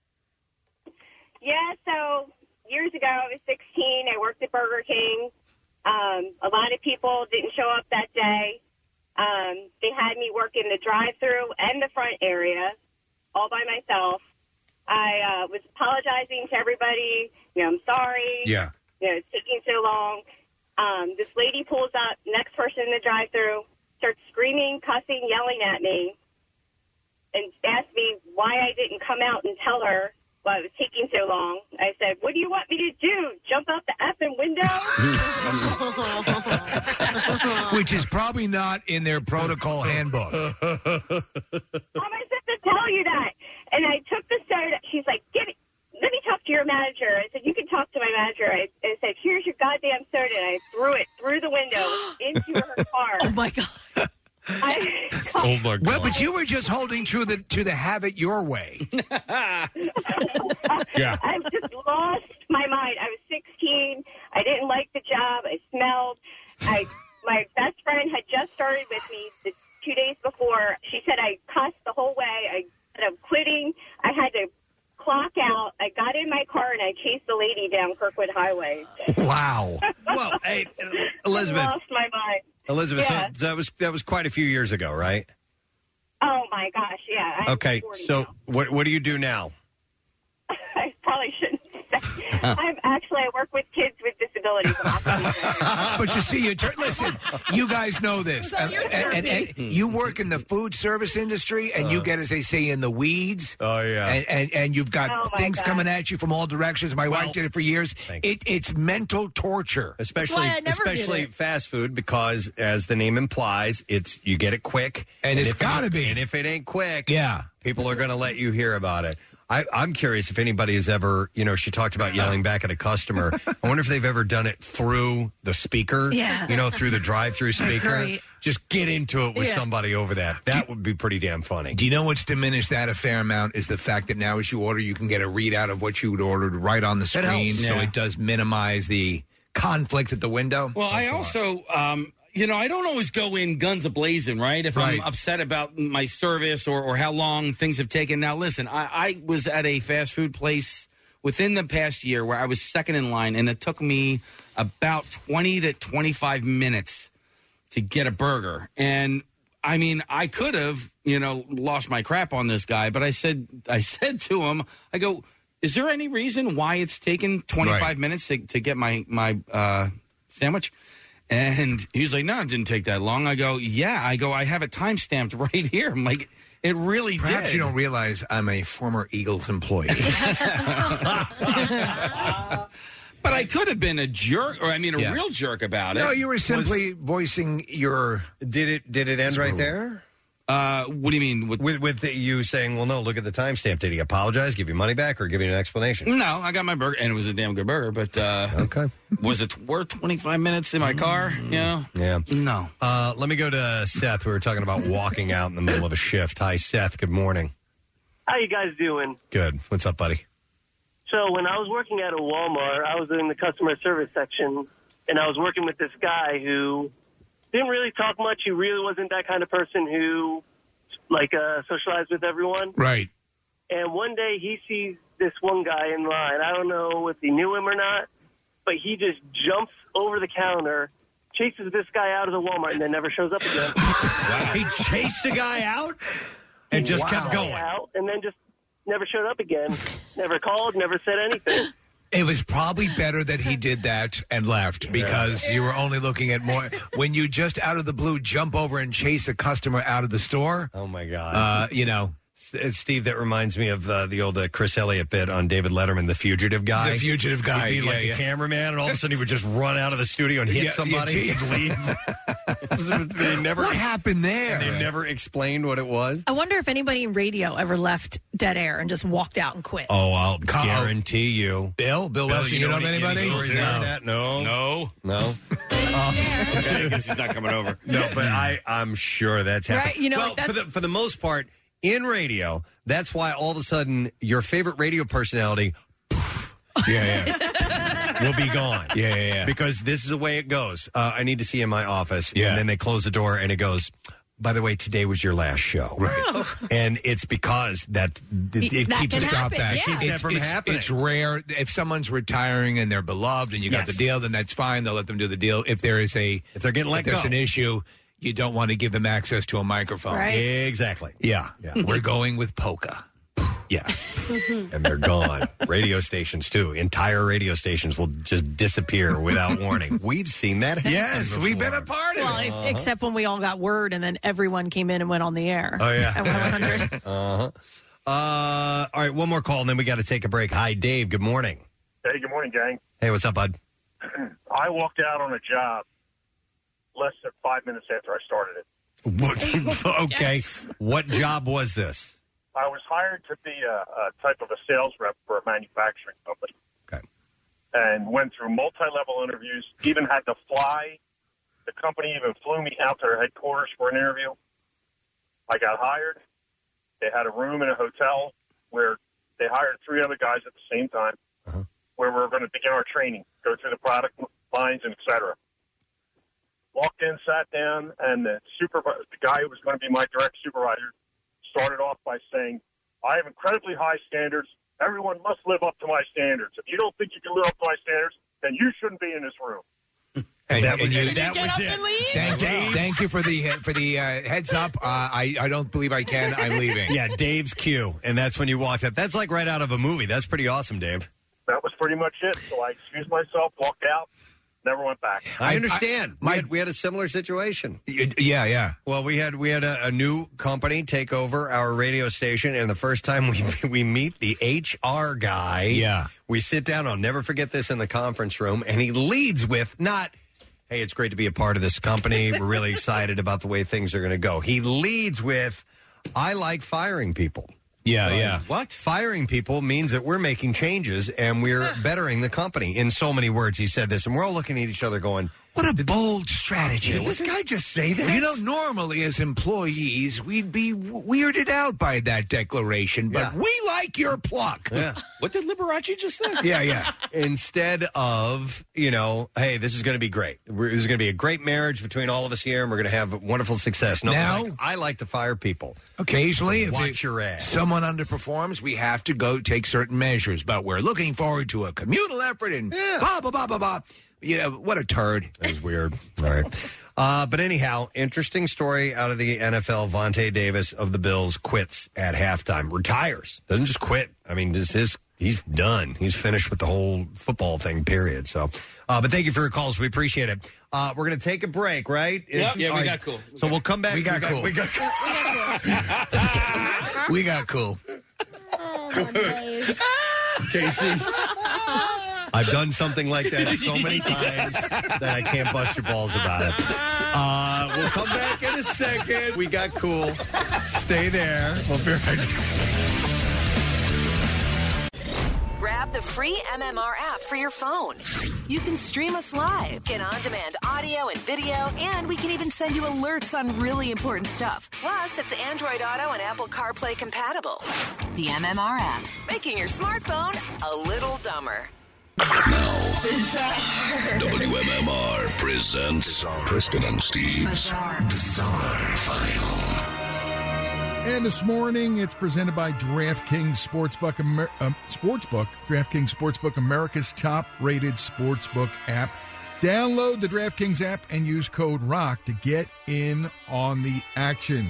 Yeah, so years ago, I was 16. I worked at Burger King. A lot of people didn't show up that day. They had me work in the drive-thru and the front area all by myself. I was apologizing to everybody. I'm sorry. Yeah. It's taking so long. This lady pulls up, next person in the drive-thru, starts screaming, cussing, yelling at me, and asked me why I didn't come out and tell her why it was taking so long. I said, "What do you want me to do? Jump out the effing window?" Which is probably not in their protocol handbook. I'm supposed to tell you that. And I took the soda. She's like, let me talk to your manager. I said, you can talk to my manager. I said, here's your goddamn soda. And I threw it through the window into her car. Oh, my God. Oh, my God. Well, but you were just holding true to the have it your way. Yeah. I just lost my mind. I was 16. I didn't like the job. I smelled. My best friend had just started with me the 2 days before. She said I cussed the whole way. I said I'm quitting. I had to clock out. I got in my car and I chased the lady down Kirkwood Highway. Wow. Well, hey, Elizabeth. I lost my mind. Elizabeth, Yeah. so that was quite a few years ago, right? Oh, my gosh, yeah. I'm Okay, 40 so now. what do you do now? I probably shouldn't say. Actually, I work with kids with disabilities. But you see, listen, you guys know this. And you work in the food service industry, and you get, as they say, in the weeds. Oh, yeah. And you've got things coming at you from all directions. My wife did it for years. It's mental torture. Especially fast food, because, as the name implies, you get it quick. And it's got to be. And if it ain't quick, yeah, people are going to let you hear about it. I'm curious if anybody has ever, she talked about yelling back at a customer. I wonder if they've ever done it through the speaker, through the drive-through speaker. Right. Just get into it with somebody over that. That would be pretty damn funny. Do you know what's diminished that a fair amount is the fact that now as you order, you can get a readout of what you would ordered right on the screen. helps. So Yeah. it does minimize the conflict at the window. Well, I also, I don't always go in guns a-blazing, right? If I'm upset about my service or how long things have taken. Now, listen, I was at a fast food place within the past year where I was second in line, and it took me about 20 to 25 minutes to get a burger. And, I mean, I could have, lost my crap on this guy, but I said to him, I go, is there any reason why it's taken 25 minutes to get my sandwich? And he's like, no, it didn't take that long. I go, yeah. I have it time-stamped right here. I'm like, it really Perhaps did. you don't realize I'm a former Eagles employee. But I could have been a jerk, or real jerk about it. No, you were simply voicing your... Did it end right there? What do you mean? With you saying, well, no, look at the timestamp. Did he apologize, give you money back, or give you an explanation? No, I got my burger, and it was a damn good burger, but okay. Was it worth 25 minutes in my car? Yeah. No. Let me go to Seth. We were talking about walking out in the middle of a shift. Hi, Seth. Good morning. How you guys doing? Good. What's up, buddy? So when I was working at a Walmart, I was in the customer service section, and I was working with this guy who didn't really talk much. He really wasn't that kind of person who, socialized with everyone. Right. And one day he sees this one guy in line. I don't know if he knew him or not, but he just jumps over the counter, chases this guy out of the Walmart, and then never shows up again. He chased a guy out and just kept going. Out, and then just never showed up again. Never called, never said anything. It was probably better that he did that and left, because you were only looking at more. When you just out of the blue jump over and chase a customer out of the store. Oh, my God. Steve, that reminds me of the old Chris Elliott bit on David Letterman, the fugitive guy. The fugitive guy. He'd be like a cameraman, and all of a sudden he would just run out of the studio and hit somebody and leave. What happened there? They never explained what it was. I wonder if anybody in radio ever left dead air and just walked out and quit. Oh, I'll guarantee you. Bill Wilson, you know of anybody? Stories like that? No. Okay, I guess he's not coming over. No, but I'm sure that's happened. Right, for the most part, in radio, that's why all of a sudden your favorite radio personality will be gone. Yeah. Because this is the way it goes. I need to see you in my office. Yeah. And then they close the door and it goes, by the way, today was your last show. Right. And it's because it keeps can happen. It keeps that from happening. It's rare. If someone's retiring and they're beloved and you got the deal, then that's fine. They'll let them do the deal. If they're getting let go, there's an issue, you don't want to give them access to a microphone. Right. Exactly. Yeah. We're going with polka. Yeah. And they're gone. Radio stations, too. Entire radio stations will just disappear without warning. We've seen that happen. Yes, before. we've been a part of it. Except when we all got word and then everyone came in and went on the air. Oh, yeah. At 100. All right, one more call, and then we got to take a break. Hi, Dave. Good morning. Hey, good morning, gang. Hey, what's up, bud? I walked out on a job less than 5 minutes after I started it. What? Okay. Yes. What job was this? I was hired to be a type of a sales rep for a manufacturing company. Okay. And went through multi-level interviews, even had to fly. The company even flew me out to their headquarters for an interview. I got hired. They had a room in a hotel where they hired 3 other guys at the same time, where we were going to begin our training, go through the product lines, and et cetera. Walked in, sat down, and the guy who was going to be my direct supervisor started off by saying, I have incredibly high standards. Everyone must live up to my standards. If you don't think you can live up to my standards, then you shouldn't be in this room. That was it. Thank you for the heads up. I don't believe I can. I'm leaving. Yeah, Dave's cue, and that's when you walked up. That's like right out of a movie. That's pretty awesome, Dave. that was pretty much it. So I excused myself, walked out, never went back. I understand. We had a similar situation. Yeah. Well, we had a new company take over our radio station, and the first time we meet the HR guy, we sit down. I'll never forget this in the conference room, and he leads with not, "Hey, it's great to be a part of this company. We're really excited about the way things are going to go." He leads with, "I like firing people." Yeah. What? Firing people means that we're making changes and we're bettering the company. In so many words, he said this, and we're all looking at each other going, "What a bold strategy." Did this guy just say that? Normally as employees, we'd be weirded out by that declaration, but we like your pluck. Yeah. What did Liberace just say? Yeah. Instead of, hey, this is going to be great. This is going to be a great marriage between all of us here, and we're going to have wonderful success. No, now, I like to fire people. Occasionally, Watch your ass. Someone underperforms, we have to go take certain measures, but we're looking forward to a communal effort and blah, blah, blah, blah, blah. What a turd. That was weird. All right. But anyhow, interesting story out of the NFL. Vontae Davis of the Bills quits at halftime. Retires. Doesn't just quit. I mean, he's done. He's finished with the whole football thing, period. So, but thank you for your calls. We appreciate it. We're going to take a break, right? Yep. Yeah, we got cool. So we'll come back. We got cool. We got cool. We got cool. Casey. I've done something like that so many times that I can't bust your balls about it. We'll come back in a second. We got cool. Stay there. We'll be right back. Grab the free MMR app for your phone. You can stream us live, get on-demand audio and video, and we can even send you alerts on really important stuff. Plus, it's Android Auto and Apple CarPlay compatible. The MMR app, making your smartphone a little dumber. WMMR presents Preston and Steve's Bizarre File. And this morning, it's presented by DraftKings Sportsbook. DraftKings Sportsbook, America's top-rated sportsbook app. Download the DraftKings app and use code ROCK to get in on the action.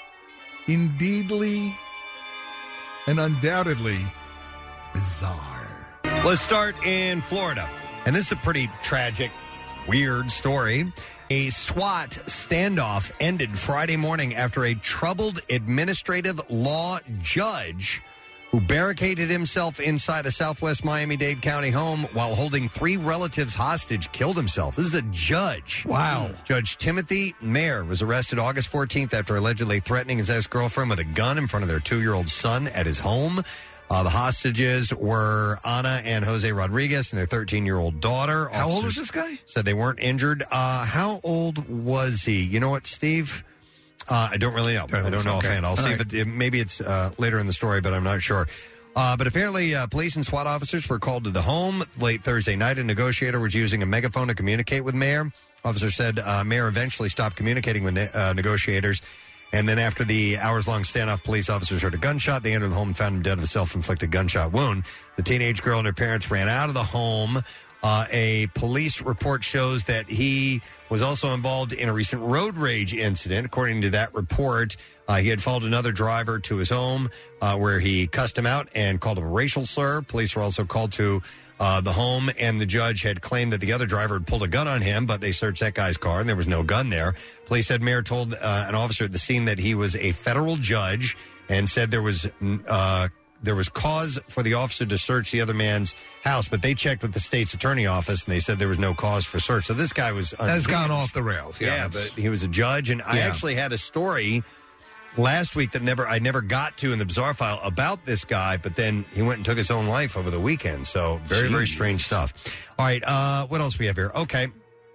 Indeedly and undoubtedly bizarre. Let's start in Florida. And this is a pretty tragic, weird story. A SWAT standoff ended Friday morning after a troubled administrative law judge who barricaded himself inside a southwest Miami-Dade County home while holding 3 relatives hostage killed himself. This is a judge. Wow. Judge Timothy Mayer was arrested August 14th after allegedly threatening his ex-girlfriend with a gun in front of their 2-year-old son at his home. The hostages were Ana and Jose Rodriguez and their 13-year-old daughter. How old was this guy? Said they weren't injured. How old was he? You know what, Steve? I don't really know. I don't know offhand. I'll see if maybe it's later in the story, but I'm not sure. But apparently, police and SWAT officers were called to the home late Thursday night. A negotiator was using a megaphone to communicate with Mayer. Officers said Mayer eventually stopped communicating with negotiators. And then after the hours-long standoff, police officers heard a gunshot. They entered the home and found him dead of a self-inflicted gunshot wound. The teenage girl and her parents ran out of the home. A police report shows that he was also involved in a recent road rage incident. According to that report, he had followed another driver to his home where he cussed him out and called him a racial slur. Police were also called to the home, and the judge had claimed that the other driver had pulled a gun on him, but they searched that guy's car, and there was no gun there. Police said Mayer told an officer at the scene that he was a federal judge and said there was cause for the officer to search the other man's house, but they checked with the state's attorney office, and they said there was no cause for search. So this guy has gone off the rails. Yeah, but he was a judge, and I actually had a story last week that I never got to in the Bizarre File about this guy, but then he went and took his own life over the weekend. So very, very strange stuff. All right, what else we have here? Okay.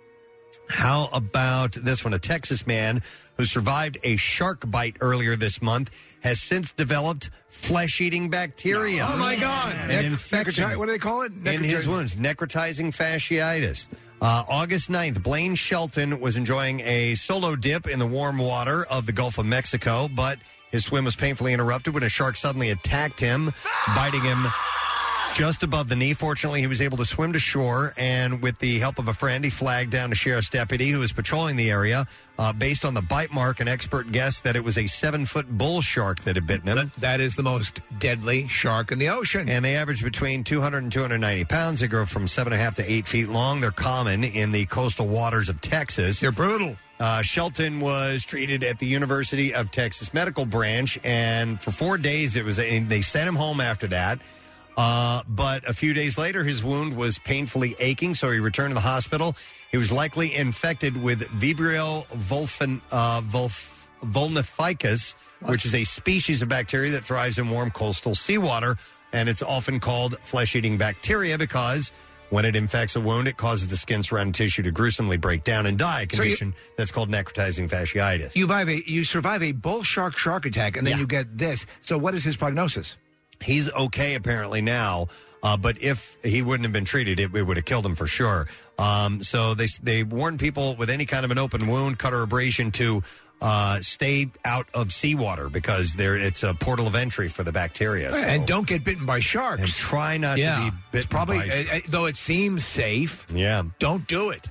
How about this one? A Texas man who survived a shark bite earlier this month has since developed flesh-eating bacteria. Oh, my God. An infection. What do they call it? In his wounds. Necrotizing fasciitis. August 9th, Blaine Shelton was enjoying a solo dip in the warm water of the Gulf of Mexico, but his swim was painfully interrupted when a shark suddenly attacked him, biting him just above the knee. Fortunately, he was able to swim to shore, and with the help of a friend, he flagged down a sheriff's deputy who was patrolling the area. Based on the bite mark, an expert guessed that it was a 7-foot bull shark that had bitten him. That is the most deadly shark in the ocean. And they average between 200 and 290 pounds. They grow from 7.5 to 8 feet long. They're common in the coastal waters of Texas. They're brutal. Shelton was treated at the University of Texas Medical Branch, and for 4 days they sent him home after that. But a few days later, his wound was painfully aching, so he returned to the hospital. He was likely infected with Vibrio vulnificus, which is a species of bacteria that thrives in warm coastal seawater, and it's often called flesh-eating bacteria because when it infects a wound, it causes the skin surrounding tissue to gruesomely break down and die, a condition that's called necrotizing fasciitis. You survive a bull shark attack, and then you get this. So what is his prognosis? He's okay apparently now, but if he wouldn't have been treated, it would have killed him for sure. So they warn people with any kind of an open wound, cut or abrasion to stay out of seawater because it's a portal of entry for the bacteria. So. And don't get bitten by sharks. And try not to be bitten by though it seems safe. Yeah. Don't do it.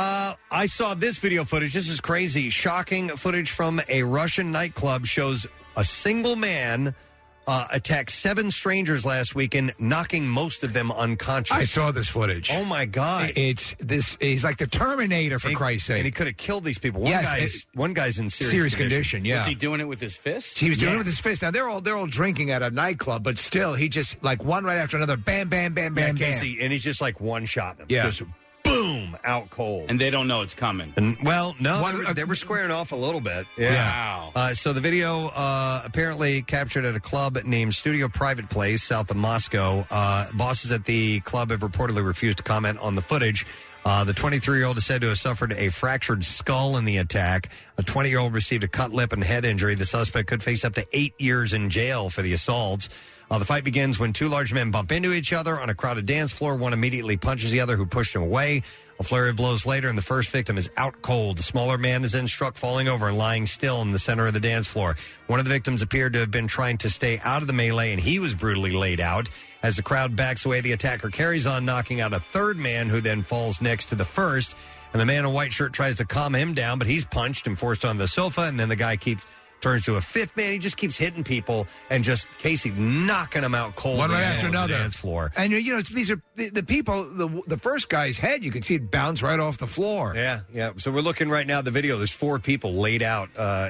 I saw this video footage. This is crazy. Shocking footage from a Russian nightclub shows a single man attacked 7 strangers last weekend, knocking most of them unconscious. I saw this footage. Oh my God! He's like the Terminator, for Christ's sake. And he could have killed these people. One guy's in serious condition. Yeah, was he doing it with his fist? He was doing it with his fist. Now they're all drinking at a nightclub, but still, he just like one right after another, bam, bam, bam, bam, bam, and he's just like one shot them. Yeah. Just boom, out cold. And they don't know it's coming. And, they were squaring off a little bit. Yeah. Wow. So the video apparently captured at a club named Studio Private Place south of Moscow. Bosses at the club have reportedly refused to comment on the footage. The 23-year-old is said to have suffered a fractured skull in the attack. A 20-year-old received a cut lip and head injury. The suspect could face up to 8 years in jail for the assaults. The fight begins when 2 large men bump into each other on a crowded dance floor. One immediately punches the other, who pushed him away. A flurry of blows later, and the first victim is out cold. The smaller man is then struck, falling over and lying still in the center of the dance floor. One of the victims appeared to have been trying to stay out of the melee, and he was brutally laid out. As the crowd backs away, the attacker carries on, knocking out a third man, who then falls next to the first. And the man in a white shirt tries to calm him down, but he's punched and forced on the sofa, and then the guy turns to a fifth man. He just keeps hitting people and just Casey knocking them out cold. One right after another. The dance floor. And these are the people. The first guy's head, you can see it bounce right off the floor. Yeah. So we're looking right now at the video. There's 4 people laid out.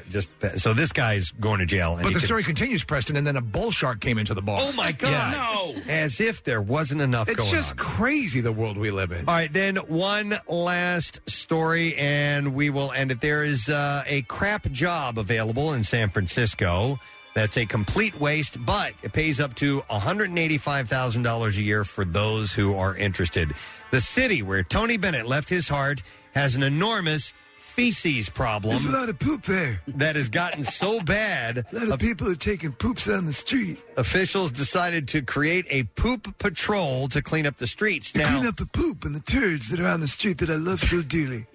So this guy's going to jail. But the story continues, Preston, and then a bull shark came into the bar. Oh my God! No, as if there wasn't enough. It's going just on. crazy the world we live in. All right, then one last story, and we will end it. There is a crap job available in San Francisco. That's a complete waste, but it pays up to $185,000 a year for those who are interested. The city where Tony Bennett left his heart has an enormous feces problem. There's a lot of poop there. That has gotten so bad. A lot of people are taking poops on the street. Officials decided to create a poop patrol to clean up the streets. To clean up the poop and the turds that are on the street that I love so dearly.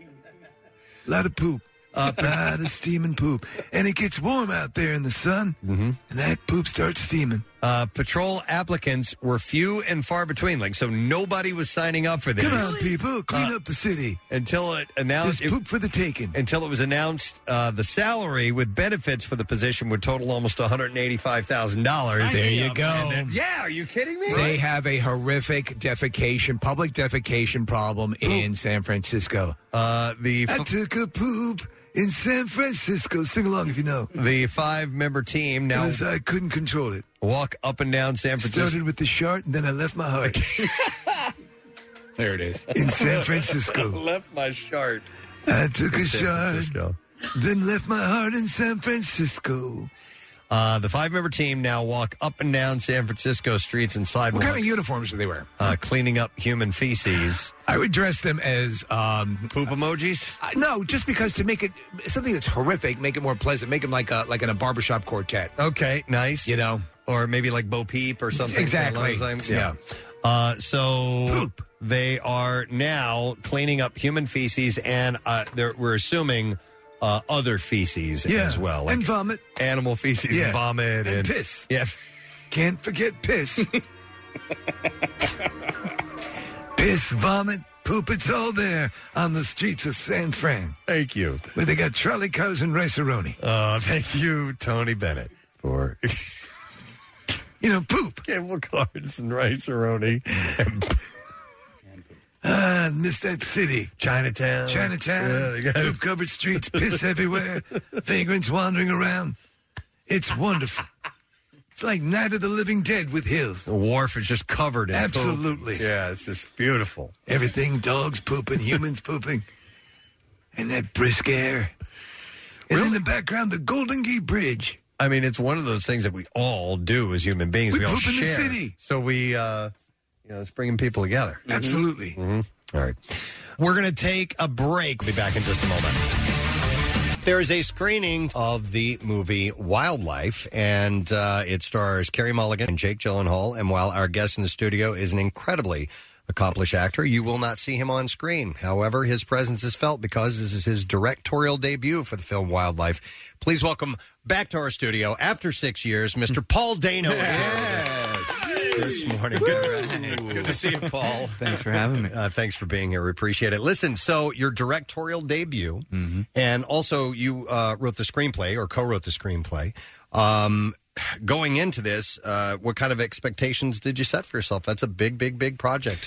A lot of poop. A lot of steaming poop. And it gets warm out there in the sun, and that poop starts steaming. Patrol applicants were few and far between. So nobody was signing up for this. Come on, people, clean up the city. Until it announced... There's poop for the taking. Until it was announced the salary with benefits for the position would total almost $185,000. There you go. Are you kidding me? They have a horrific public defecation problem in San Francisco. I took a poop in San Francisco. Sing along if you know. The 5-member team now... Because I couldn't control it. Walk up and down San Francisco. Started with the shart, and then I left my heart. There it is. In San Francisco. Left my shart. I took a shart, then left my heart in San Francisco. The 5-member team now walk up and down San Francisco streets and sidewalks. What kind of uniforms do they wear? Cleaning up human feces. I would dress them as... poop emojis? No, just because to make it something that's horrific, make it more pleasant, make them like in a barbershop quartet. Okay, nice. Or maybe like Bo Peep or something. Exactly. Yeah. So poop. They are now cleaning up human feces, and we're assuming... other feces as well. And vomit. Animal feces and vomit. And piss. Yeah. Can't forget piss. Piss, vomit, poop, it's all there on the streets of San Fran. Thank you. Where they got trolley cars and rice-a-roni. Thank you, Tony Bennett, for... poop. Cable cars and rice-a-roni. Miss that city. Chinatown. Yeah, poop-covered streets, piss everywhere, vagrants wandering around. It's wonderful. It's like Night of the Living Dead with hills. The wharf is just covered in Absolutely. poop. Yeah, it's just beautiful. Everything, dogs pooping, humans pooping. And that brisk air. And in the background, the Golden Gate Bridge. I mean, it's one of those things that we all do as human beings. We all poop in the share. city. So we, it's bringing people together. Absolutely. Mm-hmm. All right. We're going to take a break. We'll be back in just a moment. There is a screening of the movie Wildlife, and it stars Carey Mulligan and Jake Gyllenhaal. And while our guest in the studio is an incredibly accomplished actor, you will not see him on screen. However, his presence is felt because this is his directorial debut for the film Wildlife. Please welcome back to our studio, after 6 years, Mr. Paul Dano. This morning. Good to see you, Paul. Thanks for having me. Thanks for being here. We appreciate it. Listen, so your directorial debut, and also you wrote the screenplay or co-wrote the screenplay. Going into this, what kind of expectations did you set for yourself? That's a big, big, big project.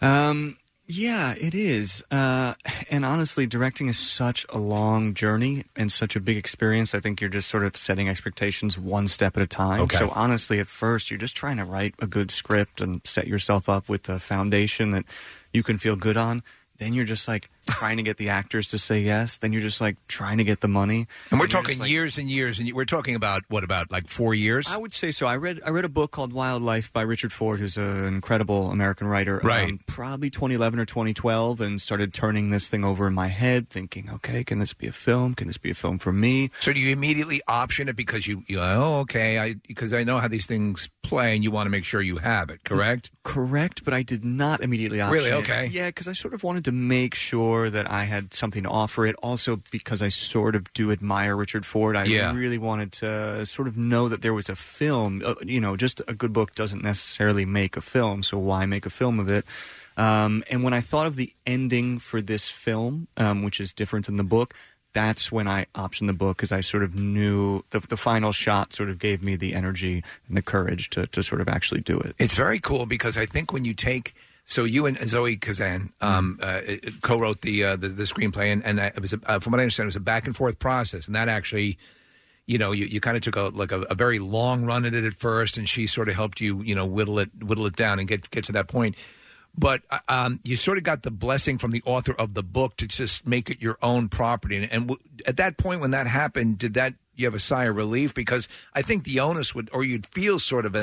Yeah, it is. And honestly, directing is such a long journey and such a big experience. I think you're just sort of setting expectations one step at a time. Okay. So honestly, at first, you're just trying to write a good script and set yourself up with a foundation that you can feel good on. Then you're just like trying to get the actors to say yes. Then you're just like trying to get the money. And we're talking years and years, and we're talking about what, about like 4 years? I would say so. I read a book called Wildlife by Richard Ford, who's an incredible American writer. Right. Probably 2011 or 2012, and started turning this thing over in my head, thinking, okay, can this be a film? Can this be a film for me? So do you immediately option it because because I know how these things play, and you want to make sure you have it, correct? Correct, but I did not immediately option Really? it. Okay. Yeah, because I sort of wanted to make sure that I had something to offer it. Also, because I sort of do admire Richard Ford, I really wanted to sort of know that there was a film. Just a good book doesn't necessarily make a film, so why make a film of it? And when I thought of the ending for this film, which is different than the book, that's when I optioned the book, because I sort of knew the final shot sort of gave me the energy and the courage to sort of actually do it. It's very cool because I think when you take... So you and Zoe Kazan co-wrote the screenplay, and it was from what I understand, it was a back and forth process, and that actually, you kind of took a very long run at it at first, and she sort of helped you, whittle it down and get to that point. But you sort of got the blessing from the author of the book to just make it your own property. And at that point, when that happened, did you have a sigh of relief? Because I think the onus you'd feel sort of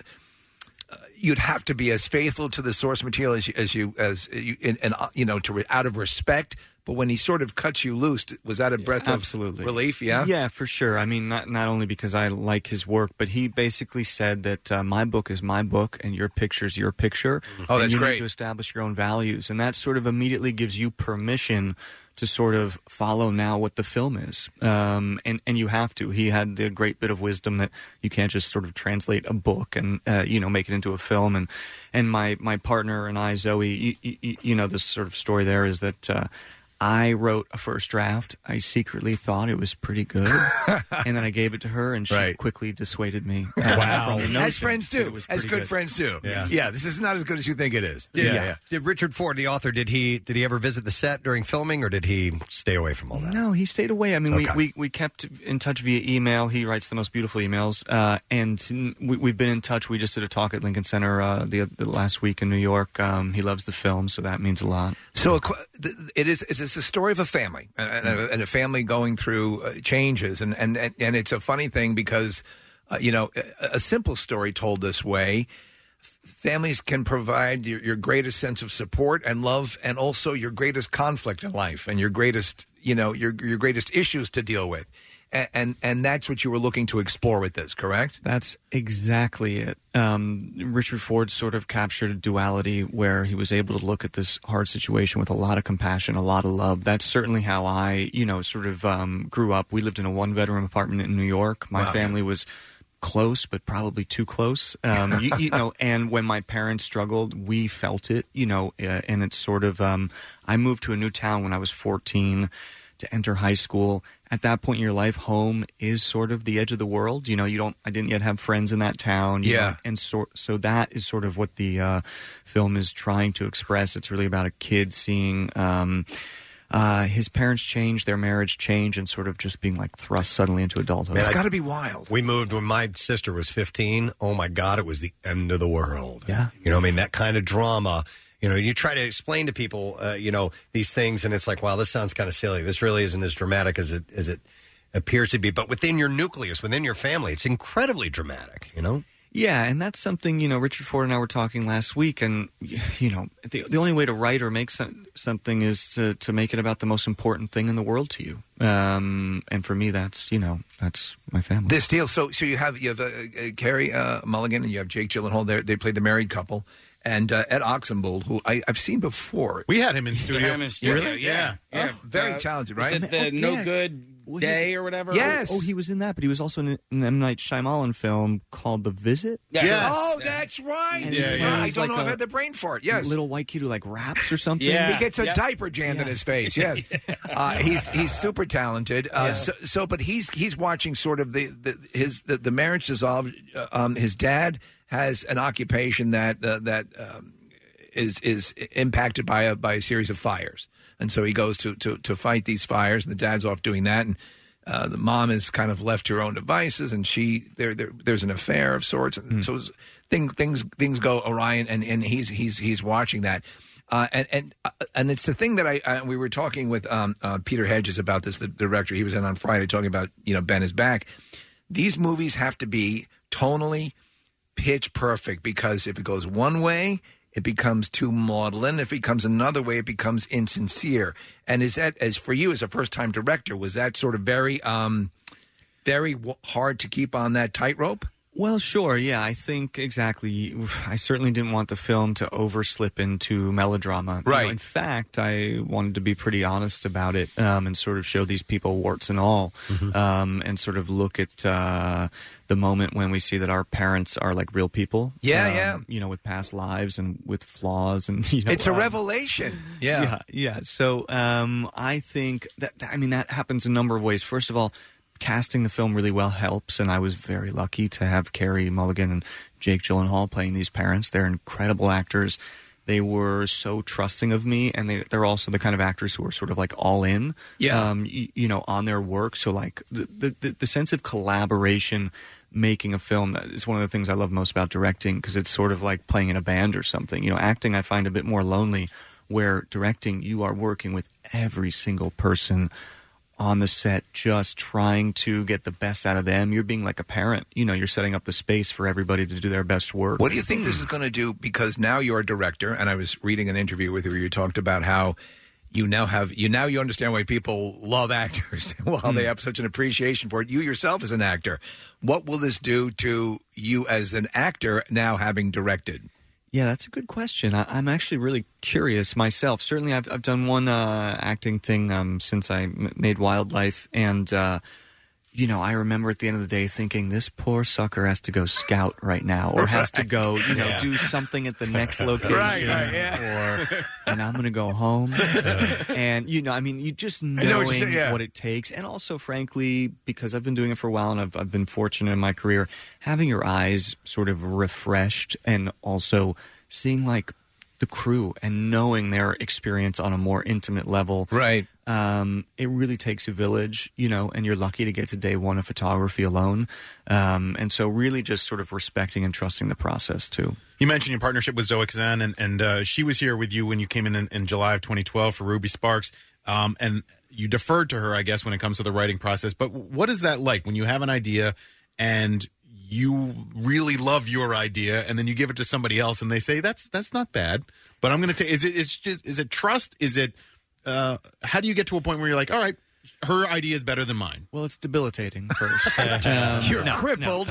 you'd have to be as faithful to the source material as you out of respect. But when he sort of cuts you loose, was that a breath of relief? Yeah, yeah, for sure. I mean, not only because I like his work, but he basically said that my book is my book and your picture's your picture. Oh, that's and you great. need to establish your own values, and that sort of immediately gives you permission to sort of follow now what the film is. And you have to. He had the great bit of wisdom that you can't just sort of translate a book and, make it into a film. And my partner and I, Zoe, this sort of story there is that I wrote a first draft. I secretly thought it was pretty good. And then I gave it to her, and she quickly dissuaded me. Wow. From the As friends do. As good good friends do. Yeah. This is not as good as you think it is. Did Richard Ford, the author, did he ever visit the set during filming, or did he stay away from all that? No, he stayed away. I mean, we kept in touch via email. He writes the most beautiful emails. And we've been in touch. We just did a talk at Lincoln Center the last week in New York. He loves the film, so that means a lot. So it's a story of a family and a family going through changes, and it's a funny thing because a simple story told this way, families can provide your greatest sense of support and love, and also your greatest conflict in life and your greatest your greatest issues to deal with. And that's what you were looking to explore with this, correct? That's exactly it. Richard Ford sort of captured a duality where he was able to look at this hard situation with a lot of compassion, a lot of love. That's certainly how I, sort of grew up. We lived in a one-bedroom apartment in New York. My family was close, but probably too close. You know, and when my parents struggled, we felt it, you know, and it's sort of, I moved to a new town when I was 14 to enter high school. At that point in your life, home is sort of the edge of the world. You know, I didn't yet have friends in that town. You know, and so that is sort of what the film is trying to express. It's really about a kid seeing his parents change, their marriage change, and sort of just being like thrust suddenly into adulthood. It's got to be wild. We moved when my sister was 15. Oh my God, it was the end of the world. Yeah. You know, I mean, that kind of drama. You know, you try to explain to people, you know, these things, and it's like, wow, this sounds kind of silly. This really isn't as dramatic as it appears to be. But within your nucleus, within your family, it's incredibly dramatic, you know? Yeah, and that's something, you know, Richard Ford and I were talking last week, and, you know, the only way to write or make something is to make it about the most important thing in the world to you. And for me, that's, you know, that's my family. This deal, so you have Carey Mulligan and you have Jake Gyllenhaal. They played the married couple. And Ed Oxenbould, who I've seen before. We had him in studio. Really? Yeah. Very talented, right? Is it the No Good Day or whatever? Yes. Oh, he was in that, but he was also in an M. Night Shyamalan film called The Visit. Yeah. Yes. Oh, that's right. I don't know if I had the brain for it. Yes. Little white kid who like raps or something. Yeah. He gets a diaper jammed in his face. Yes. He's super talented. But he's watching sort of the marriage dissolve. His dad has an occupation that is impacted by a series of fires, and so he goes to fight these fires. And the dad's off doing that, and the mom is kind of left to her own devices, and there's an affair of sorts, and so things go awry, and he's watching that. And it's the thing that we were talking with Peter Hedges about this, the director. He was in on Friday talking about, you know, Ben is back. These movies have to be tonally pitch perfect, because if it goes one way, it becomes too maudlin. If it becomes another way, it becomes insincere. And is that, as for you as a first-time director, was that sort of very hard to keep on that tightrope? Well, sure, yeah, I think exactly. I certainly didn't want the film to overslip into melodrama. Right. You know, in fact, I wanted to be pretty honest about it, and sort of show these people warts and all, and sort of look at the moment when we see that our parents are like real people. Yeah. You know, with past lives and with flaws, and you know, it's a revelation. Yeah. So I think that happens a number of ways. First of all, casting the film really well helps, and I was very lucky to have Carey Mulligan and Jake Gyllenhaal playing these parents. They're incredible actors. They were so trusting of me, and they're also the kind of actors who are sort of like all in, you know, on their work. So like the sense of collaboration making a film, that is one of the things I love most about directing, because it's sort of like playing in a band or something. You know, acting I find a bit more lonely, where directing you are working with every single person on the set, just trying to get the best out of them. You're being like a parent. You know, you're setting up the space for everybody to do their best work. What do you think this is going to do? Because now you're a director, and I was reading an interview with you where you talked about how you understand why people love actors while they have such an appreciation for it. You yourself as an actor. What will this do to you as an actor now having directed? Yeah, that's a good question. I'm actually really curious myself. Certainly, I've done one acting thing since I made Wildlife, and you know, I remember at the end of the day thinking, this poor sucker has to go scout right now, or has to go, you know, do something at the next location, and I'm going to go home. And, you know, I mean, you just knowing what it takes. And also, frankly, because I've been doing it for a while, and I've been fortunate in my career, having your eyes sort of refreshed, and also seeing, like, the crew and knowing their experience on a more intimate level. Right. It really takes a village, you know, and you're lucky to get to day one of photography alone. And so really just sort of respecting and trusting the process, too. You mentioned your partnership with Zoe Kazan, and she was here with you when you came in July of 2012 for Ruby Sparks. And you deferred to her, I guess, when it comes to the writing process. But what is that like when you have an idea and you really love your idea, and then you give it to somebody else, and they say that's not bad, but I'm going to take. Is it trust? Is it? How do you get to a point where you're like, all right, her idea is better than mine? Well, it's debilitating first. You're crippled.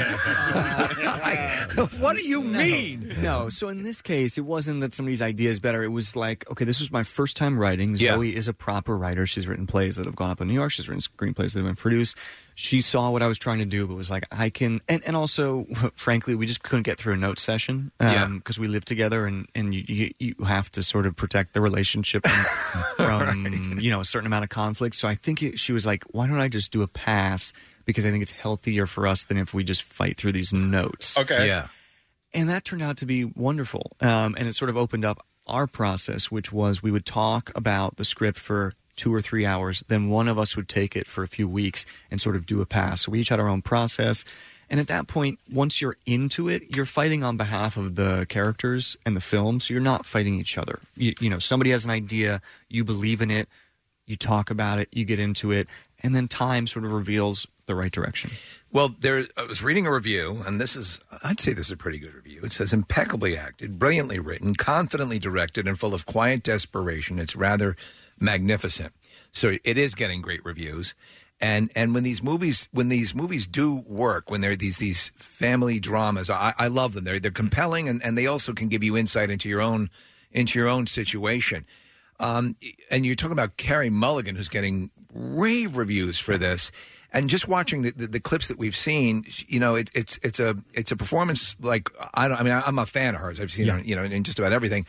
What do you mean? No. So in this case, it wasn't that somebody's idea is better. It was like, okay, this was my first time writing. Zoe is a proper writer. She's written plays that have gone up in New York. She's written screenplays that have been produced. she saw what I was trying to do, but was like, I can, and also, frankly, we just couldn't get through a note session because we live together, and you have to sort of protect the relationship from a certain amount of conflict. So I think she was like, why don't I just do a pass, because I think it's healthier for us than if we just fight through these notes. Okay. Yeah. And that turned out to be wonderful. And it sort of opened up our process, which was we would talk about the script for 2 or 3 hours. Then one of us would take it for a few weeks and sort of do a pass. So we each had our own process. And at that point, once you're into it, you're fighting on behalf of the characters and the film. So you're not fighting each other. You know, somebody has an idea, you believe in it, you talk about it, you get into it, and then time sort of reveals the right direction. Well, I was reading a review, and I'd say this is a pretty good review. It says, impeccably acted, brilliantly written, confidently directed, and full of quiet desperation. It's rather magnificent. So it is getting great reviews. And when these movies do work, when they're these family dramas, I love them. They're compelling, and they also can give you insight into your own situation. And you're talking about Carey Mulligan, who's getting rave reviews for this. And just watching the clips that we've seen, you know, it's a performance like I'm a fan of hers. I've seen her, in just about everything.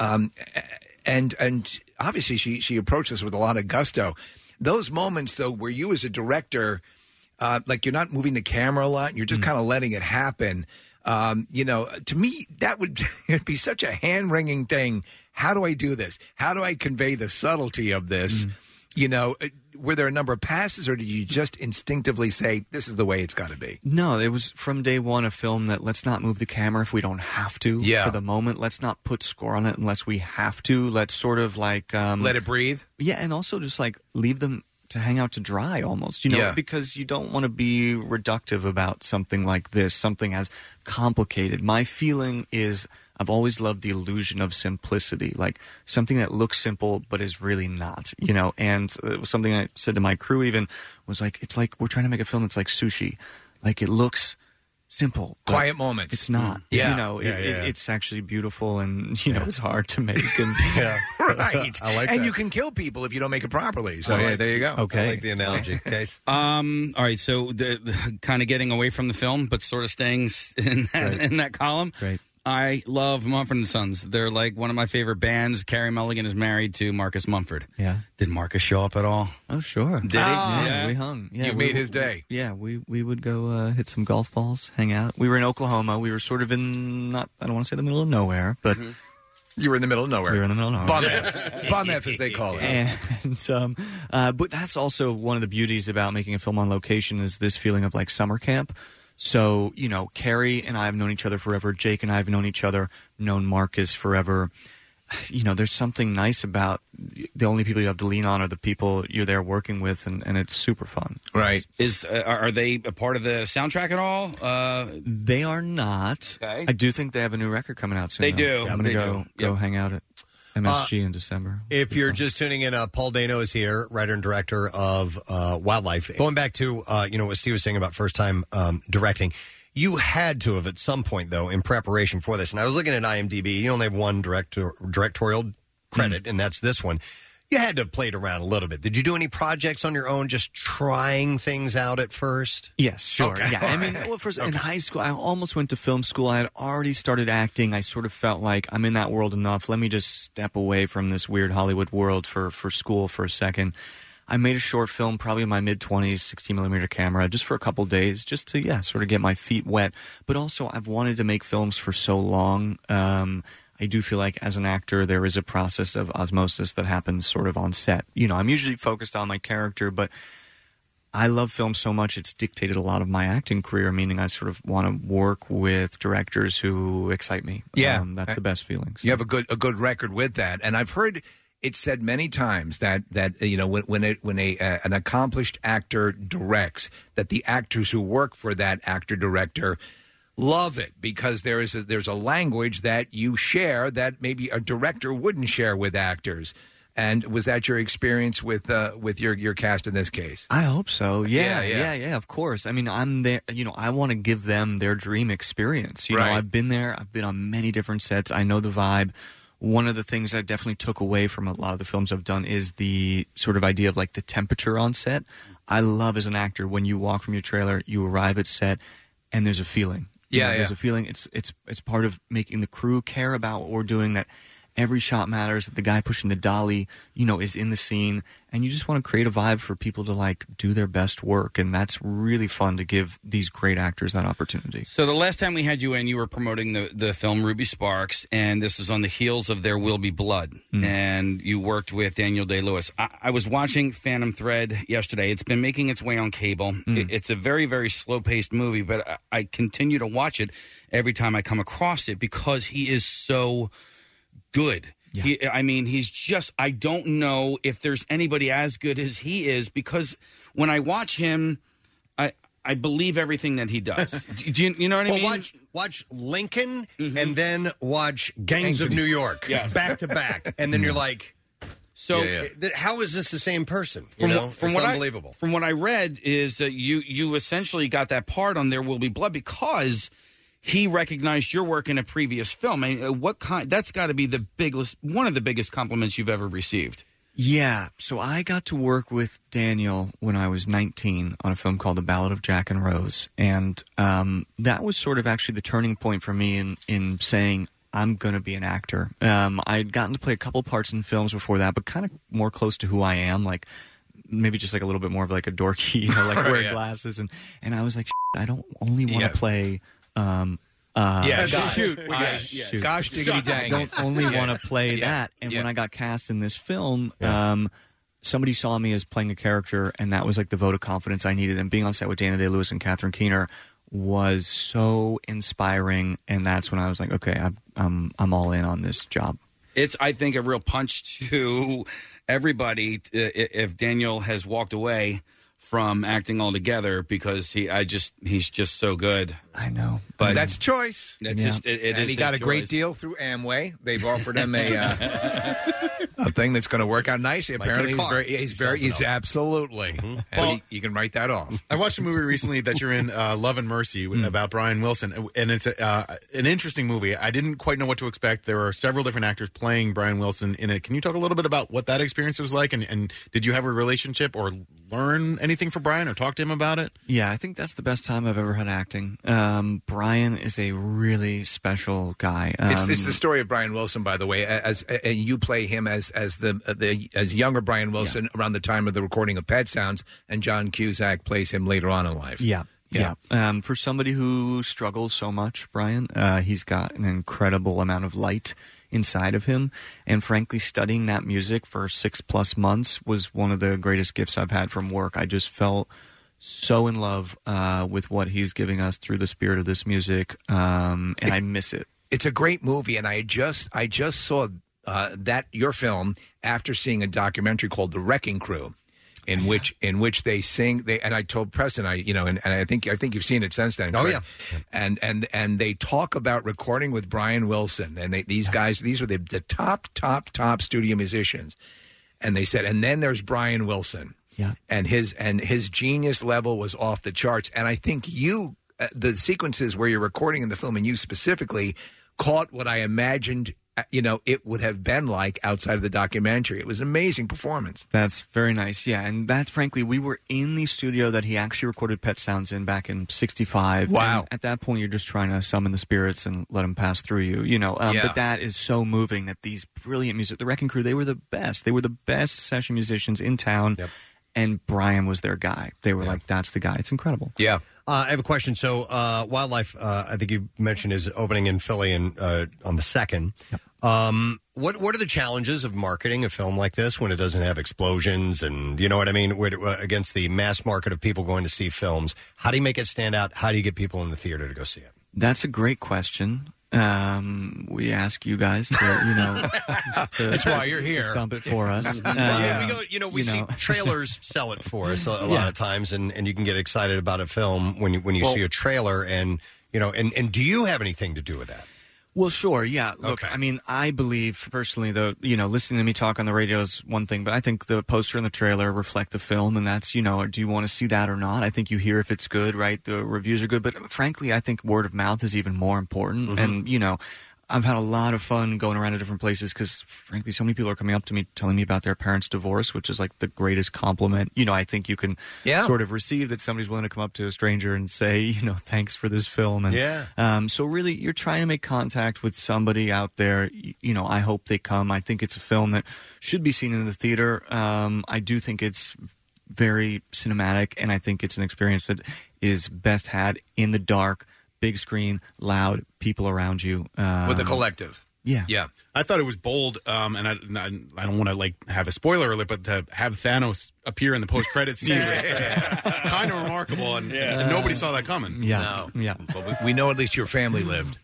And obviously she approached this with a lot of gusto. Those moments though, where you as a director, like you're not moving the camera a lot, and you're just kind of letting it happen. To me that would be such a hand-wringing thing. How do I do this? How do I convey the subtlety of this? Were there a number of passes, or did you just instinctively say, this is the way it's got to be? No, it was from day one a film that let's not move the camera if we don't have to for the moment. Let's not put score on it unless we have to. Let's sort of like... let it breathe? Yeah, and also just like leave them to hang out to dry almost, because you don't want to be reductive about something like this, something as complicated. My feeling is... I've always loved the illusion of simplicity, like something that looks simple but is really not, and it was something I said to my crew even, was like, it's like we're trying to make a film that's like sushi. Like it looks simple. Quiet moments. It's not. It's actually beautiful, and, it's hard to make. And, right. I like and that. you can kill people if you don't make it properly. So there you go. Okay. I like the analogy. Case. All right, so the kind of getting away from the film, but sort of staying in that column. Right. I love Mumford & Sons. They're like one of my favorite bands. Carey Mulligan is married to Marcus Mumford. Yeah. Did Marcus show up at all? Oh, sure. Did he? Yeah, we hung. Yeah, You made his day. Yeah, we would go hit some golf balls, hang out. We were in Oklahoma. We were sort of in, I don't want to say the middle of nowhere, but... You were in the middle of nowhere. We were in the middle of nowhere. Bum F. Bum F, as they call it. And, but that's also one of the beauties about making a film on location is this feeling of like summer camp. So, Carey and I have known each other forever. Jake and I have known each other, known Marcus forever. There's something nice about the only people you have to lean on are the people you're there working with, and it's super fun. Right. Are they a part of the soundtrack at all? They are not. Okay. I do think they have a new record coming out soon. They do. Yeah, I'm going to go hang out at MSG in December. If you're just tuning in, Paul Dano is here, writer and director of Wildlife. Going back to what Steve was saying about first time directing, you had to have at some point though in preparation for this. And I was looking at IMDb. You only have one directorial credit, and that's this one. You had to have played around a little bit. Did you do any projects on your own, just trying things out at first? Yes, sure. Okay. Yeah, I mean, well, first in high school, I almost went to film school. I had already started acting. I sort of felt like I'm in that world enough. Let me just step away from this weird Hollywood world for school for a second. I made a short film, probably in my mid-20s, 16mm camera, just for a couple days, just to, sort of get my feet wet. But also, I've wanted to make films for so long. I do feel like as an actor, there is a process of osmosis that happens sort of on set. I'm usually focused on my character, but I love film so much it's dictated a lot of my acting career, meaning I sort of want to work with directors who excite me. Yeah. That's the best feelings. You have a good record with that. And I've heard it said many times that when an accomplished actor directs, that the actors who work for that actor-director love it because there's a language that you share that maybe a director wouldn't share with actors. And was that your experience with your cast in this case? I hope so. Yeah, of course. I mean, I'm there. I want to give them their dream experience. I've been there. I've been on many different sets. I know the vibe. one of the things I definitely took away from a lot of the films I've done is the sort of idea of like the temperature on set. I love as an actor when you walk from your trailer, you arrive at set, and there's a feeling. There's a feeling. It's part of making the crew care about what we're doing, that every shot matters, that the guy pushing the dolly, is in the scene, and you just want to create a vibe for people to like do their best work, and that's really fun to give these great actors that opportunity. So the last time we had you in, you were promoting the film Ruby Sparks, and this was on the heels of There Will Be Blood, and you worked with Daniel Day-Lewis. I was watching Phantom Thread yesterday. It's been making its way on cable. It's a very, very slow-paced movie, but I continue to watch it every time I come across it because he is so good. Yeah. He's just, I don't know if there's anybody as good as he is, because when I watch him, I believe everything that he does. Do you know what I mean? Watch Lincoln and then watch Gangs of New York back to back. And then you're like, how is this the same person? It's unbelievable. From what I read is that you essentially got that part on There Will Be Blood because he recognized your work in a previous film. That's got to be one of the biggest compliments you've ever received. Yeah, so I got to work with Daniel when I was 19 on a film called The Ballad of Jack and Rose, and that was sort of actually the turning point for me in saying I'm going to be an actor. I'd gotten to play a couple parts in films before that, but kind of more close to who I am, like maybe just like a little bit more of like a dorky, like wearing glasses, and I was like, I don't only want to play. Gosh diggity dang. I don't only want to play that. And when I got cast in this film, somebody saw me as playing a character, and that was like the vote of confidence I needed. And being on set with Daniel Day-Lewis and Catherine Keener was so inspiring. And that's when I was like, okay, I'm all in on this job. It's, I think, a real punch to everybody if Daniel has walked away from acting altogether because he's just so good. I know, but that's choice. That's just, and he got a great deal through Amway. They've offered him a thing that's going to work out nicely. Apparently, he's absolutely. Mm-hmm. Well, you can write that off. I watched a movie recently that you're in, Love and Mercy, about Brian Wilson, and it's an interesting movie. I didn't quite know what to expect. There are several different actors playing Brian Wilson in it. Can you talk a little bit about what that experience was like, and did you have a relationship or learn anything from Brian or talk to him about it? Yeah, I think that's the best time I've ever had acting. Brian is a really special guy. It's the story of Brian Wilson, by the way. And you play him as younger Brian Wilson around the time of the recording of Pet Sounds, and John Cusack plays him later on in life. Yeah. For somebody who struggles so much, Brian, he's got an incredible amount of light inside of him, and frankly, studying that music for 6+ months was one of the greatest gifts I've had from work. I just felt so in love with what he's giving us through the spirit of this music, and I miss it. It's a great movie, and I just saw your film after seeing a documentary called The Wrecking Crew, in which they sing. And I told Preston, and I think you've seen it since then. Oh, yeah. And they talk about recording with Brian Wilson, and these guys, these were the top studio musicians, and they said, and then there's Brian Wilson. Yeah, and his genius level was off the charts. And I think the sequences where you're recording in the film, and you specifically caught what I imagined, it would have been like outside of the documentary. It was an amazing performance. That's very nice. Yeah, and that's frankly, we were in the studio that he actually recorded Pet Sounds in back in '65. Wow! And at that point, you're just trying to summon the spirits and let them pass through you. But that is so moving that these brilliant music, the Wrecking Crew, they were the best. They were the best session musicians in town. Yep. And Brian was their guy. They were like, that's the guy. It's incredible. Yeah. I have a question. So Wildlife, I think you mentioned, is opening in Philly on the 2nd. Yep. What are the challenges of marketing a film like this when it doesn't have explosions and, you know what I mean, against the mass market of people going to see films? How do you make it stand out? How do you get people in the theater to go see it? That's a great question. We ask you guys to, that's why you're here. To stump it for us. We see trailers sell it for us a lot of times, and you can get excited about a film when you see a trailer, and do you have anything to do with that? Well, sure, yeah. Look, I mean, I believe personally, listening to me talk on the radio is one thing, but I think the poster and the trailer reflect the film, and that's, do you want to see that or not? I think you hear if it's good, right? The reviews are good, but frankly, I think word of mouth is even more important. Mm-hmm. And, I've had a lot of fun going around to different places because, frankly, so many people are coming up to me telling me about their parents' divorce, which is like the greatest compliment, I think you can sort of receive, that somebody's willing to come up to a stranger and say, thanks for this film. And, so really, you're trying to make contact with somebody out there. I hope they come. I think it's a film that should be seen in the theater. I do think it's very cinematic, and I think it's an experience that is best had in the dark, big screen, loud, people around you. With the collective. Yeah. I thought it was bold, and I don't want to have a spoiler alert, but to have Thanos appear in the post-credit scene was kind of remarkable, and nobody saw that coming. Yeah. But we know at least your family lived.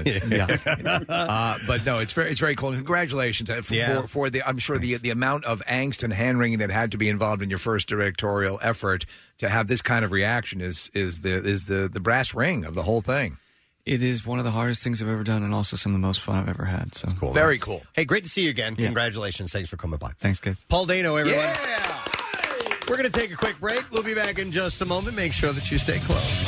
But no, it's very cool. Congratulations for the. I'm sure the amount of angst and hand-wringing that had to be involved in your first directorial effort to have this kind of reaction is the brass ring of the whole thing. It is one of the hardest things I've ever done, and also some of the most fun I've ever had. So cool. Very cool. Hey, great to see you again. Congratulations. Thanks for coming by. Thanks, guys. Paul Dano, everyone. Yeah! We're going to take a quick break. We'll be back in just a moment. Make sure that you stay close.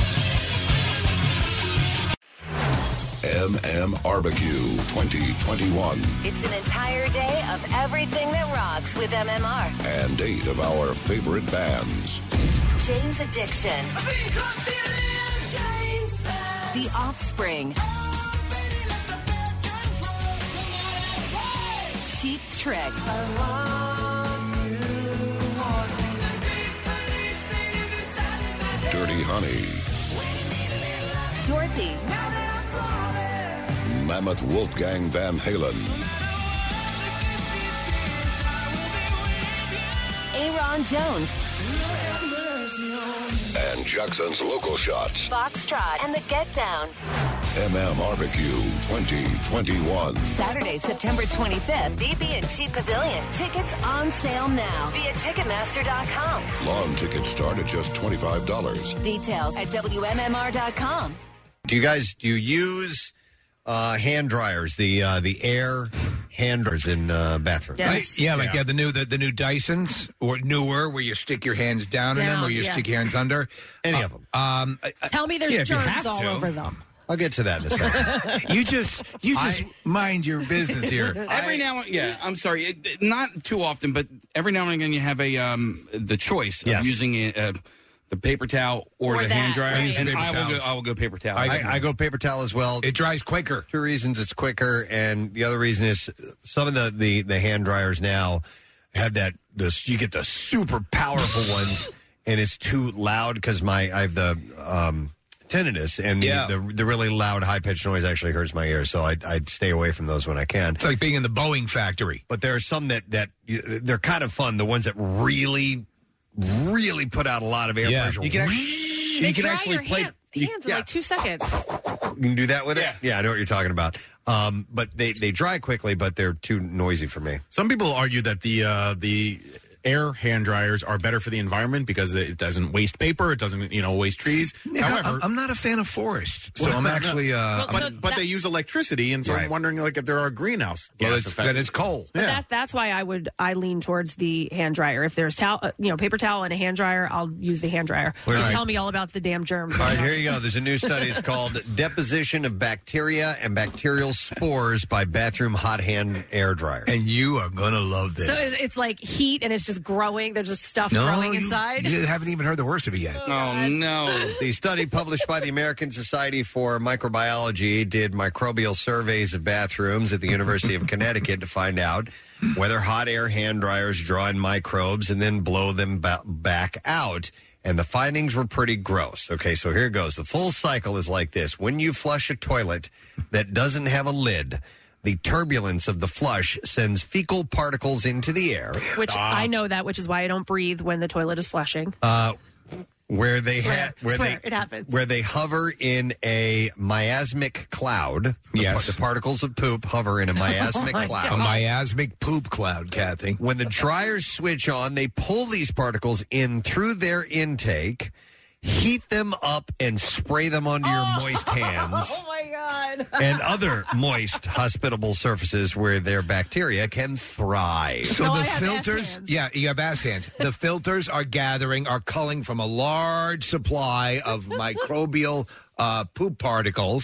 MMRBQ 2021. It's an entire day of everything that rocks with MMR. And 8 of our favorite bands. Jane's Addiction. The Offspring. Cheap Trick. Dirty Honey. Dorothy. Mammoth Wolfgang Van Halen. Aaron Jones. And Jackson's Local Shots. Foxtrot and the Get Down. MMRBQ 2021. Saturday, September 25th, BB&T Pavilion. Tickets on sale now via Ticketmaster.com. Lawn tickets start at just $25. Details at WMMR.com. Do you use hand dryers, the air hand dryers in bathrooms? Yes. The new Dysons or newer, where you stick your hands down in them, or you stick your hands under. Any of them. Tell me there's germs all over them. I'll get to that in a second. You just mind your business here. Every now and I'm sorry, not too often, but every now and again you have the choice of using the paper towel or the hand dryer, and I will go paper towel. I go paper towel as well. It dries quicker. 2 reasons: it's quicker, and the other reason is some of the hand dryers now have you get the super powerful ones, and it's too loud because I have the tinnitus, and the really loud, high-pitched noise actually hurts my ears, so I'd stay away from those when I can. It's like being in the Boeing factory. But there are some that they're kind of fun, the ones that really put out a lot of air pressure. You can actually play hands in like 2 seconds. You can do that with it? Yeah, I know what you're talking about. But they dry quickly, but they're too noisy for me. Some people argue that the air hand dryers are better for the environment because it doesn't waste paper, it doesn't waste trees. Nick, however, I'm not a fan of forests, so I'm actually. But they use electricity, and so I'm wondering if there are greenhouse gas effects. Then it's coal. But that's why I lean towards the hand dryer. If there's paper towel and a hand dryer, I'll use the hand dryer. So tell me all about the damn germs. All right, here you go. There's a new study. It's called Deposition of Bacteria and Bacterial Spores by Bathroom Hot Hand Air Dryer. And you are going to love this. So it's like heat, and it's just growing. There's just stuff growing inside. You haven't even heard the worst of it yet. Oh, no. The study published by the American Society for Microbiology did microbial surveys of bathrooms at the University of Connecticut to find out whether hot air hand dryers draw in microbes and then blow them back out. And the findings were pretty gross. Okay, so here it goes. The full cycle is like this. When you flush a toilet that doesn't have a lid, the turbulence of the flush sends fecal particles into the air. Which I know that, which is why I don't breathe when the toilet is flushing. Where they it happens. Where they hover in a miasmic cloud. Yes. The particles of poop hover in a miasmic cloud. A miasmic poop cloud, Kathy. When the dryers switch on, they pull these particles in through their intake, heat them up, and spray them onto your moist hands. Oh, my God. And other moist, hospitable surfaces where their bacteria can thrive. So the filters, you have ass hands. The filters are culling from a large supply of microbial poop particles,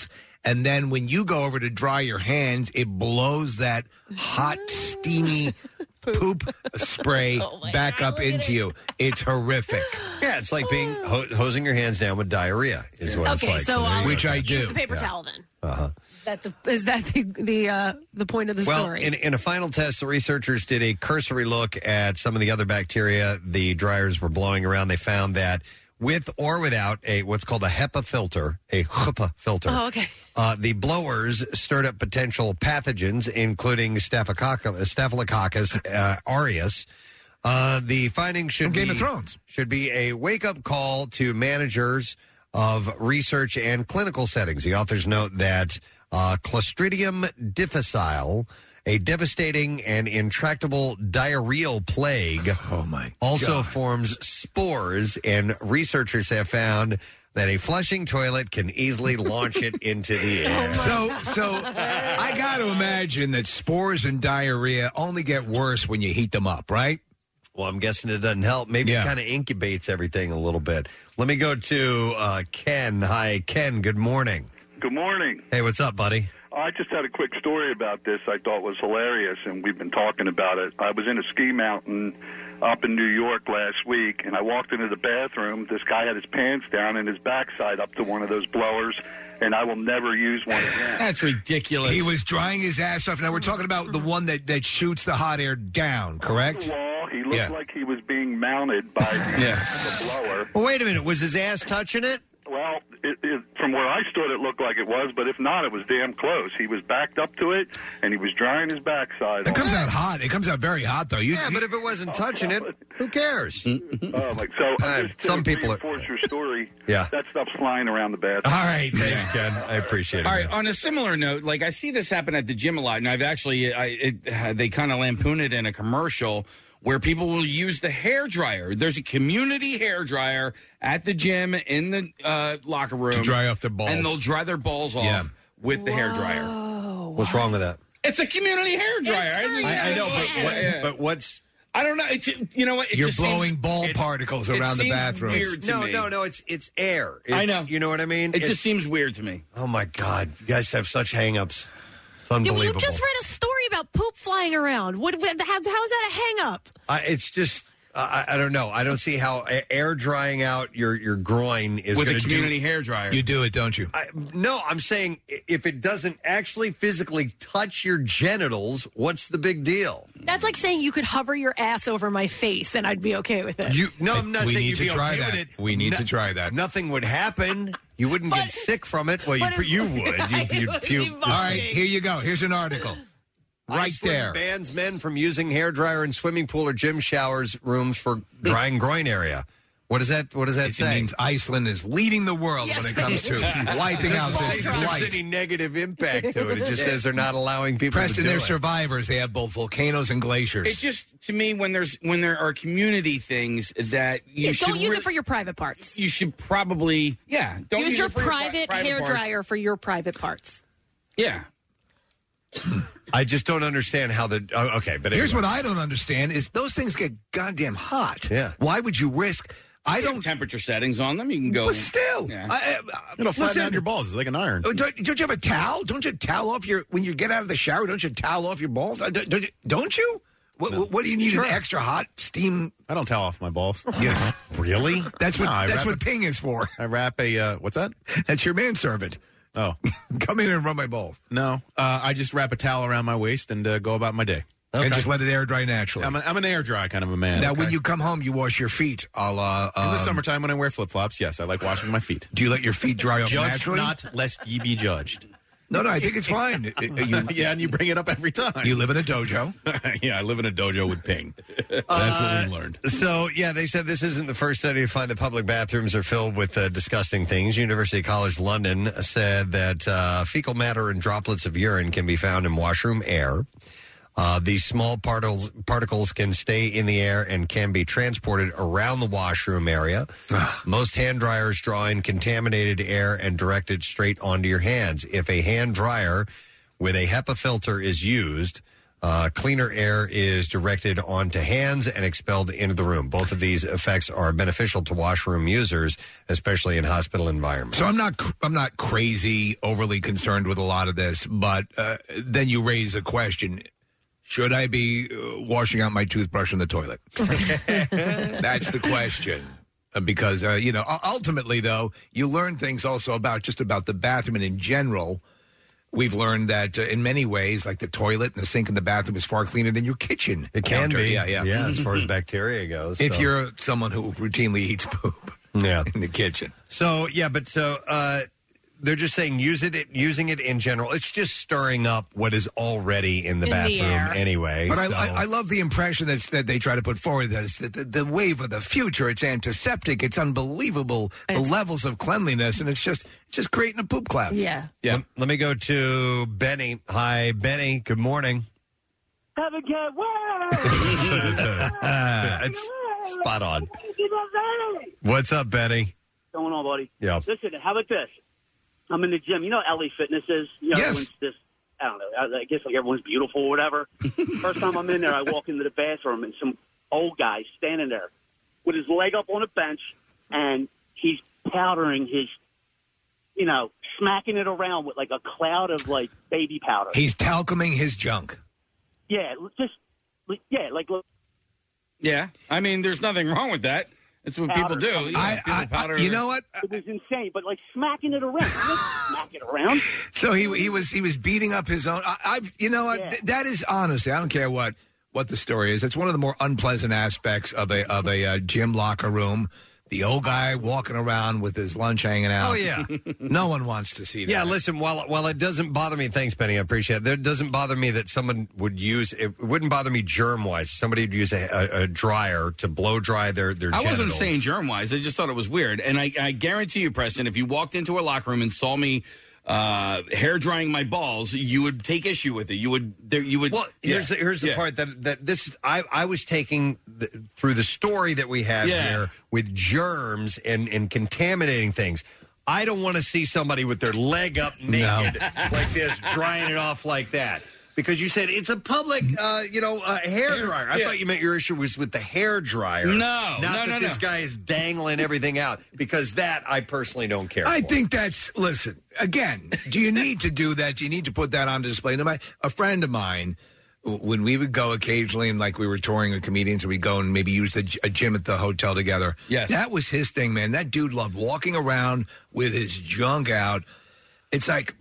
and then when you go over to dry your hands, it blows that hot, steamy poop spray back up into you. It's horrific. Yeah, it's like being hosing your hands down with diarrhea is what it's Okay, like. so there you I'll go. Which I use do. the paper Yeah. towel then. Uh-huh. Is that the point of the Well, story? in a final test, the researchers did a cursory look at some of the other bacteria the dryers were blowing around. They found that with or without what's called a HEPA filter, Oh, okay. the blowers stirred up potential pathogens, including Staphylococcus aureus. The findings should From Game be of Thrones. should be a wake-up call to managers of research and clinical settings. The authors note that Clostridium difficile, a devastating and intractable diarrheal plague, also forms spores, and researchers have found that a flushing toilet can easily launch it into the air. So I got to imagine that spores and diarrhea only get worse when you heat them up, right? Well, I'm guessing it doesn't help. Maybe it kind of incubates everything a little bit. Let me go to Ken. Hi, Ken. Good morning. Good morning. Hey, what's up, buddy? I just had a quick story about this I thought was hilarious, and we've been talking about it. I was in a ski mountain up in New York last week, and I walked into the bathroom. This guy had his pants down and his backside up to one of those blowers, and I will never use one again. That's ridiculous. He was drying his ass off. Now, we're talking about the one that shoots the hot air down, correct? Well, he looked like he was being mounted by the blower. Well, wait a minute. Was his ass touching it? Well, from where I stood, it looked like it was, but if not, it was damn close. He was backed up to it, and he was drying his backside. It comes out hot. It comes out very hot, though. But if it wasn't touching it, who cares? Some people reinforce your story. Yeah. That stuff's flying around the bathroom. All right, thanks, Ken. I appreciate it. All right. On a similar note, like I see this happen at the gym a lot, and I've actually they kind of lampoon it in a commercial where people will use the hair dryer. There's a community hair dryer at the gym in the locker room To dry off their balls. and they'll dry their balls off with the hair dryer. What's wrong with that? It's a community hair dryer. I know, but what's... I don't know. It's, you know what? It You're just blowing seems, ball particles around the seems bathroom. Weird to me. No, it's air. I know. You know what I mean? It just seems weird to me. Oh, my God. You guys have such hang-ups. It's You unbelievable. just read a story about poop flying around. How is that a hang-up? It's just... I don't know. I don't see how air drying out your groin is With a going to community hair dryer. You do it, don't you? No, I'm saying if it doesn't actually physically touch your genitals, what's the big deal? That's like saying you could hover your ass over my face and I'd be okay with it. I'm not We saying need you'd to be try okay that. with it. We need to try that. Nothing would happen. You wouldn't get sick from it. Well, you would. You'd puke. All right, here you go. Here's an article. Right Iceland there. bans men from using hairdryer in swimming pool or gym showers rooms for drying groin area. What does that say? It means Iceland is leading the world when it comes to wiping out this If there's blight. any negative impact to it. It just says they're not allowing people Preston, to do they're it. survivors. They have both volcanoes and glaciers. It's just, to me, when there are community things that you should don't use it for your private parts. You should probably, don't use use your it for private hair parts. dryer for your private parts. Yeah. I just don't understand how the... okay, but Here's anyway. what I don't understand is those things get goddamn hot. Yeah. Why would you risk... I You don't... have temperature settings on them. You can go... But still... Yeah. It'll flatten listen, out your balls. It's like an iron. Don't you have a towel? Don't you towel off your... When you get out of the shower, don't you towel off your balls? Don't you? What do you need? Sure. An extra hot steam... I don't towel off my balls. Yeah. Really? That's what No, I that's wrap what ping is for. I wrap a... what's that? That's your manservant. Oh. Come in and rub my balls. No. I just wrap a towel around my waist and go about my day. And just let it air dry naturally. I'm an air dry kind of a man. Now, when you come home, you wash your feet. In the summertime when I wear flip-flops, yes, I like washing my feet. Do you let your feet dry off Judge naturally? not, lest ye be judged. No, I think it's fine. Yeah, and you bring it up every time. You live in a dojo. Yeah, I live in a dojo with Ping. That's what we learned. So, yeah, they said this isn't the first study to find that public bathrooms are filled with disgusting things. University College London said that fecal matter and droplets of urine can be found in washroom air. These small particles can stay in the air and can be transported around the washroom area. Most hand dryers draw in contaminated air and direct it straight onto your hands. If a hand dryer with a HEPA filter is used, Cleaner air is directed onto hands and expelled into the room. Both of these effects are beneficial to washroom users, especially in hospital environments. So I'm not crazy, overly concerned with a lot of this, but then you raise a question. Should I be washing out my toothbrush in the toilet? That's the question. Because, ultimately, though, you learn things also about the bathroom and in general. We've learned that in many ways, like the toilet and the sink in the bathroom is far cleaner than your kitchen. It can counter. be. Yeah, as far as bacteria goes. If so. you're someone who routinely eats poop in the kitchen. So, they're just saying using it in general. It's just stirring up what is already in the bathroom anyway. But I love the impression that they try to put forward that it's the wave of the future. It's antiseptic. It's unbelievable. The levels of cleanliness, and it's just creating a poop cloud. Yeah. Let me go to Benny. Hi, Benny. Good morning. Have a good It's spot on. What's up, Benny? What's going on, buddy? Yeah. Listen, how about this? I'm in the gym. You know what LA Fitness is? Yes. Everyone's just, I don't know, I guess like everyone's beautiful or whatever. First time I'm in there, I walk into the bathroom and some old guy standing there with his leg up on a bench and he's powdering his, smacking it around with like a cloud of like baby powder. He's talcuming his junk. Yeah, Yeah, I mean, there's nothing wrong with that. It's what people do. You know what? It was insane, but like smacking it around. Smack it around. So he was beating up his own. That is honestly, I don't care what the story is. It's one of the more unpleasant aspects of a gym locker room. The old guy walking around with his lunch hanging out. Oh, yeah. No one wants to see that. Yeah, listen, while it doesn't bother me, thanks, Benny, I appreciate it. It doesn't bother me that someone would use, it wouldn't bother me germ-wise. Somebody would use a dryer to blow dry their genitals. I wasn't saying germ-wise. I just thought it was weird. And I guarantee you, Preston, if you walked into a locker room and saw me hair drying my balls, you would take issue with it. You would. Well, here's the part that this I was taking through the story that we have here with germs and contaminating things. I don't want to see somebody with their leg up naked like this, drying it off like that. Because you said it's a public, hair dryer. I thought you meant your issue was with the hair dryer. No, not this guy is dangling everything out. Because that I personally don't care. I think listen, again, do you need to do that? Do you need to put that on display? A friend of mine, when we would go occasionally, and like we were touring with comedians, and we'd go and maybe use a gym at the hotel together. Yes. That was his thing, man. That dude loved walking around with his junk out. It's like,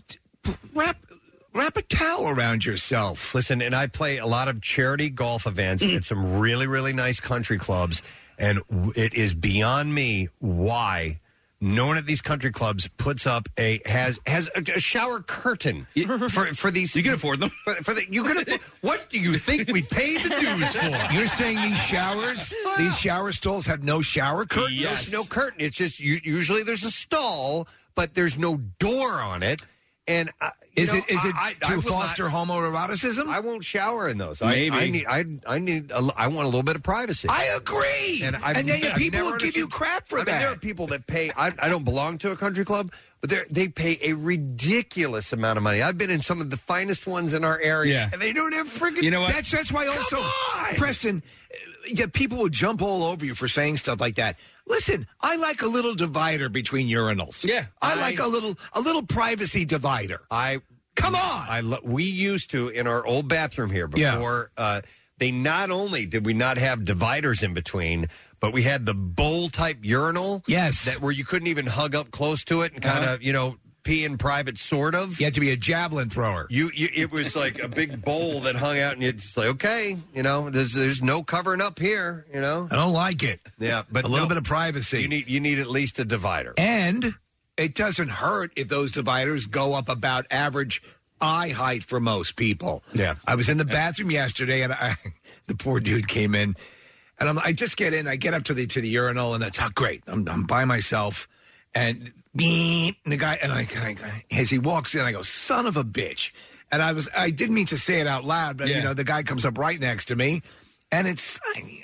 wrap a towel around yourself. Listen, and I play a lot of charity golf events at some really, really nice country clubs, and it is beyond me why no one at these country clubs puts up has a shower curtain for these. You can afford them. What do you think we pay the dues for? You're saying these shower stalls have no shower curtain? Yes. No curtain. It's just usually there's a stall, but there's no door on it. And is it to foster homoeroticism? I won't shower in those. Maybe. I want a little bit of privacy. I agree. And then people will give you crap for that. There are people that pay. I don't belong to a country club, but they pay a ridiculous amount of money. I've been in some of the finest ones in our area, and they don't have friggin'. You know what? That's why also, Preston. Yeah, people will jump all over you for saying stuff like that. Listen, I like a little divider between urinals. Yeah, I like a little privacy divider. Come on. We used to in our old bathroom here before. They not only did we not have dividers in between, but we had the bowl type urinal. Yes, where you couldn't even hug up close to it and kind of pee in private, sort of. You had to be a javelin thrower. It was like a big bowl that hung out, and it's like, okay, there's no covering up here, I don't like it. Yeah, but a little bit of privacy. You need at least a divider, and it doesn't hurt if those dividers go up about average eye height for most people. Yeah, I was in the bathroom yesterday, and the poor dude came in, and I just get in, I get up to the urinal, and that's great. I'm by myself, and the guy, and I as he walks in, I go, son of a bitch. And I didn't mean to say it out loud, but the guy comes up right next to me, and it's,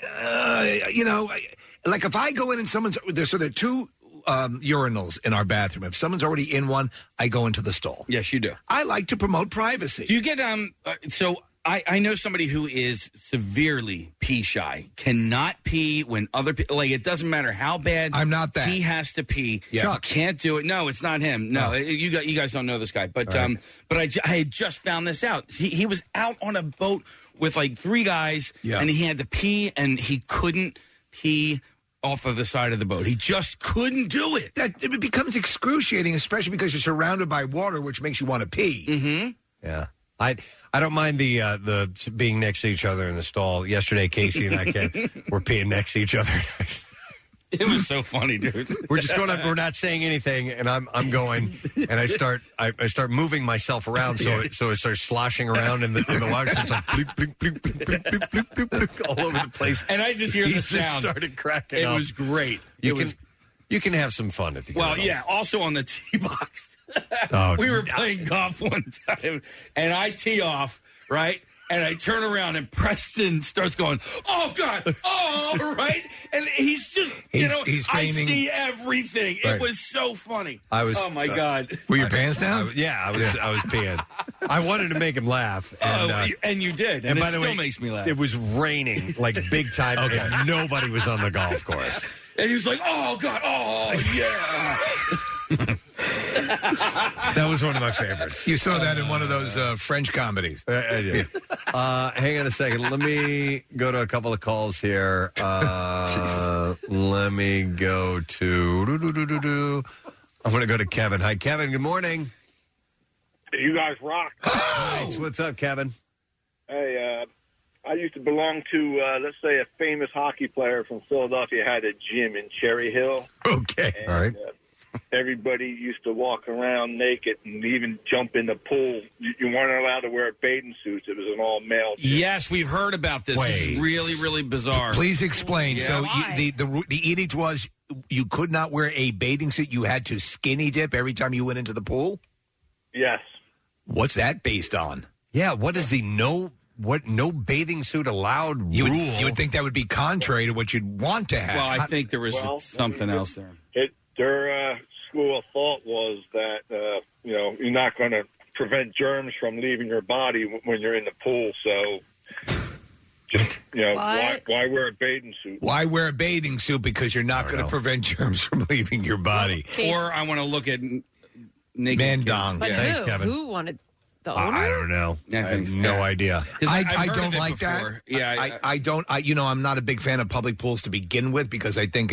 like if I go in and there are two urinals in our bathroom. If someone's already in one, I go into the stall. Yes, you do. I like to promote privacy. Do you get so I know somebody who is severely pee shy, cannot pee when other people, like, it doesn't matter how bad. I'm not that. He has to pee. Yeah. Can't do it. No, it's not him. No, you guys don't know this guy. But but I had just found this out. He was out on a boat with like 3 guys, and he had to pee, and he couldn't pee off of the side of the boat. He just couldn't do it. It becomes excruciating, especially because you're surrounded by water, which makes you want to pee. Mm-hmm. Yeah. I don't mind the being next to each other in the stall. Yesterday, Casey and I were peeing next to each other. It was so funny, dude. We're just going up. We're not saying anything, and I'm going, and I start moving myself around, so it starts sloshing around in the water. So it's like blink, blink, blink, blink, blink, blink, blink, blink, blink, all over the place. And I just hear the Just sound. started cracking up. It was great. You can have some fun at the Well, end. yeah. Also on the tee box, Oh, we were playing golf one time, and I tee off, right? And I turn around, and Preston starts going, "Oh God, oh!" Right? And he's just, He's I feigning. see everything. Right. It was so funny. I was. Oh my God. Were your pants down? I was peeing. I wanted to make him laugh, and, And you did, and, by it the still way, makes me laugh. It was raining like big time, and nobody was on the golf course. And he was like, "Oh God, oh yeah." That was one of my favorites. You saw that in one of those French comedies. I did. Hang on a second. Let me go to a couple of calls here. Let me go to. I'm going to go to Kevin. Hi, Kevin. Good morning. You guys rock. Thanks. What's up, Kevin? Hey, I used to belong to, let's say, a famous hockey player from Philadelphia had a gym in Cherry Hill. Okay. And, all right. Everybody used to walk around naked and even jump in the pool. You weren't allowed to wear bathing suits. It was an all-male gym. Yes, we've heard about this. This is really, really bizarre. Please explain. Yeah. So the edict was you could not wear a bathing suit. You had to skinny dip every time you went into the pool? Yes. What's that based on? Yeah, what is the no bathing suit allowed rule? You would think that would be contrary to what you'd want to have. Well, I think there was something else there. Their school of thought was that, you're not going to prevent germs from leaving your body when you're in the pool. So, just, why wear a bathing suit? Why wear a bathing suit? Because you're not going to prevent germs from leaving your body. Or I want to look at naked Mandong. But Thanks, Kevin. who wanted the owner? I don't know. I have no idea. I don't like that. Yeah, I don't. I'm not a big fan of public pools to begin with because I think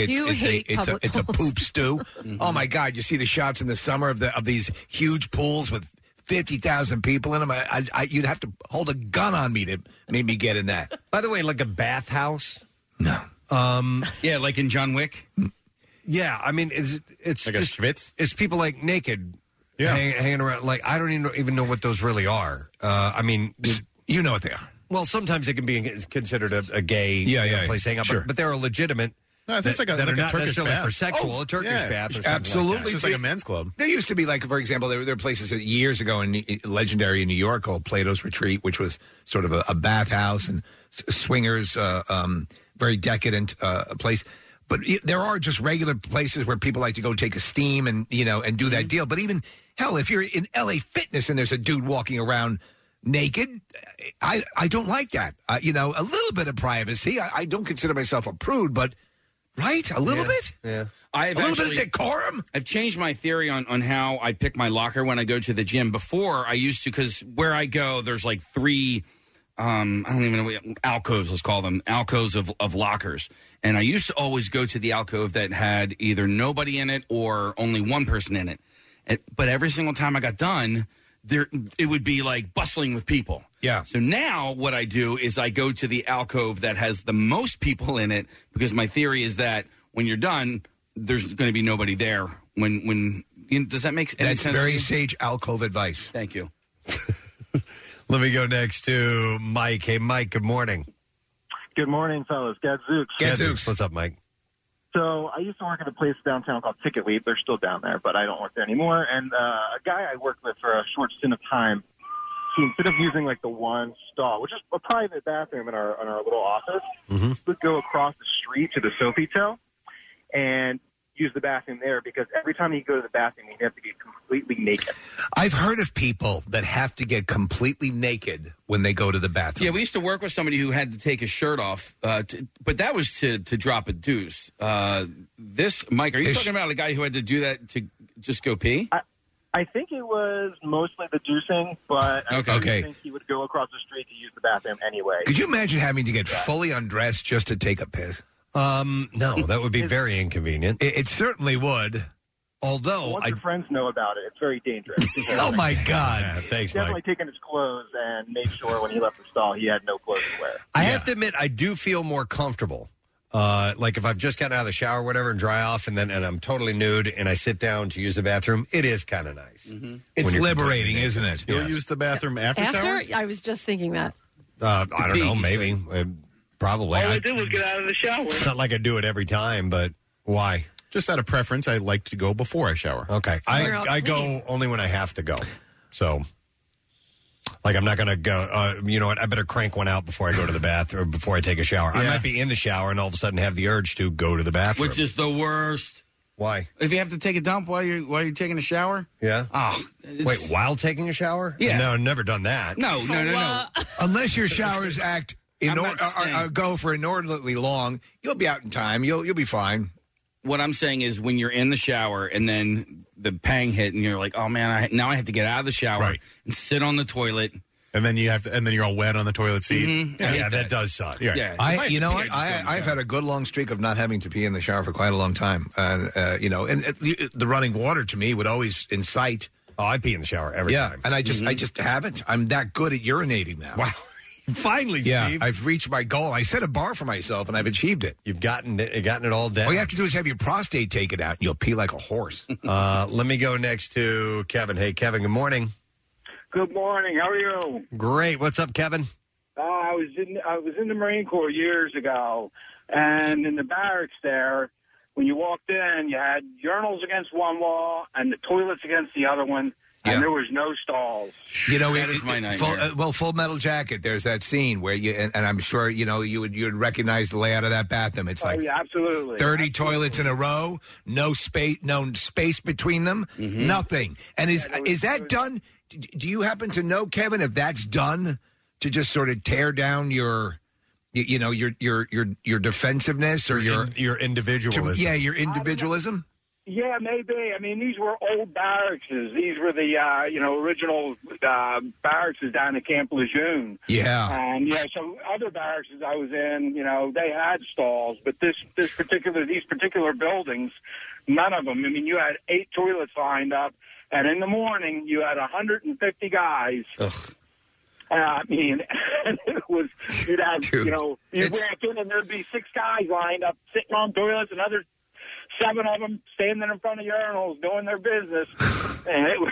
it's a poop stew. Oh my God! You see the shots in the summer of these huge pools with 50,000 people in them. You'd have to hold a gun on me to make me get in that. By the way, like a bathhouse? No. Yeah, like in John Wick. Yeah, I mean it's like just a schwitz. It's people like naked. Yeah. Hanging around. Like, I don't even know what those really are. I mean, you know what they are. Well, sometimes it can be considered a gay place to hang out, sure. but they're a legitimate. No, it's like a that are not Turkish necessarily bath. for sexual, a Turkish bath or something Absolutely. like that. It's just like a men's club. There used to be, like, for example, there were places that years ago legendary in New York called Plato's Retreat, which was sort of a bathhouse and swingers, very decadent place. But there are just regular places where people like to go take a steam and do that deal. But even hell, if you're in LA Fitness and there's a dude walking around naked, I don't like that. A little bit of privacy. I don't consider myself a prude, but right, a little bit. Yeah. I've a little bit of decorum. I've changed my theory on how I pick my locker when I go to the gym. Before I used to, because where I go, there's like 3. I don't even know what alcoves, let's call them, alcoves of lockers. And I used to always go to the alcove that had either nobody in it or only one person in it. But every single time I got done, it would be like bustling with people. Yeah. So now what I do is I go to the alcove that has the most people in it, because my theory is that when you're done, there's going to be nobody there. Does that make any sense? That's very sage alcove advice. Thank you. Let me go next to Mike. Hey, Mike, good morning. Good morning, fellas. Gadzooks. Gadzooks. What's up, Mike? So I used to work at a place downtown called Ticket Leap. They're still down there, but I don't work there anymore. And a guy I worked with for a short stint of time, he, instead of using like the one stall, which is a private bathroom in our little office, would go across the street to the Sofitel. And use the bathroom there because every time he'd go to the bathroom, he'd have to get completely naked. I've heard of people that have to get completely naked when they go to the bathroom. Yeah, we used to work with somebody who had to take his shirt off, but that was to drop a deuce. This, Mike, are you talking about a guy who had to do that to just go pee? I think it was mostly the juicing, but I think he would go across the street to use the bathroom anyway. Could you imagine having to get fully undressed just to take a piss? No, that would be very inconvenient. It certainly would. Although, once your friends know about it, it's very dangerous. Oh, my God. Yeah, thanks, definitely Mike. taken his clothes and made sure when he left the stall he had no clothes to wear. I have to admit, I do feel more comfortable. Like if I've just gotten out of the shower or whatever and dry off and I'm totally nude and I sit down to use the bathroom, it is kind of nice. Mm-hmm. It's liberating, isn't it? You'll use the bathroom after shower? I was just thinking that. I don't know, maybe. Probably. All I did was get out of the shower. It's not like I do it every time, but why? Just out of preference, I like to go before I shower. Okay. I go only when I have to go. So, like, I'm not going to go, you know what, I better crank one out before I go to the bathroom, before I take a shower. I might be in the shower and all of a sudden have the urge to go to the bathroom. Which is the worst. Why? If you have to take a dump while you're taking a shower? Yeah. Oh. Wait, while taking a shower? Yeah. No, I've never done that. No. Unless your showers act go for inordinately long, you'll be out in time. You'll be fine. What I'm saying is when you're in the shower and then the pang hit and you're like, oh man, now I have to get out of the shower and sit on the toilet. And then you're all wet on the toilet seat. Mm-hmm. Yeah, that does suck. Yeah. You know what? I've had a good long streak of not having to pee in the shower for quite a long time. And the running water to me would always incite. Oh, I pee in the shower every time. And I just haven't. I'm that good at urinating now. Wow. Finally, Steve. I've reached my goal. I set a bar for myself, and I've achieved it. You've gotten it all down. All you have to do is have your prostate taken out, and you'll pee like a horse. Let me go next to Kevin. Hey, Kevin, good morning. Good morning. How are you? Great. What's up, Kevin? I was in the Marine Corps years ago, and in the barracks there, when you walked in, you had urinals against one wall and the toilets against the other one. And there was no stalls. You know, that is my nightmare. Full Metal Jacket. There's that scene where and I'm sure you'd recognize the layout of that bathroom. It's like absolutely 30 toilets in a row, no space between them, nothing. And is that done? Do you happen to know, Kevin, if that's done to just sort of tear down your defensive,ness or your individualism? Your individualism. Yeah, maybe. I mean, these were old barracks. These were the original barracks down at Camp Lejeune. Yeah. And so other barracks I was in, they had stalls, but these particular buildings, none of them. I mean, you had 8 toilets lined up, and in the morning you had 150 guys. Ugh. I mean, it was, you'd have, you walk in and there'd be 6 guys lined up sitting on toilets, and other 7 of them standing in front of urinals doing their business, and it was.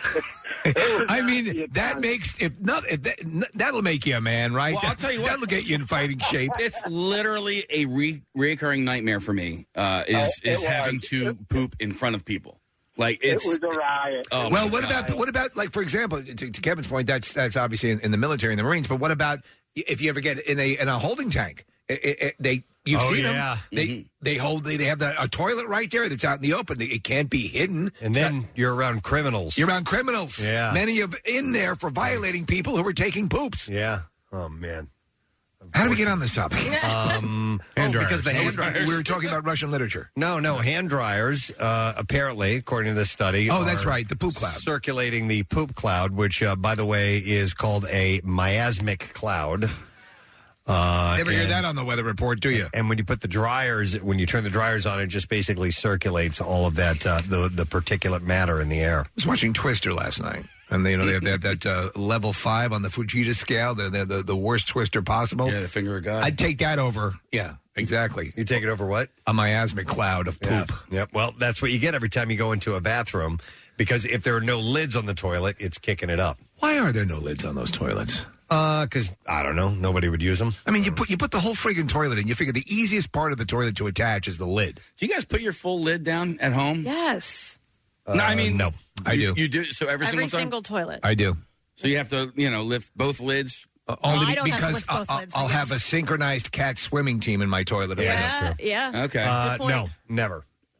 I mean, that makes that'll make you a man, right? Well, I'll tell you what, that'll get you in fighting shape. It's literally a reoccurring nightmare for me. Is having to poop in front of people. Like it was a riot. Oh, well, what about like, for example, to Kevin's point, that's obviously in the military and the Marines, but what about if you ever get in a holding tank? You've seen them. They have a toilet right there that's out in the open. It can't be hidden. And then you're around criminals. You're around criminals. Yeah. Many of in there for violating people who are taking poops. Yeah. Oh, man. How do we get on this topic? Because the hand dryers. We were talking about Russian literature. No, hand dryers, apparently, according to this study. Oh, that's right, the poop cloud. Circulating the poop cloud, which, by the way, is called a miasmic cloud. Never hear that on the weather report, do you? And when you turn the dryers on, it just basically circulates all of that, the particulate matter in the air. I was watching Twister last night. And they have that level 5 on the Fujita scale, the worst twister possible. Yeah, the finger of God. I'd take that over. Yeah, exactly. You take it over what? A miasmic cloud of poop. Yep. Well, that's what you get every time you go into a bathroom, because if there are no lids on the toilet, it's kicking it up. Why are there no lids on those toilets? Because I don't know, nobody would use them. I mean, you put the whole friggin' toilet in. You figure the easiest part of the toilet to attach is the lid. Do you guys put your full lid down at home? Yes. No, I mean, no. I do. You do? So every single toilet. I do. So you have to, lift both lids? Only I don't have to because lift both lids, I'll have a synchronized cat swimming team in my toilet. Yeah. Okay. No, never.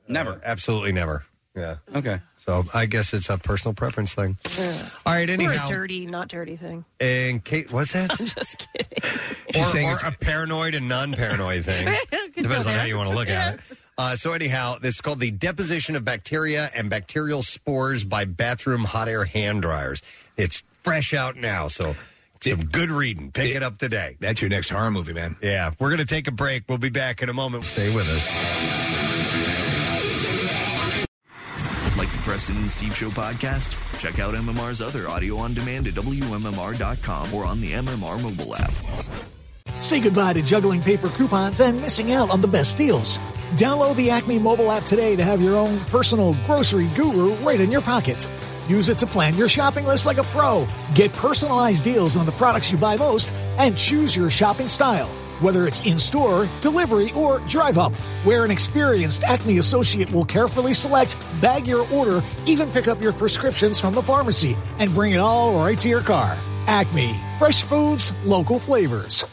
Never. Absolutely never. Yeah. Okay. So I guess it's a personal preference thing. All right, Or anyhow. a dirty, not dirty thing. And Kate, what's that? I'm just kidding. Or a paranoid and non-paranoid thing. Depends on how you want to look at it. So anyhow, this is called the deposition of bacteria and bacterial spores by bathroom hot air hand dryers. It's fresh out now, so some good reading. Pick it up today. That's your next horror movie, man. Yeah, we're going to take a break. We'll be back in a moment. Stay with us. Like the Preston and Steve Show podcast? Check out MMR's other audio on demand at WMMR.com or on the MMR mobile app. Say goodbye to juggling paper coupons and missing out on the best deals. Download the Acme mobile app today to have your own personal grocery guru right in your pocket. Use it to plan your shopping list like a pro. Get personalized deals on the products you buy most and choose your shopping style. Whether it's in-store, delivery, or drive-up, where an experienced Acme associate will carefully select, bag your order, even pick up your prescriptions from the pharmacy, and bring it all right to your car. Acme. Fresh foods, local flavors.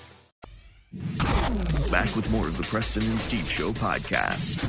Back with more of the Preston and Steve Show podcast.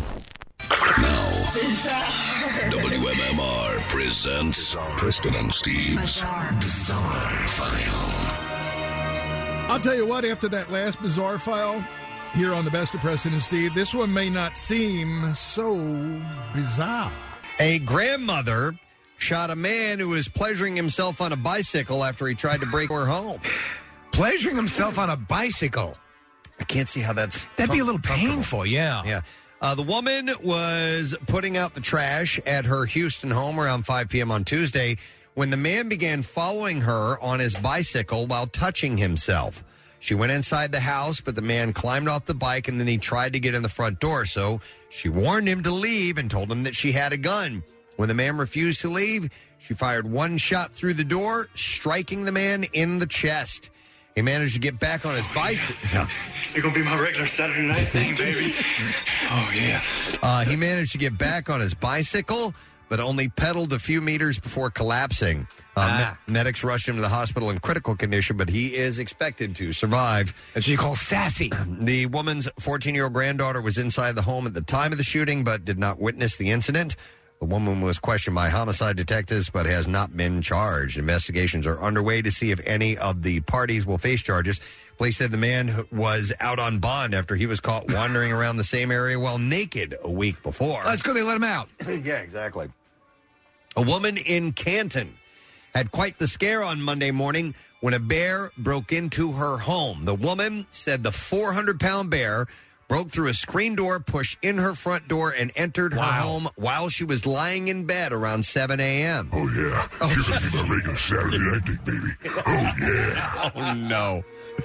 WMMR presents Preston and Steve's Bizarre File. I'll tell you what, after that last bizarre file here on the Best of Preston and Steve, this one may not seem so bizarre. A grandmother shot a man who was pleasuring himself on a bicycle after he tried to break her home. Pleasuring himself on a bicycle? I can't see how that'd be a little painful, yeah. Yeah. The woman was putting out the trash at her Houston home around 5 p.m. on Tuesday when the man began following her on his bicycle while touching himself. She went inside the house, but the man climbed off the bike and then he tried to get in the front door. So she warned him to leave and told him that she had a gun. When the man refused to leave, she fired one shot through the door, striking the man in the chest. He managed to get back on his bicycle. You're going to be my regular Saturday night thing, baby. Oh, yeah. He managed to get back on his bicycle, but only pedaled a few meters before collapsing. Medics rushed him to the hospital in critical condition, but he is expected to survive. That's what you call sassy. The woman's 14-year-old granddaughter was inside the home at the time of the shooting, but did not witness the incident. The woman was questioned by homicide detectives, but has not been charged. Investigations are underway to see if any of the parties will face charges. Police said the man was out on bond after he was caught wandering around the same area while naked a week before. That's good they let him out. Yeah, exactly. A woman in Canton had quite the scare on Monday morning when a bear broke into her home. The woman said the 400-pound bear broke through a screen door, pushed in her front door, and entered her home while she was lying in bed around 7 a.m. Oh, yeah. You're going to be my regular Saturday night thing, baby. Oh, yeah. Oh, no.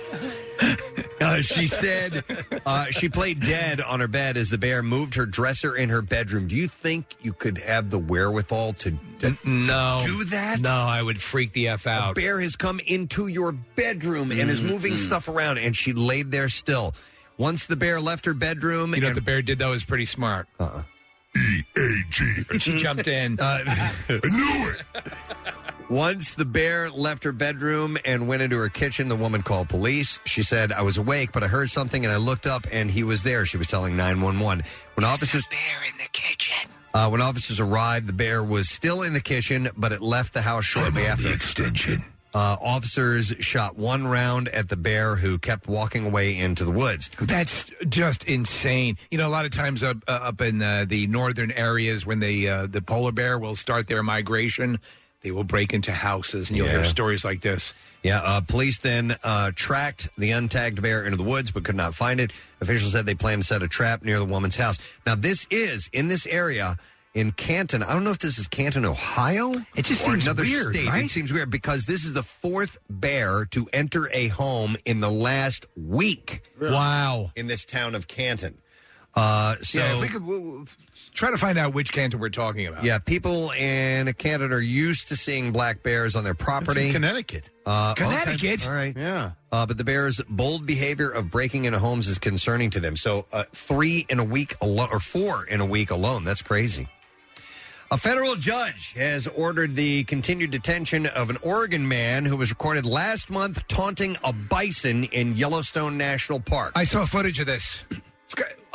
She said she played dead on her bed as the bear moved her dresser in her bedroom. Do you think you could have the wherewithal to do that? No, I would freak the F out. A bear has come into your bedroom and is moving stuff around, and she laid there still. Once the bear left her bedroom... You know what the bear did, though, is pretty smart. E-A-G. And she jumped in. I knew it. Once the bear left her bedroom and went into her kitchen, the woman called police. She said, I was awake, but I heard something, and I looked up, and he was there. She was telling 911. When officers... There's a bear in the kitchen. When officers arrived, the bear was still in the kitchen, but it left the house shortly after. The extension. Officers shot one round at the bear, who kept walking away into the woods. That's just insane. You know, a lot of times up in the northern areas, when the polar bear will start their migration, they will break into houses, and you'll hear stories like this. Yeah, police then tracked the untagged bear into the woods, but could not find it. Officials said they plan to set a trap near the woman's house. Now, this is in this area. In Canton, I don't know if this is Canton, Ohio. It just or seems another weird, state. right? It seems weird because this is the fourth bear to enter a home in the last week. Wow! In this town of Canton. If we could we'll try to find out which Canton we're talking about. Yeah, people in Canton are used to seeing black bears on their property. That's in Connecticut. Connecticut? Okay. All right. Yeah. But the bear's bold behavior of breaking into homes is concerning to them. So 3 in a week alone, or 4 in a week alone. That's crazy. A federal judge has ordered the continued detention of an Oregon man who was recorded last month taunting a bison in Yellowstone National Park. I saw footage of this.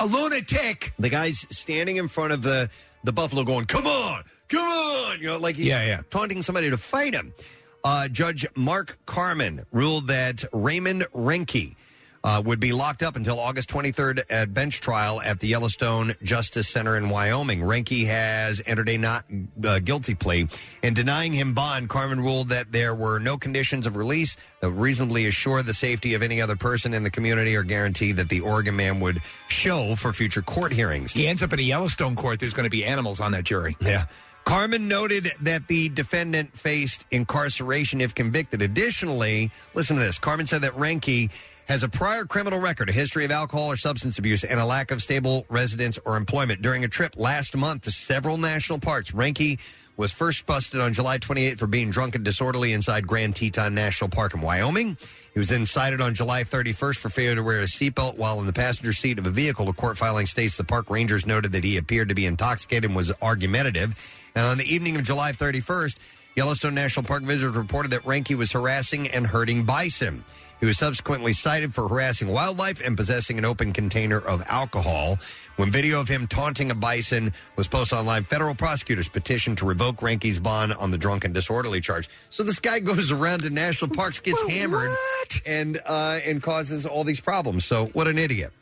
a lunatic. The guy's standing in front of the buffalo going, come on, like he's taunting somebody to fight him. Judge Mark Carman ruled that Raymond Reinke would be locked up until August 23rd at bench trial at the Yellowstone Justice Center in Wyoming. Reinke has entered a not guilty plea. In denying him bond, Carman ruled that there were no conditions of release that would reasonably assure the safety of any other person in the community or guarantee that the Oregon man would show for future court hearings. He ends up in a Yellowstone court. There's going to be animals on that jury. Yeah. Carman noted that the defendant faced incarceration if convicted. Additionally, listen to this. Carman said that Reinke has a prior criminal record, a history of alcohol or substance abuse, and a lack of stable residence or employment. During a trip last month to several national parks, Reinke was first busted on July 28th for being drunk and disorderly inside Grand Teton National Park in Wyoming. He was then cited on July 31st for failure to wear a seatbelt while in the passenger seat of a vehicle. A court filing states the park rangers noted that he appeared to be intoxicated and was argumentative. And on the evening of July 31st, Yellowstone National Park visitors reported that Reinke was harassing and hurting bison. He was subsequently cited for harassing wildlife and possessing an open container of alcohol. When video of him taunting a bison was posted online, federal prosecutors petitioned to revoke Reinke's bond on the drunk and disorderly charge. So this guy goes around to national parks, gets hammered, and causes all these problems. So what an idiot.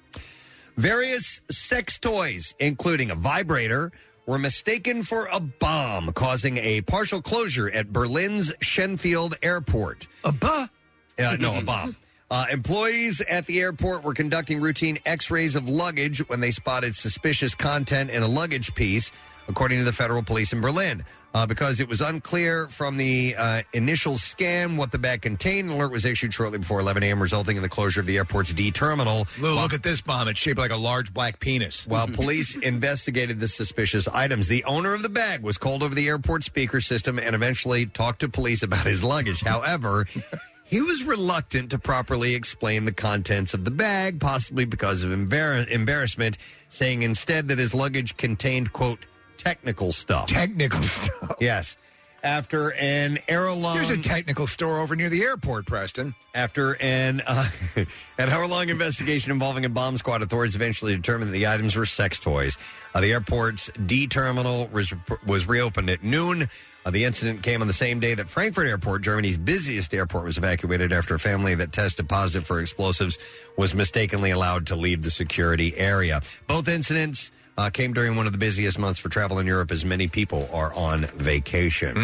Various sex toys, including a vibrator, were mistaken for a bomb, causing a partial closure at Berlin's Schenfeld Airport. A bomb? No, a bomb. Employees at the airport were conducting routine x-rays of luggage when they spotted suspicious content in a luggage piece, according to the federal police in Berlin. Because it was unclear from the initial scan what the bag contained, an alert was issued shortly before 11 a.m., resulting in the closure of the airport's D terminal. Look at this bomb. It's shaped like a large black penis. While police investigated the suspicious items, the owner of the bag was called over the airport speaker system and eventually talked to police about his luggage. However, he was reluctant to properly explain the contents of the bag, possibly because of embarrassment, saying instead that his luggage contained, quote, technical stuff. Technical stuff. Yes. After an hour-long... There's a technical store over near the airport, Preston. After an hour-long investigation involving a bomb squad, authorities eventually determined that the items were sex toys. The airport's D terminal was reopened at noon. The incident came on the same day that Frankfurt Airport, Germany's busiest airport, was evacuated after a family that tested positive for explosives was mistakenly allowed to leave the security area. Both incidents came during one of the busiest months for travel in Europe, as many people are on vacation.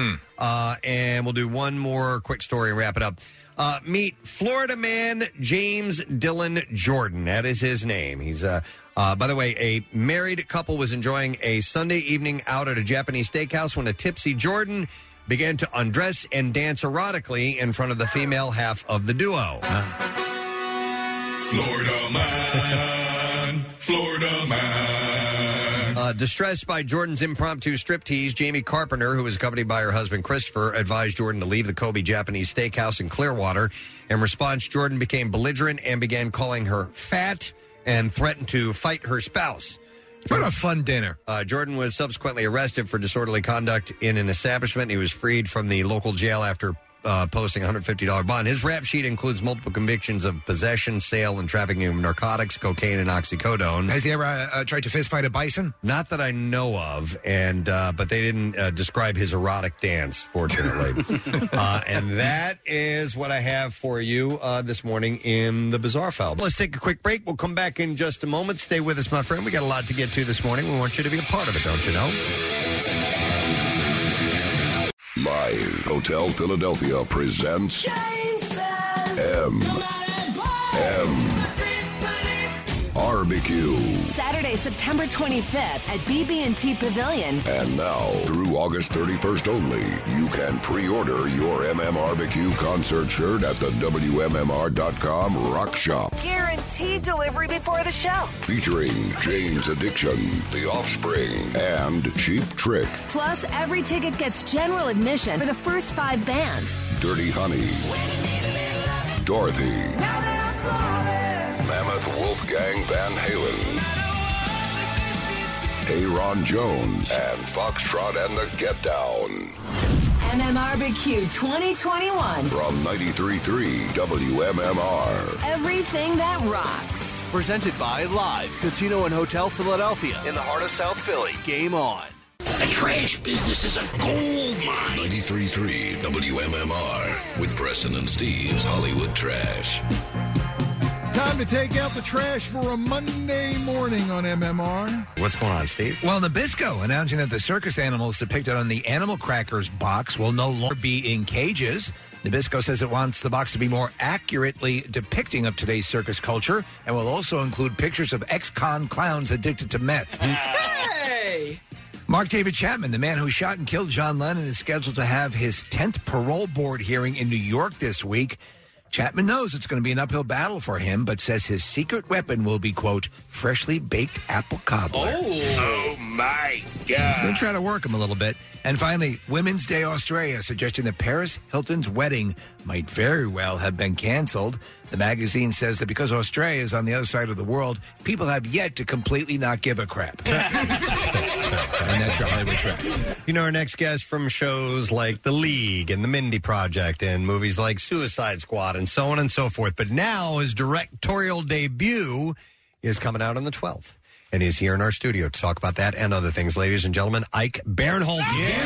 And we'll do one more quick story and wrap it up. Meet Florida man James Dylan Jordan. That is his name. He's, by the way, a married couple was enjoying a Sunday evening out at a Japanese steakhouse when a tipsy Jordan began to undress and dance erotically in front of the female half of the duo. Florida man, Florida man. Distressed by Jordan's impromptu striptease, Jamie Carpenter, who was accompanied by her husband Christopher, advised Jordan to leave the Kobe Japanese Steakhouse in Clearwater. In response, Jordan became belligerent and began calling her fat and threatened to fight her spouse. What a fun dinner. Jordan was subsequently arrested for disorderly conduct in an establishment. He was freed from the local jail after posting a $150 bond. His rap sheet includes multiple convictions of possession, sale, and trafficking of narcotics, cocaine, and oxycodone. Has he ever tried to fist fight a bison? Not that I know of, and but they didn't describe his erotic dance, fortunately. And that is what I have for you this morning in the Bizarre File. Let's take a quick break. We'll come back in just a moment. Stay with us, my friend. We got a lot to get to this morning. We want you to be a part of it, don't you know? Live Hotel Philadelphia presents M Barbecue. Saturday, September 25th at BB&T Pavilion. And now, through August 31st only, you can pre-order your MMRBQ concert shirt at the WMMR.com Rock Shop. Guaranteed delivery before the show. Featuring Jane's Addiction, The Offspring, and Cheap Trick. Plus, every ticket gets general admission for the first 5 bands. Dirty Honey, Dorothy, Mammoth Wolfgang Van Halen, Aaron Jones, and Foxtrot and the Get Down. MMRBQ 2021. From 93.3 WMMR. Everything that rocks. presented by Live Casino and Hotel Philadelphia in the heart of South Philly. Game on. The trash business is a gold mine. 93.3 WMMR with Preston and Steve's Hollywood Trash. Time to take out the trash for a Monday morning on MMR. What's going on, Steve? Well, Nabisco announcing that the circus animals depicted on the Animal Crackers box will no longer be in cages. Nabisco says it wants the box to be more accurately depicting of today's circus culture and will also include pictures of ex-con clowns addicted to meth. Hey! Mark David Chapman, the man who shot and killed John Lennon, is scheduled to have his 10th parole board hearing in New York this week. Chapman knows it's going to be an uphill battle for him, but says his secret weapon will be, quote, freshly baked apple cobbler. Oh my God. He's going to try to work him a little bit. And finally, Women's Day Australia suggesting that Paris Hilton's wedding might very well have been canceled. The magazine says that because Australia is on the other side of the world, people have yet to completely not give a crap. And that's your Hollywood Trash. You know, our next guest from shows like The League and The Mindy Project and movies like Suicide Squad and so on and so forth. But now his directorial debut is coming out on the 12th. And he's here in our studio to talk about that and other things. Ladies and gentlemen, Ike Barinholtz.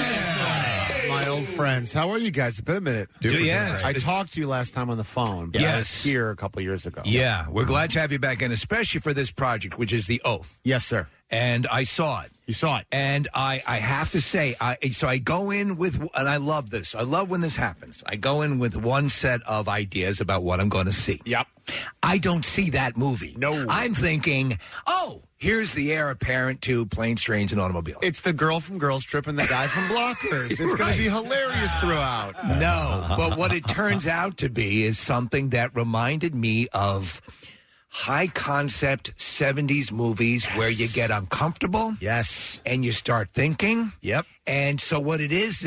My old friends. How are you guys? It's been a minute. I talked to you last time on the phone. But I was here a couple years ago. Yeah, we're glad to have you back, and especially for this project, which is The Oath. Yes, sir. And I saw it. You saw it. And I have to say, so I go in with, and I love this. I love when this happens. I go in with one set of ideas about what I'm going to see. Yep. I don't see that movie. No. I'm thinking, here's the heir apparent to Planes, Trains, and Automobiles. It's the girl from Girls Trip and the guy from Blockers. It's going to be hilarious throughout. No, but what it turns out to be is something that reminded me of high concept 70s movies where you get uncomfortable. Yes. And you start thinking. Yep. And so what it is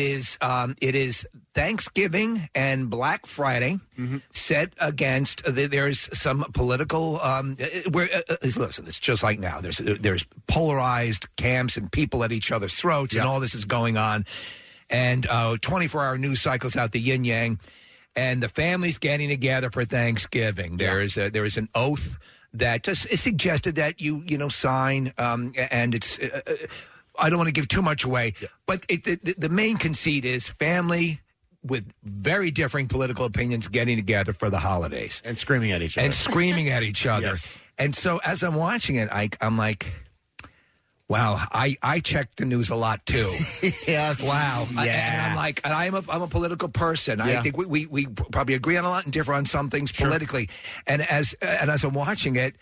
Thanksgiving and Black Friday set against there's some political listen, it's just like now. There's polarized camps and people at each other's throats and all this is going on. And 24-hour news cycles out the yin yang. And the family's getting together for Thanksgiving. There is an oath that just suggested that you sign, and it's. I don't want to give too much away, but the main conceit is family with very differing political opinions getting together for the holidays and screaming at each other. Yes. And so as I'm watching it, I'm like. Wow, I check the news a lot too. Yes. Wow. Yeah. And I'm like, I'm a political person. I think we probably agree on a lot and differ on some things politically. And as I'm watching it,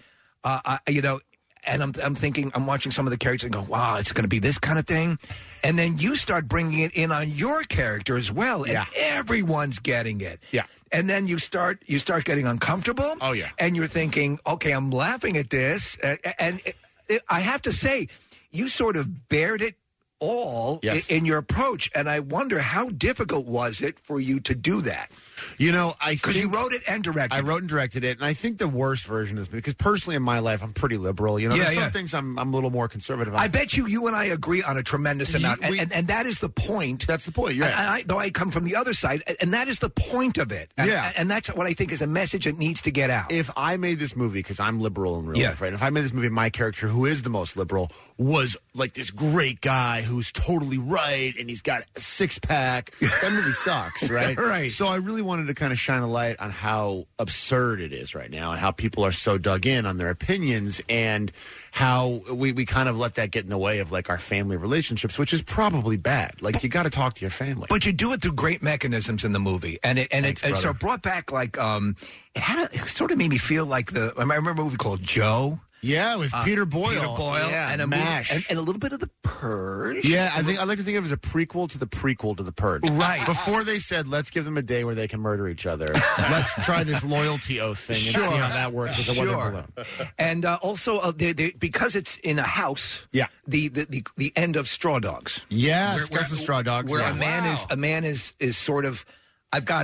and I'm thinking, I'm watching some of the characters and go, wow, it's going to be this kind of thing. And then you start bringing it in on your character as well, and everyone's getting it. Yeah. And then you start getting uncomfortable. Oh yeah. And you're thinking, okay, I'm laughing at this, and I have to say. You sort of bared it all in your approach, and I wonder how difficult was it for you to do that? Because you wrote it and directed it. I wrote and directed it, and I think the worst version is because personally in my life I'm pretty liberal. There's some things I'm a little more conservative on. I bet you and I agree on a tremendous amount, and that is the point. That's the point. Yeah. Though I come from the other side, and that is the point of it. And that's what I think is a message that needs to get out. If I made this movie, because I'm liberal in real life, right? If I made this movie, my character, who is the most liberal, was like this great guy who's totally right, and he's got a six-pack. That movie sucks, right? Right. So I really wanted to kind of shine a light on how absurd it is right now and how people are so dug in on their opinions and how we kind of let that get in the way of like our family relationships, which is probably bad. Like you got to talk to your family. But you do it through great mechanisms in the movie. And it sort of brought back like, it sort of made me feel like I remember a movie called Joe. Yeah, with Peter Boyle. Yeah, and MASH. And a little bit of The Purge. Yeah, I like to think of it as a prequel to the prequel to The Purge. Right. Before they said, let's give them a day where they can murder each other. Let's try this loyalty oath thing and see how that works with the Weather Balloon. And also, because it's in a house, the end of Straw Dogs. Yeah, the Straw Dogs. Where a man is sort of, I've got to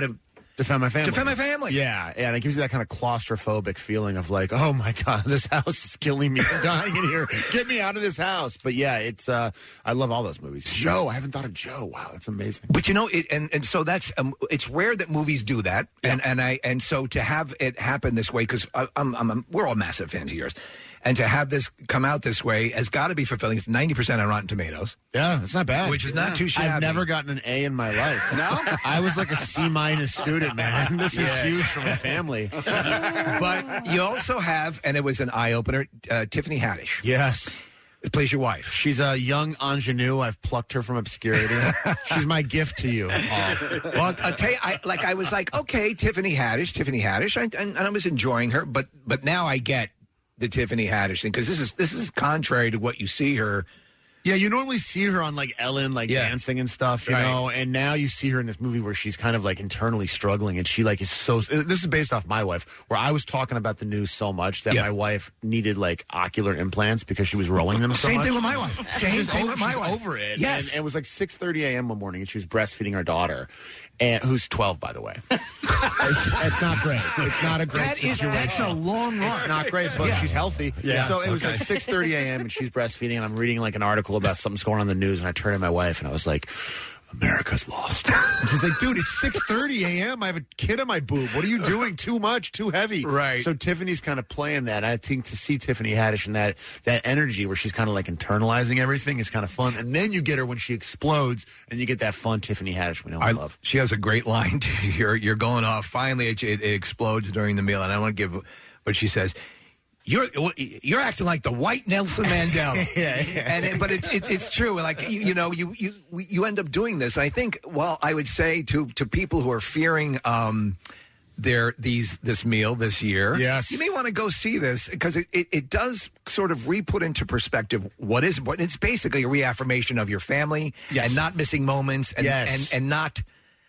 Defend My Family. Defend My Family. Yeah, and it gives you that kind of claustrophobic feeling of like, oh my God, this house is killing me. I'm dying in here. Get me out of this house. But yeah, it's I love all those movies. Joe, I haven't thought of Joe. Wow, that's amazing. But you know, and so that's it's rare that movies do that, and so to have it happen this way, because we're all massive fans of yours. And to have this come out this way has got to be fulfilling. It's 90% on Rotten Tomatoes. Yeah, it's not bad. Which is not too shabby. I've never gotten an A in my life. No? I was like a C- student, man. This is huge for my family. But you also have, and it was an eye-opener, Tiffany Haddish. Yes. Plays your wife. She's a young ingenue. I've plucked her from obscurity. She's my gift to you. Well, I'll tell you, I was like, okay, Tiffany Haddish, and I was enjoying her, but now I get the Tiffany Haddish thing, because this is contrary to what you see her. Yeah, you normally see her on like Ellen, like dancing and stuff, you know. And now you see her in this movie where she's kind of like internally struggling, and she like is so. This is based off my wife, where I was talking about the news so much that my wife needed like ocular implants because she was rolling them so much. Same thing with my wife. Same thing with my wife. Over it. Yes, and it was like 6:30 a.m. one morning, and she was breastfeeding her daughter, and who's 12, by the way. It's not great. It's not a great situation. That's a long run. It's not great, but she's healthy. Yeah. So it was like 6:30 a.m. and she's breastfeeding, and I'm reading like an article about something's going on in the news, and I turned to my wife and I was like, America's lost. And she's like, dude, it's 6:30 a.m. I have a kid on my boob. What are you doing? Too much, too heavy. Right. So Tiffany's kind of playing that. I think to see Tiffany Haddish and that energy where she's kind of like internalizing everything is kind of fun. And then you get her when she explodes, and you get that fun Tiffany Haddish we know and love. She has a great line. You're going off. Finally, it explodes during the meal, and I don't want to give what she says. You're acting like the white Nelson Mandela. But it's true. Like you end up doing this. I think. Well, I would say to people who are fearing this meal this year. Yes, you may want to go see this, because it does sort of re-put into perspective what is important. It's basically a reaffirmation of your family and not missing moments and not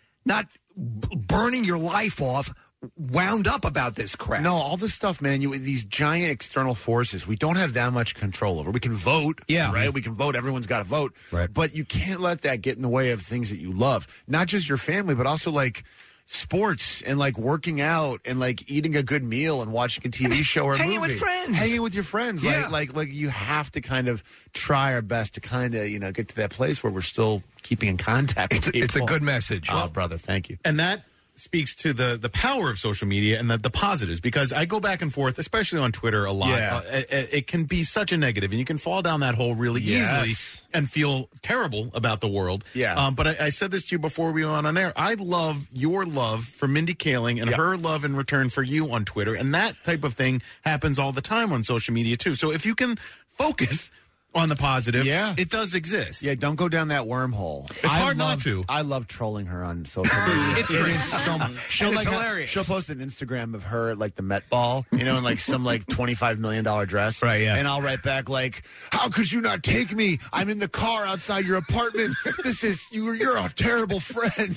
burning your life off. Wound up about this crap. No, all this stuff, man. These giant external forces, we don't have that much control over. We can vote, right? We can vote. Everyone's got to vote, right? But you can't let that get in the way of things that you love. Not just your family, but also like sports and like working out and like eating a good meal and watching a TV show or a hanging movie. Hanging with your friends. Yeah. Like you have to kind of try our best to kind of get to that place where we're still keeping in contact with people. It's a good message. Oh, brother, thank you. And that speaks to the power of social media and the positives, because I go back and forth, especially on Twitter a lot. Yeah. It can be such a negative, and you can fall down that hole really easily and feel terrible about the world. Yeah. But I said this to you before we went on air. I love your love for Mindy Kaling and her love in return for you on Twitter, and that type of thing happens all the time on social media too. So if you can focus on the positive, it does exist. Yeah, don't go down that wormhole. It's hard not to. I love trolling her on social media. It's so much. She'll hilarious. She'll post an Instagram of her at like the Met Ball, in like some like $25 million dress. Right, yeah. And I'll write back like, how could you not take me? I'm in the car outside your apartment. You're a terrible friend.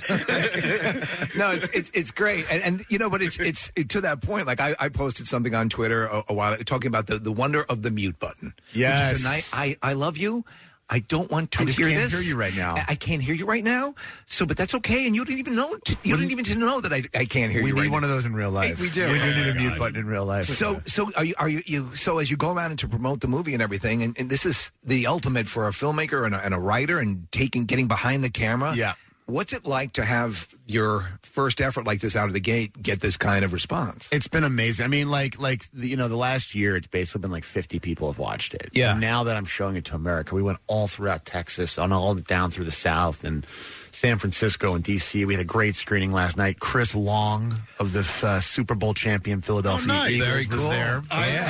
No, it's great. And but it's to that point. Like I posted something on Twitter a while talking about the wonder of the mute button. Yes. Which is I love you. I don't want to hear this. I can't hear you right now. I can't hear you right now. But that's okay. And you didn't even know. You didn't even know that I can't hear you. We right need one now. of those in real life. We do. We do need a mute button in real life. So are you? So as you go around and to promote the movie and everything, and this is the ultimate for a filmmaker and a writer, and getting behind the camera. Yeah. What's it like to have your first effort like this out of the gate get this kind of response? It's been amazing. I mean, the last year, it's basically been like 50 people have watched it. Yeah. And now that I'm showing it to America, we went all throughout Texas, all down through the South and San Francisco and D.C. We had a great screening last night. Chris Long of the Super Bowl champion Philadelphia Eagles Very was cool. there.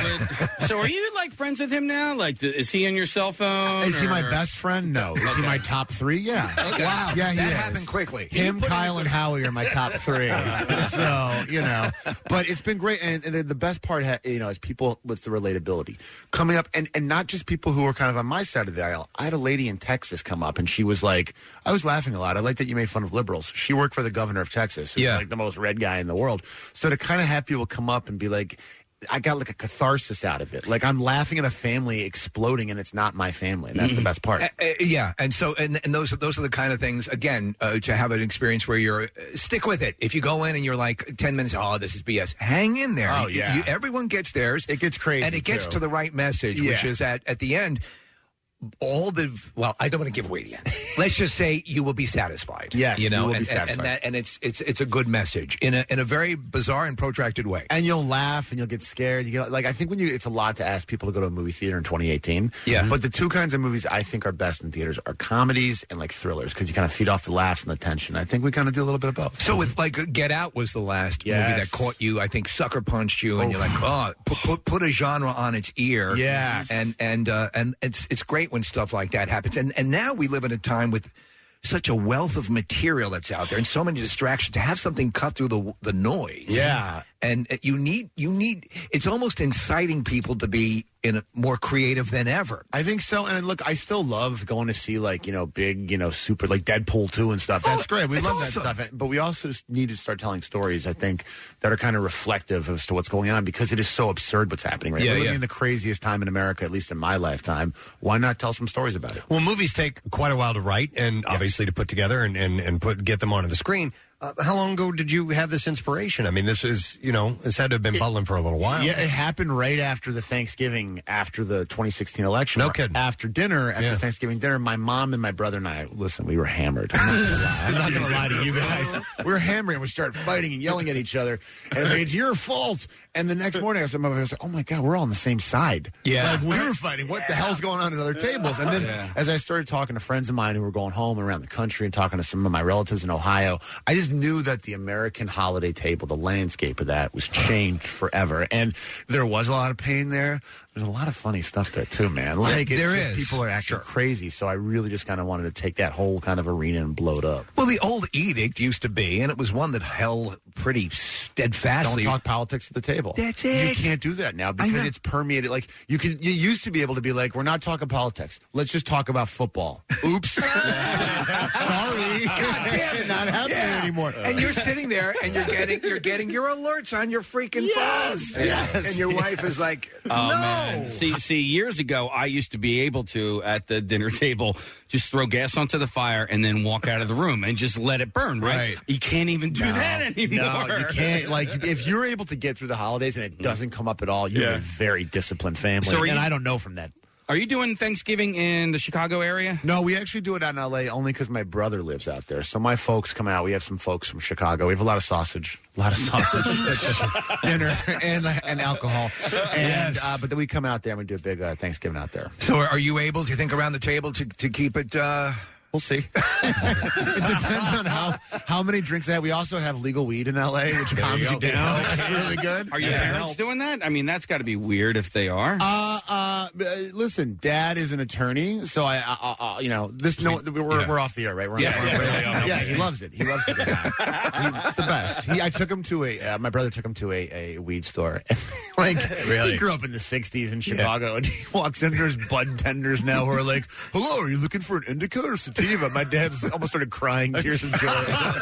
So are you like friends with him now? Like, is he on your cell phone? Is he my best friend? No. Is he my top three? Yeah. Okay. Wow. Yeah, he that is. happened quickly. Him, Kyle, and Howie are my top three. So, but it's been great. And the best part, is people with the relatability coming up, and not just people who are kind of on my side of the aisle. I had a lady in Texas come up, and she was like, I was laughing a lot. I like that you made fun of liberals. She worked for the governor of Texas, who's like the most red guy in the world. So to kind of have people come up and be like, I got like a catharsis out of it. Like I'm laughing at a family exploding, and it's not my family. And that's the best part. Yeah, and so and those are the kind of things. Again, to have an experience where you're stick with it. If you go in and you're like 10 minutes, oh, this is BS. Hang in there. Oh, yeah. Everyone gets theirs. It gets crazy, and it gets too. to the right message, which is at the end. I don't want to give away the end. Let's just say you will be satisfied. Yes, you know, you will and, be satisfied. and it's a good message in a very bizarre and protracted way. And you'll laugh and you'll get scared. You get I think it's a lot to ask people to go to a movie theater in 2018. Yeah. But the two kinds of movies I think are best in theaters are comedies and like thrillers because you kind of feed off the laughs and the tension. I think we kind of do a little bit of both. So with like Get Out was the last movie that caught you. I think sucker punched you, and you're like, oh, put a genre on its ear. Yes. And it's great when stuff like that happens. And now we live in a time with such a wealth of material that's out there and so many distractions to have something cut through the noise. Yeah. And you need it's almost inciting people to be more creative than ever. I think so. And look, I still love going to see big, super like Deadpool 2 and stuff. That's great. We love that stuff. But we also need to start telling stories, I think, that are kind of reflective as to what's going on because it is so absurd what's happening right now. We're living in the craziest time in America, at least in my lifetime. Why not tell some stories about it? Well, movies take quite a while to write and obviously to put together and get them onto the screen. How long ago did you have this inspiration? I mean, this is, this had to have been bubbling for a little while. Yeah, it happened right after the Thanksgiving, after the 2016 election. No kidding. After Thanksgiving dinner, my mom and my brother and I, we were hammered. I'm not going to lie to you guys. We were hammered and we started fighting and yelling at each other. And I was like, it's your fault. And the next morning, I was like, oh my God, we're all on the same side. Yeah. Like, we were fighting. What the hell's going on at other tables? And then as I started talking to friends of mine who were going home and around the country and talking to some of my relatives in Ohio, I just knew that the American holiday table, the landscape of that was changed forever. And there was a lot of pain there. There's a lot of funny stuff there, too, man. Like, there it's is. just people are acting crazy. So I really just kind of wanted to take that whole kind of arena and blow it up. Well, the old edict used to be, and it was one that held pretty steadfastly. Don't talk politics at the table. That's it. You can't do that now because it's permeated. Like, you used to be able to be like, we're not talking politics. Let's just talk about football. Oops. Sorry. God damn it. Not happening anymore. And you're sitting there and you're getting your alerts on your freaking phone. Yes. And your wife is like, Oh, no. man. See, years ago, I used to be able to, at the dinner table, just throw gas onto the fire and then walk out of the room and just let it burn, right? You can't even do that anymore. No, you can't. Like, if you're able to get through the holidays and it doesn't come up at all, you're a very disciplined family. So and I don't know from that. Are you doing Thanksgiving in the Chicago area? No, we actually do it out in L.A. only because my brother lives out there. So my folks come out. We have some folks from Chicago. We have a lot of sausage. Dinner and alcohol. And but then we come out there and we do a big Thanksgiving out there. So are you able, do you think, around the table to keep it... We'll see. It depends on how many drinks they have. We also have legal weed in L.A., which calms you down. It's really good. Are your parents doing that? I mean, that's got to be weird if they are. Listen, Dad is an attorney, so we're off the air, right? Yeah, he loves it. He loves it. It's the best. I took him to my brother took him to a weed store. He grew up in the '60s in Chicago, and he walks in. There's bud tenders now who are like, "Hello, are you looking for an indica or sativa?" My dad's almost started crying, tears of joy.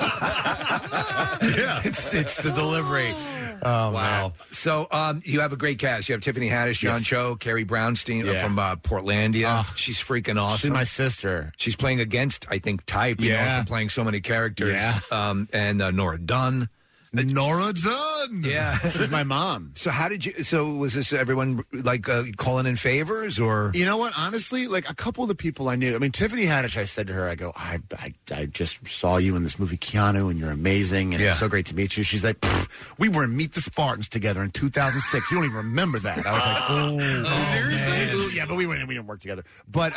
It's the delivery. Oh, wow. man. So you have a great cast. You have Tiffany Haddish, John Cho, Carrie Brownstein from Portlandia. She's freaking awesome. She's my sister. She's playing against, I think, type. Also playing so many characters. Yeah. And Nora Dunn. Nora Dunn. Yeah. She's my mom. So was this everyone calling in favors or? You know what? Honestly, like a couple of the people I knew. I mean, Tiffany Haddish, I said to her, I go, I just saw you in this movie, Keanu, and you're amazing. And it's so great to meet you. She's like, we were in Meet the Spartans together in 2006. You don't even remember that. I was like, oh seriously? Yeah, but we didn't work together. But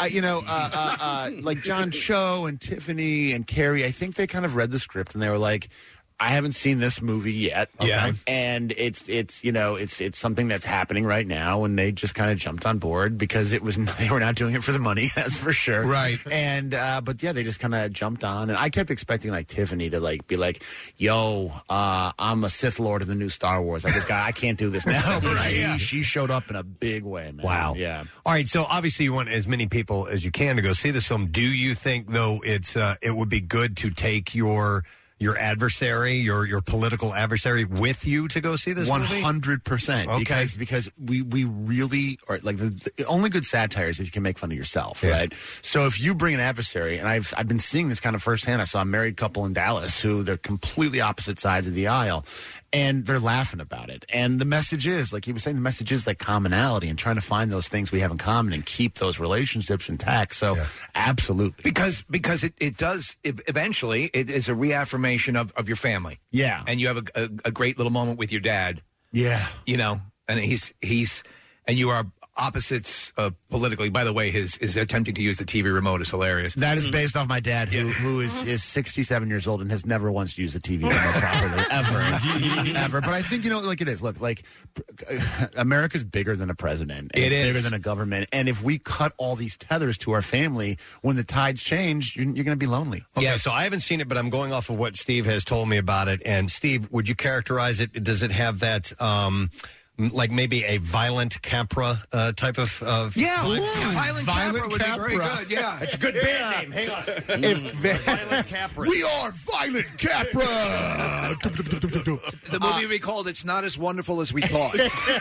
like John Cho and Tiffany and Carrie, I think they kind of read the script and they were like, I haven't seen this movie yet. Yeah. And it's something that's happening right now, and they just kind of jumped on board because they were not doing it for the money, that's for sure. Right. And but yeah, they just kind of jumped on, and I kept expecting like Tiffany to be like, "Yo, I'm a Sith Lord of the new Star Wars. I can't do this now." But she showed up in a big way, man. Wow. Yeah. All right. So obviously you want as many people as you can to go see this film. Do you think though it would be good to take your your adversary, your political adversary, with you to go see this movie? 100%. Okay. Because we really are like the only good satire is if you can make fun of yourself, right? So if you bring an adversary, and I've been seeing this kind of firsthand. I saw a married couple in Dallas who they're completely opposite sides of the aisle, and they're laughing about it. And the message is, like he was saying, the message is like commonality and trying to find those things we have in common and keep those relationships intact. So absolutely. Because it does, eventually, it is a reaffirmation of your family. Yeah. And you have a great little moment with your dad. Yeah. You know, and he's and you are opposites politically. By the way, his attempting to use the TV remote is hilarious. That is based off my dad, who is 67 years old and has never once used the TV remote properly, ever. But I think, like it is. Look, like America's bigger than a president. And it's bigger than a government. And if we cut all these tethers to our family, when the tides change, you're going to be lonely. Okay, so I haven't seen it, but I'm going off of what Steve has told me about it. And Steve, would you characterize it? Does it have that... like maybe a Violent Capra type of Violent Capra would be very good. Yeah, it's a good band name. Hang on, Violent Capra. We are Violent Capra. The movie we called "It's Not as Wonderful as We Thought,"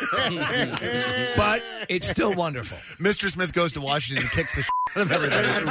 but it's still wonderful. Mr. Smith goes to Washington and kicks the shit out of everybody.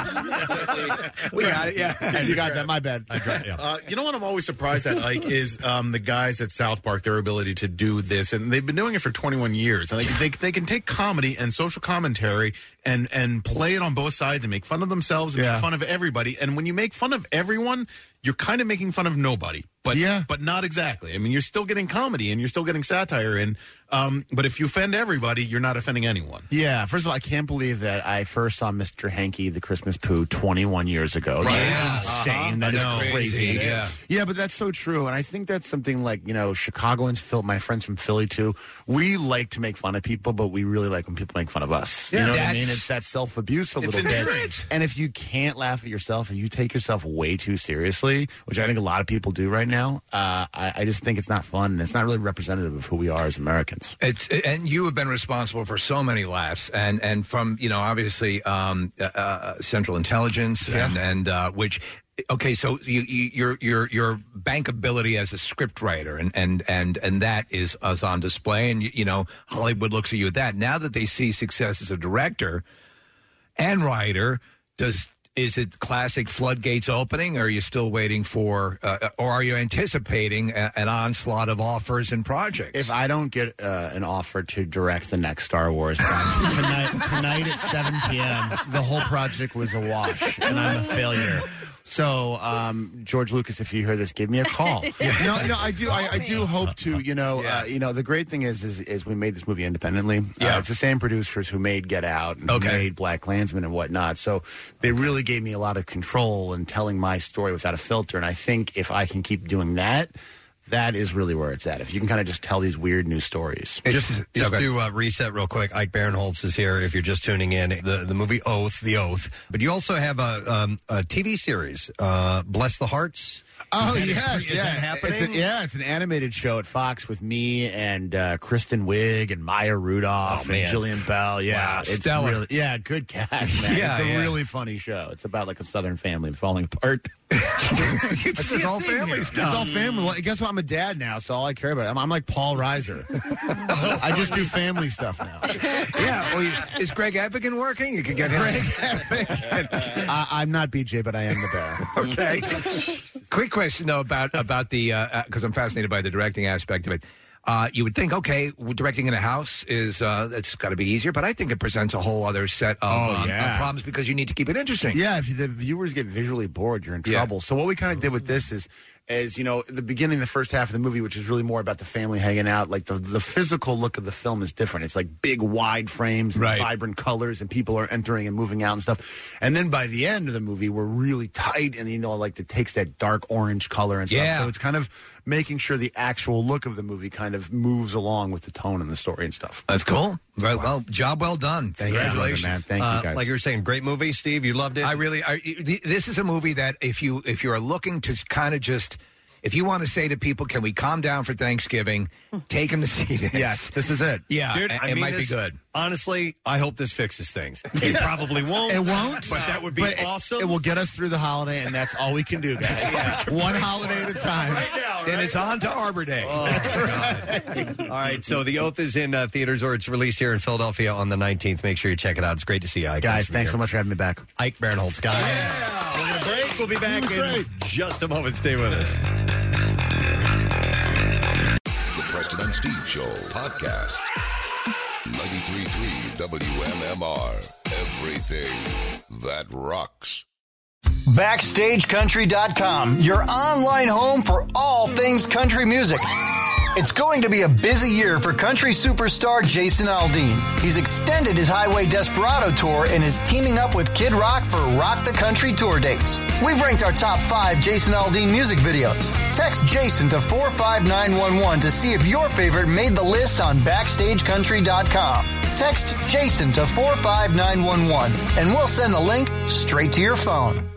We got it. Yeah, you got that. My bad. You know what I'm always surprised at, is the guys at South Park, their ability to do this, and they've been doing it for 21 years. And they can take comedy and social commentary and play it on both sides and make fun of themselves and make fun of everybody. And when you make fun of everyone, you're kind of making fun of nobody. But not exactly. I mean, you're still getting comedy and you're still getting satire in. But if you offend everybody, you're not offending anyone. Yeah. First of all, I can't believe that I first saw Mr. Hanky, the Christmas Pooh, 21 years ago. Right. That's insane. That is crazy. Yeah, but that's so true. And I think that's something like, Chicagoans, my friends from Philly too, we like to make fun of people, but we really like when people make fun of us. Yeah. You know what I mean? It's that self-abuse a little bit. And if you can't laugh at yourself and you take yourself way too seriously, which I think a lot of people do right now, I just think it's not fun, and it's not really representative of who we are as Americans. And you have been responsible for so many laughs, and from obviously Central Intelligence and which. Okay, so your bankability as a scriptwriter and that is on display, and Hollywood looks at you at that. Now that they see success as a director and writer, is it classic floodgates opening, or are you still waiting for, or are you anticipating an onslaught of offers and projects? If I don't get an offer to direct the next Star Wars tonight at 7 p.m., the whole project was a wash, and I'm a failure. So, George Lucas, if you hear this, give me a call. I do hope to. The great thing is we made this movie independently. It's the same producers who made Get Out and who made Black Klansman and whatnot. So they really gave me a lot of control in telling my story without a filter. And I think if I can keep doing that, that is really where it's at. If you can kind of just tell these weird new stories. Just to reset real quick, Ike Barinholtz is here if you're just tuning in. The movie Oath, The Oath. But you also have a TV series, Bless the Hearts. Oh, is that happening? It's an animated show at Fox with me and Kristen Wiig and Maya Rudolph and Jillian Bell. Yeah, wow, it's stellar. Really, good cast, man. It's a really funny show. It's about like a Southern family falling apart. It's all family stuff. It's all family. Well, guess what? I'm a dad now, so all I care about. I'm like Paul Reiser. I just do family stuff now. Is Greg Evigan working? You can get him. Greg Evigan. I'm not BJ, but I am the bear. Okay. Quick question though about the because I'm fascinated by the directing aspect of it. You would think, okay, directing in a house is it's got to be easier, but I think it presents a whole other set of problems because you need to keep it interesting. Yeah, if the viewers get visually bored, you're in trouble. So what we kind of did with this is the beginning, the first half of the movie, which is really more about the family hanging out, like the physical look of the film is different. It's like big, wide frames and vibrant colors, and people are entering and moving out and stuff. And then by the end of the movie, we're really tight, and it takes that dark orange color and stuff. Yeah. So it's kind of making sure the actual look of the movie kind of moves along with the tone and the story and stuff. That's cool. Very well, job well done. Congratulations, man. Thank you, guys. Like you were saying, great movie, Steve. You loved it. This is a movie that if you are looking to kind of just, if you want to say to people, can we calm down for Thanksgiving, take them to see this. Yes, this is it. Yeah, Dude, it I mean, might be this- good. Honestly, I hope this fixes things. It probably won't. It won't, but that would be awesome. It will get us through the holiday, and that's all we can do, guys. One holiday at a time. Then it's on to Arbor Day. All right, so The Oath is in theaters, or it's released here in Philadelphia on the 19th. Make sure you check it out. It's great to see you, Ike. Guys, thanks so much for having me back. Ike Barinholtz, guys. We're going to break. We'll be back in just a moment. Stay with us. The Preston and Steve Show podcast. 93.3 WMMR. Everything that rocks. BackstageCountry.com, your online home for all things country music. It's going to be a busy year for country superstar Jason Aldean. He's extended his Highway Desperado tour and is teaming up with Kid Rock for Rock the Country tour dates. We've ranked our top 5 Jason Aldean music videos. Text Jason to 45911 to see if your favorite made the list on BackstageCountry.com. Text Jason to 45911 and we'll send the link straight to your phone.